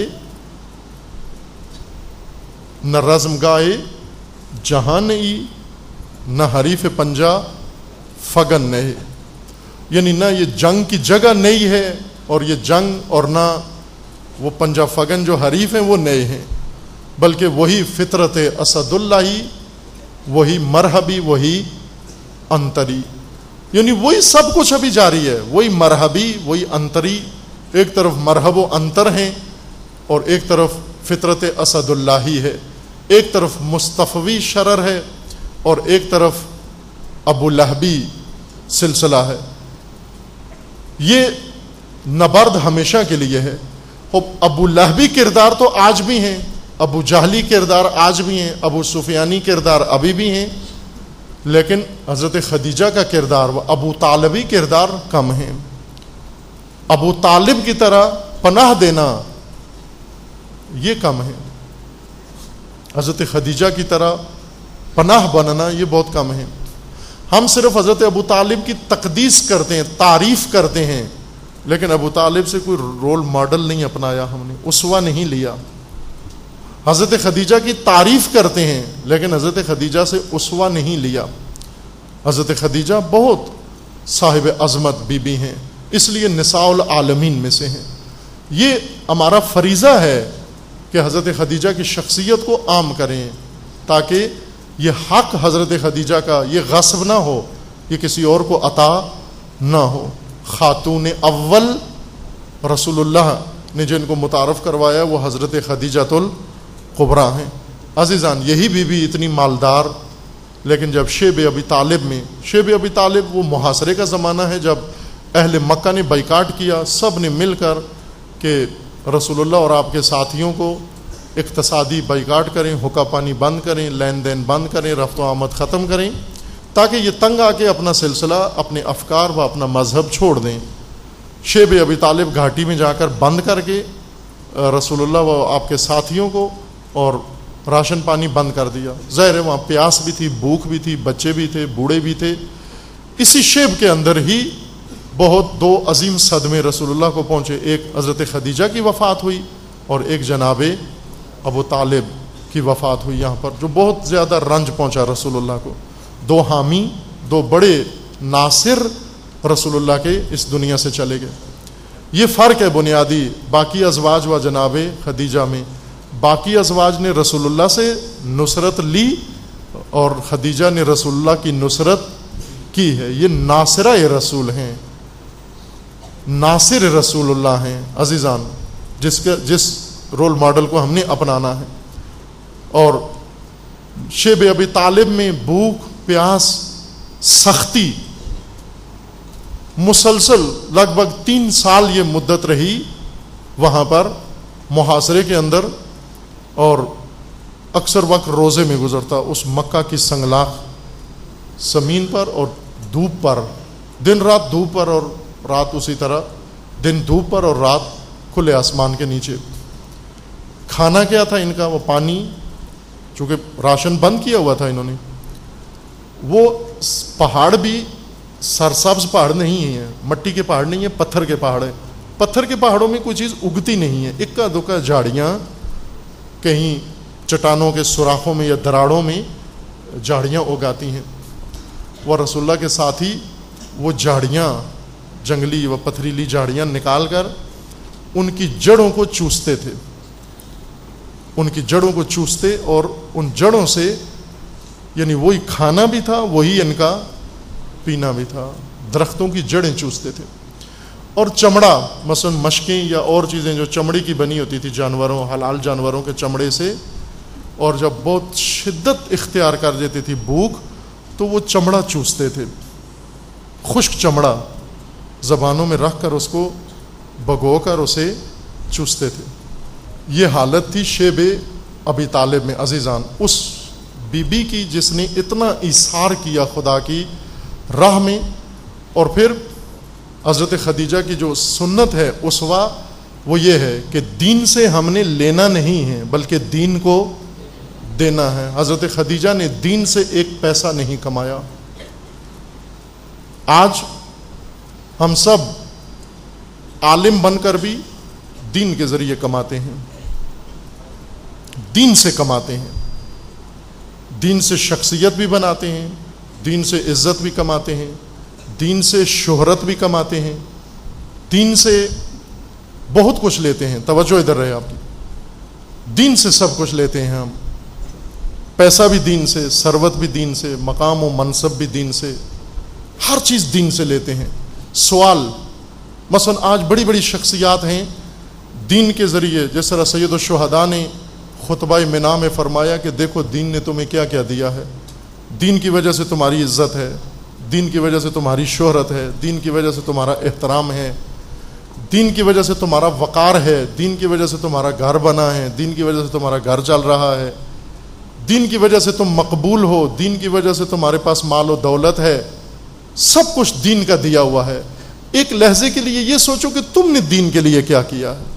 نہ رزم گائے جہاں نئی, نہ حریف پنجہ فگن نئے. یعنی نہ یہ جنگ کی جگہ نئی ہے اور یہ جنگ, اور نہ وہ پنجہ فگن جو حریف ہیں وہ نئے ہیں, بلکہ وہی فطرت اسد اللہ, وہی مرحبی, وہی انتری. یعنی وہی سب کچھ ابھی جاری ہے, وہی مرحبی, وہی انتری. ایک طرف مرحب و انتر ہیں اور ایک طرف فطرت اسد اللہ ہے, ایک طرف مصطفی شرر ہے اور ایک طرف ابو لہبی سلسلہ ہے. یہ نبرد ہمیشہ کے لیے ہے. ابو لہبی کردار تو آج بھی ہیں, ابو جہلی کردار آج بھی ہیں, ابو سفیانی کردار ابھی بھی ہیں, لیکن حضرت خدیجہ کا کردار و ابو طالبی کردار کم ہیں. ابو طالب کی طرح پناہ دینا یہ کم ہے, حضرت خدیجہ کی طرح پناہ بننا یہ بہت کم ہے. ہم صرف حضرت ابو طالب کی تقدیس کرتے ہیں, تعریف کرتے ہیں, لیکن ابو طالب سے کوئی رول ماڈل نہیں اپنایا ہم نے, اسوہ نہیں لیا. حضرت خدیجہ کی تعریف کرتے ہیں لیکن حضرت خدیجہ سے اسوہ نہیں لیا. حضرت خدیجہ بہت صاحب عظمت بی بی ہیں, اس لیے نساء العالمین میں سے ہیں. یہ ہمارا فریضہ ہے کہ حضرت خدیجہ کی شخصیت کو عام کریں تاکہ یہ حق حضرت خدیجہ کا یہ غصب نہ ہو, یہ کسی اور کو عطا نہ ہو. خاتون اول رسول اللہ نے جن کو متعارف کروایا وہ حضرت خدیجۃ الکبریٰ ہیں. عزیزان, یہی بی بی اتنی مالدار, لیکن جب شیب ابی طالب میں, شیب ابی طالب وہ محاصرے کا زمانہ ہے جب اہل مکہ نے بائیکاٹ کیا, سب نے مل کر کہ رسول اللہ اور آپ کے ساتھیوں کو اقتصادی بائیکاٹ کریں, حقہ پانی بند کریں, لین دین بند کریں, رفت و آمد ختم کریں, تاکہ یہ تنگ آ کے اپنا سلسلہ, اپنے افکار و اپنا مذہب چھوڑ دیں. شیب ابی طالب گھاٹی میں جا کر بند کر کے رسول اللہ و آپ کے ساتھیوں کو اور راشن پانی بند کر دیا. ظاہر ہے وہاں پیاس بھی تھی, بھوک بھی تھی, بچے بھی تھے, بوڑھے بھی تھے. اسی شیب کے اندر ہی بہت دو عظیم صدمے رسول اللہ کو پہنچے. ایک حضرت خدیجہ کی وفات ہوئی اور ایک جناب ابو طالب کی وفات ہوئی یہاں پر, جو بہت زیادہ رنج پہنچا رسول اللہ کو. دو حامی, دو بڑے ناصر رسول اللہ کے اس دنیا سے چلے گئے. یہ فرق ہے بنیادی باقی ازواج و جناب خدیجہ میں. باقی ازواج نے رسول اللہ سے نصرت لی اور خدیجہ نے رسول اللہ کی نصرت کی ہے. یہ ناصرہ رسول ہیں, ناصر رسول اللہ ہیں عزیزان, جس کے جس رول ماڈل کو ہم نے اپنانا ہے. اور شیب ابی طالب میں بھوک پیاس سختی مسلسل لگ بھگ تین سال یہ مدت رہی وہاں پر محاصرے کے اندر, اور اکثر وقت روزے میں گزرتا اس مکہ کی سنگلاخ زمین پر اور دھوپ پر, دن رات دھوپ پر اور رات اسی طرح, دن دھوپ پر اور رات کھلے آسمان کے نیچے. کھانا کیا تھا ان کا؟ وہ پانی, چونکہ راشن بند کیا ہوا تھا انہوں نے. وہ پہاڑ بھی سرسبز پہاڑ نہیں ہیں, مٹی کے پہاڑ نہیں ہیں, پتھر کے پہاڑ ہیں. پتھر کے پہاڑوں میں کوئی چیز اگتی نہیں ہے, اکا دکا جھاڑیاں کہیں چٹانوں کے سوراخوں میں یا دراڑوں میں جھاڑیاں اگاتی ہیں. وہ رسول اللہ کے ساتھ ہی وہ جھاڑیاں, جنگلی و پتھریلی جھاڑیاں نکال کر ان کی جڑوں کو چوستے تھے, ان کی جڑوں کو چوستے اور ان جڑوں سے, یعنی وہی کھانا بھی تھا وہی ان کا پینا بھی تھا, درختوں کی جڑیں چوستے تھے. اور چمڑا مثلا مشکیں یا اور چیزیں جو چمڑی کی بنی ہوتی تھی جانوروں, حلال جانوروں کے چمڑے سے, اور جب بہت شدت اختیار کر دیتی تھی بھوک تو وہ چمڑا چوستے تھے, خشک چمڑا زبانوں میں رکھ کر اس کو بھگو کر اسے چوستے تھے. یہ حالت تھی شیب ابی طالب میں عزیزان, اس بی بی کی جس نے اتنا ایثار کیا خدا کی راہ میں. اور پھر حضرت خدیجہ کی جو سنت ہے اسوا وہ یہ ہے کہ دین سے ہم نے لینا نہیں ہے بلکہ دین کو دینا ہے. حضرت خدیجہ نے دین سے ایک پیسہ نہیں کمایا. آج ہم سب عالم بن کر بھی دین کے ذریعے کماتے ہیں, دین سے کماتے ہیں, دین سے شخصیت بھی بناتے ہیں, دین سے عزت بھی کماتے ہیں, دین سے شہرت بھی کماتے ہیں, دین سے بہت کچھ لیتے ہیں. توجہ ادھر رہے آپ کی, دین سے سب کچھ لیتے ہیں ہم, پیسہ بھی دین سے, ثروت بھی دین سے, مقام و منصب بھی دین سے, ہر چیز دین سے لیتے ہیں. سوال مثلا آج بڑی بڑی شخصیات ہیں دین کے ذریعے, جس طرح سید الشہداء نے خطبہ منا میں فرمایا کہ دیکھو دین نے تمہیں کیا کیا دیا ہے, دین کی وجہ سے تمہاری عزت ہے, دین کی وجہ سے تمہاری شہرت ہے, دین کی وجہ سے تمہارا احترام ہے, دین کی وجہ سے تمہارا وقار ہے, دین کی وجہ سے تمہارا گھر بنا ہے, دین کی وجہ سے تمہارا گھر چل رہا ہے, دین کی وجہ سے تم مقبول ہو, دین کی وجہ سے تمہارے پاس مال و دولت ہے. سب کچھ دین کا دیا ہوا ہے. ایک لحظے کے لیے یہ سوچو کہ تم نے دین کے لیے کیا کیا ہے.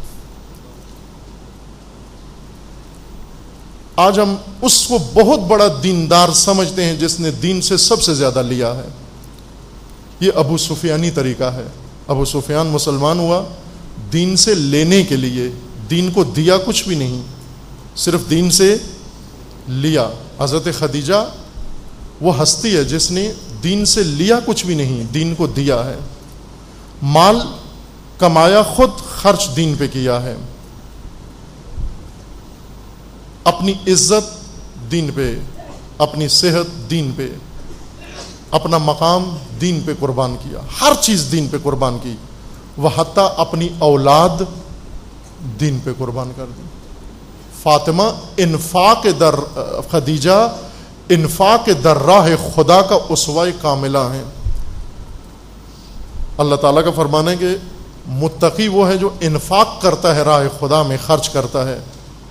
آج ہم اس کو بہت بڑا دیندار سمجھتے ہیں جس نے دین سے سب سے زیادہ لیا ہے. یہ ابو سفیانی طریقہ ہے. ابو سفیان مسلمان ہوا دین سے لینے کے لیے, دین کو دیا کچھ بھی نہیں, صرف دین سے لیا. حضرت خدیجہ وہ ہستی ہے جس نے دین سے لیا کچھ بھی نہیں, دین کو دیا ہے. مال کمایا خود, خرچ دین پہ کیا ہے. اپنی عزت دین پہ, اپنی صحت دین پہ, اپنا مقام دین پہ قربان کیا, ہر چیز دین پہ قربان کی. وہ حتیٰ اپنی اولاد دین پہ قربان کر دی. فاطمہ انفاق در خدیجہ انفاق در راہ خدا کا اسوہ کاملہ ہیں. اللہ تعالیٰ کا فرمانا ہے کہ متقی وہ ہے جو انفاق کرتا ہے, راہ خدا میں خرچ کرتا ہے.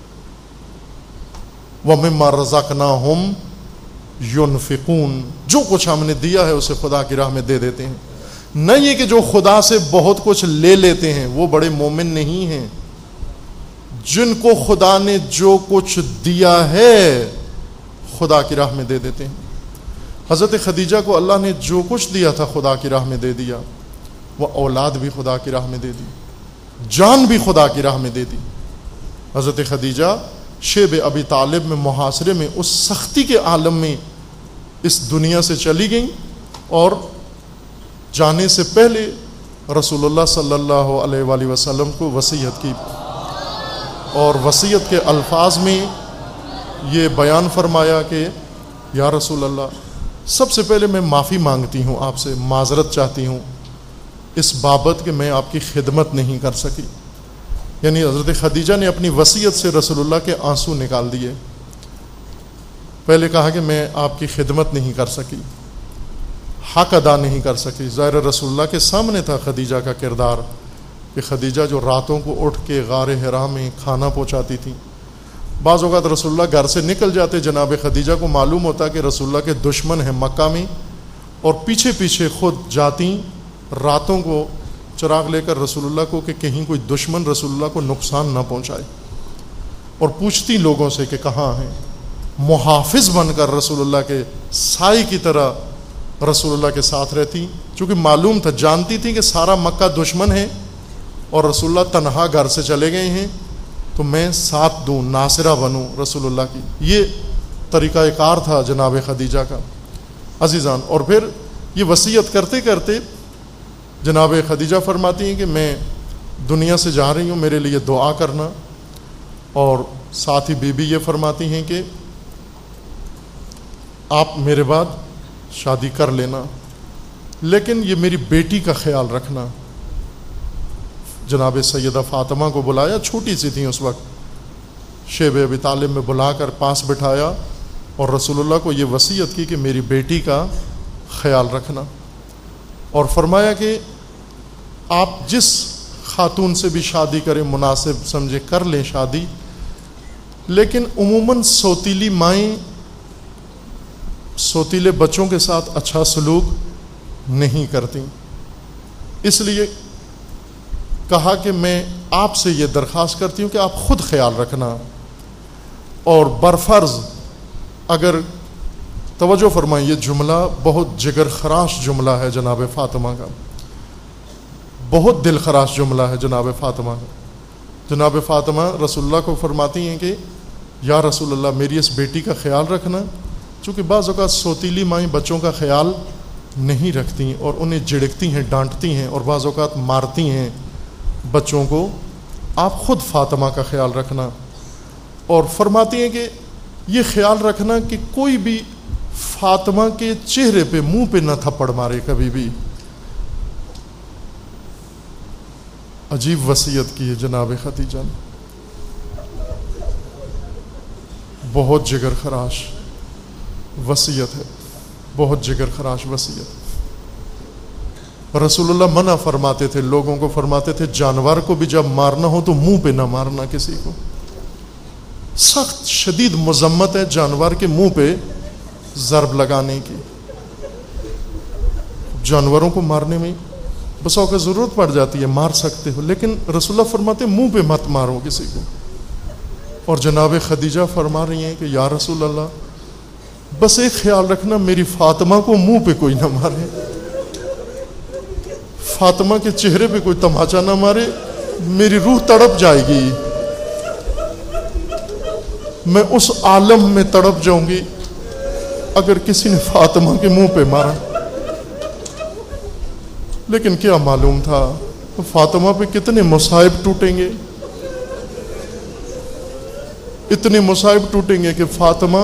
وَمِمَّا رَزَقْنَاهُمْ يُنْفِقُونَ, جو کچھ ہم نے دیا ہے اسے خدا کی راہ میں دے دیتے ہیں. نہ یہ کہ جو خدا سے بہت کچھ لے لیتے ہیں وہ بڑے مومن نہیں ہیں. جن کو خدا نے جو کچھ دیا ہے خدا کی راہ میں دے دیتے ہیں. حضرت خدیجہ کو اللہ نے جو کچھ دیا تھا خدا کی راہ میں دے دیا. وہ اولاد بھی خدا کی راہ میں دے دی, جان بھی خدا کی راہ میں دے دی. حضرت خدیجہ شیب ابی طالب میں محاصرے میں اس سختی کے عالم میں اس دنیا سے چلی گئیں, اور جانے سے پہلے رسول اللہ صلی اللہ علیہ وآلہ وسلم کو وصیت کی، اور وصیت کے الفاظ میں یہ بیان فرمایا کہ یا رسول اللہ، سب سے پہلے میں معافی مانگتی ہوں، آپ سے معذرت چاہتی ہوں اس بابت کہ میں آپ کی خدمت نہیں کر سکی۔ یعنی حضرت خدیجہ نے اپنی وصیت سے رسول اللہ کے آنسو نکال دیے۔ پہلے کہا کہ میں آپ کی خدمت نہیں کر سکی، حق ادا نہیں کر سکی۔ ظاہر رسول اللہ کے سامنے تھا خدیجہ کا کردار، کہ خدیجہ جو راتوں کو اٹھ کے غار حرا میں کھانا پہنچاتی تھی۔ بعض اوقات رسول اللہ گھر سے نکل جاتے، جناب خدیجہ کو معلوم ہوتا کہ رسول اللہ کے دشمن ہیں مکہ میں، اور پیچھے پیچھے خود جاتی راتوں کو چراغ لے کر رسول اللہ کو کہ کہیں کوئی دشمن رسول اللہ کو نقصان نہ پہنچائے، اور پوچھتی لوگوں سے کہ کہاں ہیں، محافظ بن کر رسول اللہ کے سائے کی طرح رسول اللہ کے ساتھ رہتی، چونکہ معلوم تھا، جانتی تھی کہ سارا مکہ دشمن ہے اور رسول اللہ تنہا گھر سے چلے گئے ہیں، تو میں ساتھ دوں، ناصرہ بنوں رسول اللہ کی۔ یہ طریقہ کار تھا جناب خدیجہ کا۔ عزیزان، اور پھر یہ وصیت کرتے کرتے جناب خدیجہ فرماتی ہیں کہ میں دنیا سے جا رہی ہوں، میرے لیے دعا کرنا، اور ساتھ ہی بی بی یہ فرماتی ہیں کہ آپ میرے بعد شادی کر لینا، لیکن یہ میری بیٹی کا خیال رکھنا۔ جناب سیدہ فاطمہ کو بلایا، چھوٹی سی تھیں اس وقت، شیب ابی طالب میں بلا کر پاس بٹھایا اور رسول اللہ کو یہ وصیت کی کہ میری بیٹی کا خیال رکھنا، اور فرمایا کہ آپ جس خاتون سے بھی شادی کریں مناسب سمجھے کر لیں شادی، لیکن عموماً سوتیلی مائیں سوتیلے بچوں کے ساتھ اچھا سلوک نہیں کرتی، اس لیے کہا کہ میں آپ سے یہ درخواست کرتی ہوں کہ آپ خود خیال رکھنا، اور برفرض اگر توجہ فرمائیں، یہ جملہ بہت جگر خراش جملہ ہے جناب فاطمہ کا، بہت دل خراش جملہ ہے جناب فاطمہ کا۔ جناب فاطمہ رسول اللہ کو فرماتی ہیں کہ یا رسول اللہ، میری اس بیٹی کا خیال رکھنا، چونکہ بعض اوقات سوتیلی مائیں بچوں کا خیال نہیں رکھتی اور انہیں جھڑکتی ہیں، ڈانٹتی ہیں، اور بعض اوقات مارتی ہیں بچوں کو، آپ خود فاطمہ کا خیال رکھنا۔ اور فرماتی ہیں کہ یہ خیال رکھنا کہ کوئی بھی فاطمہ کے چہرے پہ، منہ پہ نہ تھپڑ مارے کبھی بھی۔ عجیب وصیت کی ہے جناب خدیجہ نے، بہت جگر خراش وصیت ہے، بہت جگر خراش وصیت۔ رسول اللہ منع فرماتے تھے، لوگوں کو فرماتے تھے جانور کو بھی جب مارنا ہو تو منہ پہ نہ مارنا کسی کو۔ سخت شدید مذمت ہے جانور کے منہ پہ ضرب لگانے کی۔ جانوروں کو مارنے میں بس اوقات ضرورت پڑ جاتی ہے، مار سکتے ہو، لیکن رسول اللہ فرماتے منہ پہ مت مارو کسی کو۔ اور جناب خدیجہ فرما رہی ہیں کہ یا رسول اللہ، بس ایک خیال رکھنا، میری فاطمہ کو منہ پہ کوئی نہ مارے، فاطمہ کے چہرے پہ کوئی تماچا نہ مارے، میری روح تڑپ جائے گی، میں اس عالم میں تڑپ جاؤں گی اگر کسی نے فاطمہ کے منہ پہ مارا۔ لیکن کیا معلوم تھا فاطمہ پہ کتنے مصائب ٹوٹیں گے، اتنے مصائب ٹوٹیں گے کہ فاطمہ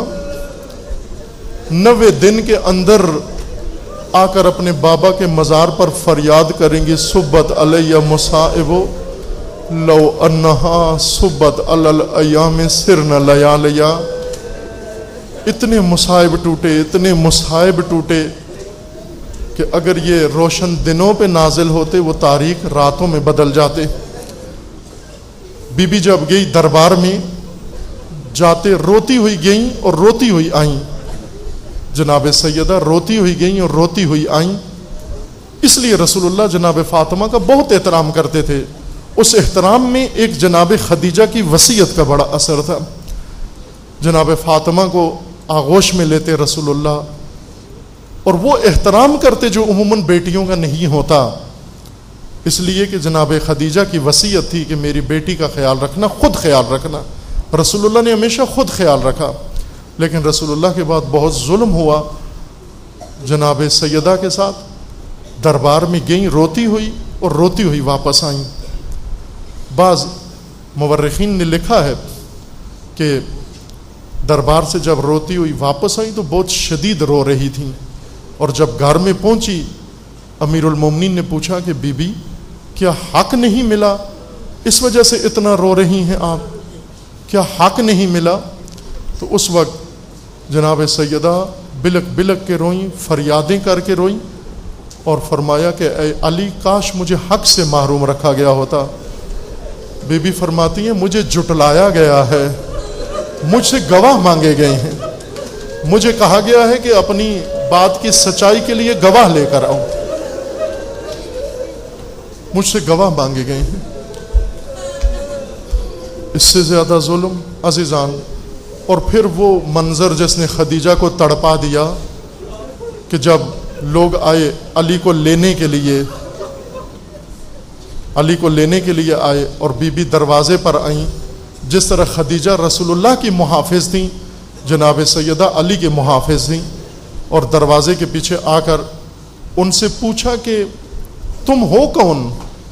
نوے دن کے اندر آ کر اپنے بابا کے مزار پر فریاد کریں گی، صبت علیہ مصائب لو انہا صبت علی الایام سرن لیالیا۔ اتنے مصائب ٹوٹے، اتنے مصائب ٹوٹے کہ اگر یہ روشن دنوں پہ نازل ہوتے وہ تاریک راتوں میں بدل جاتے۔ بی بی جب گئی دربار میں، جاتے روتی ہوئی گئیں اور روتی ہوئی آئیں، جناب سیدہ روتی ہوئی گئیں اور روتی ہوئی آئیں۔ اس لیے رسول اللہ جناب فاطمہ کا بہت احترام کرتے تھے، اس احترام میں ایک جناب خدیجہ کی وصیت کا بڑا اثر تھا۔ جناب فاطمہ کو آغوش میں لیتے رسول اللہ، اور وہ احترام کرتے جو عموماً بیٹیوں کا نہیں ہوتا، اس لیے کہ جناب خدیجہ کی وصیت تھی کہ میری بیٹی کا خیال رکھنا، خود خیال رکھنا۔ رسول اللہ نے ہمیشہ خود خیال رکھا، لیکن رسول اللہ کے بعد بہت ظلم ہوا جناب سیدہ کے ساتھ، دربار میں گئیں روتی ہوئی اور روتی ہوئی واپس آئیں۔ بعض مورخین نے لکھا ہے کہ دربار سے جب روتی ہوئی واپس آئیں تو بہت شدید رو رہی تھیں، اور جب گھر میں پہنچی امیر المومنین نے پوچھا کہ بی بی کیا حق نہیں ملا، اس وجہ سے اتنا رو رہی ہیں آپ، کیا حق نہیں ملا؟ تو اس وقت جناب سیدہ بلک بلک کے روئیں، فریادیں کر کے روئیں، اور فرمایا کہ اے علی کاش مجھے حق سے محروم رکھا گیا ہوتا۔ بی بی فرماتی ہیں مجھے جھٹلایا گیا ہے، مجھ سے گواہ مانگے گئے ہیں، مجھے کہا گیا ہے کہ اپنی بات کی سچائی کے لیے گواہ لے کر آؤں، مجھ سے گواہ مانگے گئے ہیں۔ اس سے زیادہ ظلم عزیزان، اور پھر وہ منظر جس نے خدیجہ کو تڑپا دیا کہ جب لوگ آئے علی کو لینے کے لیے علی کو لینے کے لیے آئے اور بی بی دروازے پر آئیں، جس طرح خدیجہ رسول اللہ کی محافظ تھیں، جناب سیدہ علی کے محافظ تھیں، اور دروازے کے پیچھے آ کر ان سے پوچھا کہ تم ہو کون،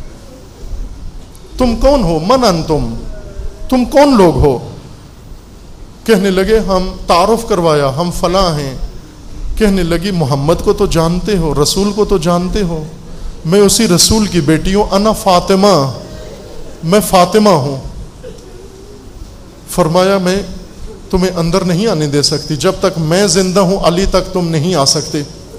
تم کون ہو، من انتم، تم کون لوگ ہو؟ کہنے لگے ہم، تعارف کروایا ہم فلاں ہیں۔ کہنے لگی محمد کو تو جانتے ہو، رسول کو تو جانتے ہو، میں اسی رسول کی بیٹی ہوں، انا فاطمہ، میں فاطمہ ہوں۔ فرمایا میں تمہیں اندر نہیں آنے دے سکتی، جب تک میں زندہ ہوں علی تک تم نہیں آ سکتے۔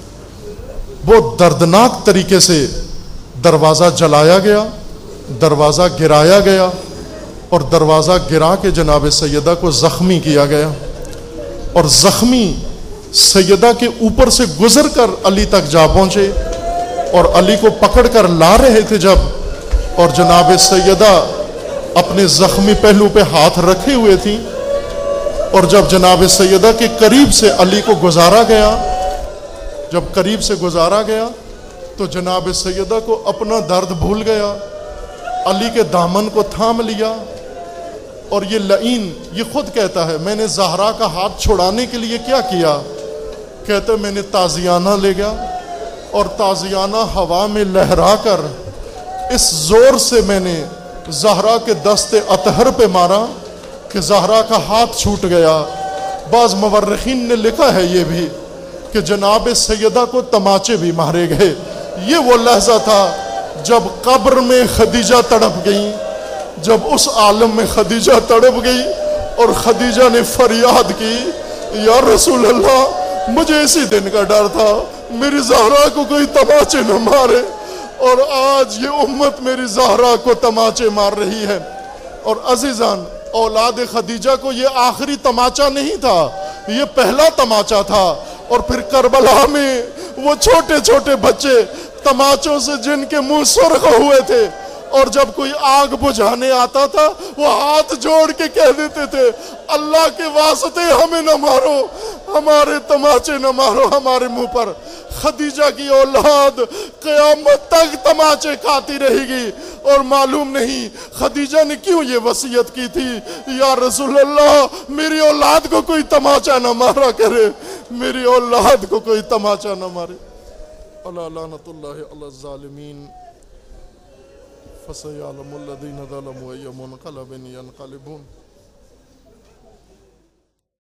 بہت دردناک طریقے سے دروازہ جلایا گیا، دروازہ گرایا گیا، اور دروازہ گرا کے جناب سیدہ کو زخمی کیا گیا، اور زخمی سیدہ کے اوپر سے گزر کر علی تک جا پہنچے، اور علی کو پکڑ کر لا رہے تھے جب، اور جناب سیدہ اپنے زخمی پہلو پہ ہاتھ رکھے ہوئے تھیں، اور جب جناب سیدہ کے قریب سے علی کو گزارا گیا، جب قریب سے گزارا گیا تو جناب سیدہ کو اپنا درد بھول گیا، علی کے دامن کو تھام لیا، اور یہ لعین یہ خود کہتا ہے میں نے زہرا کا ہاتھ چھڑانے کے لیے کیا کیا، کہتا ہے میں نے تازیانہ لے گیا، اور تازیانہ ہوا میں لہرا کر اس زور سے میں نے زہرا کے دست اطہر پہ مارا کہ زہرا کا ہاتھ چھوٹ گیا۔ بعض مورخین نے لکھا ہے یہ بھی کہ جناب سیدہ کو تماچے بھی مارے گئے۔ یہ وہ لحظہ تھا جب قبر میں خدیجہ تڑپ گئی، جب اس عالم میں خدیجہ تڑپ گئی اور خدیجہ نے فریاد کی یا رسول اللہ مجھے اسی دن کا ڈر تھا میری زہرا کو کوئی تماچے نہ مارے، اور آج یہ امت میری زہرا کو تماچے مار رہی ہے۔ اور عزیزان اولاد خدیجہ کو یہ آخری تماچا نہیں تھا، یہ پہلا تماچا تھا، اور پھر کربلا میں وہ چھوٹے چھوٹے بچے تماچوں سے جن کے منہ سرخ ہوئے تھے، اور جب کوئی آگ بجھانے آتا تھا وہ ہاتھ جوڑ کے کہہ دیتے تھے اللہ کے واسطے ہمیں نہ مارو، ہمارے تماچے نہ مارو ہمارے منہ پر۔ خدیجہ کی اولاد قیامت تک تماچے کھاتی رہے گی، اور معلوم نہیں خدیجہ نے کیوں یہ وصیت کی تھی یا رسول اللہ میری اولاد کو کوئی تماچا نہ مارا کرے، میری اولاد کو کوئی تماچا نہ مارے۔ الا لعنت اللہ علی الظالمین فسيعلم الذين ظلموا أي منقلب ينقلبون۔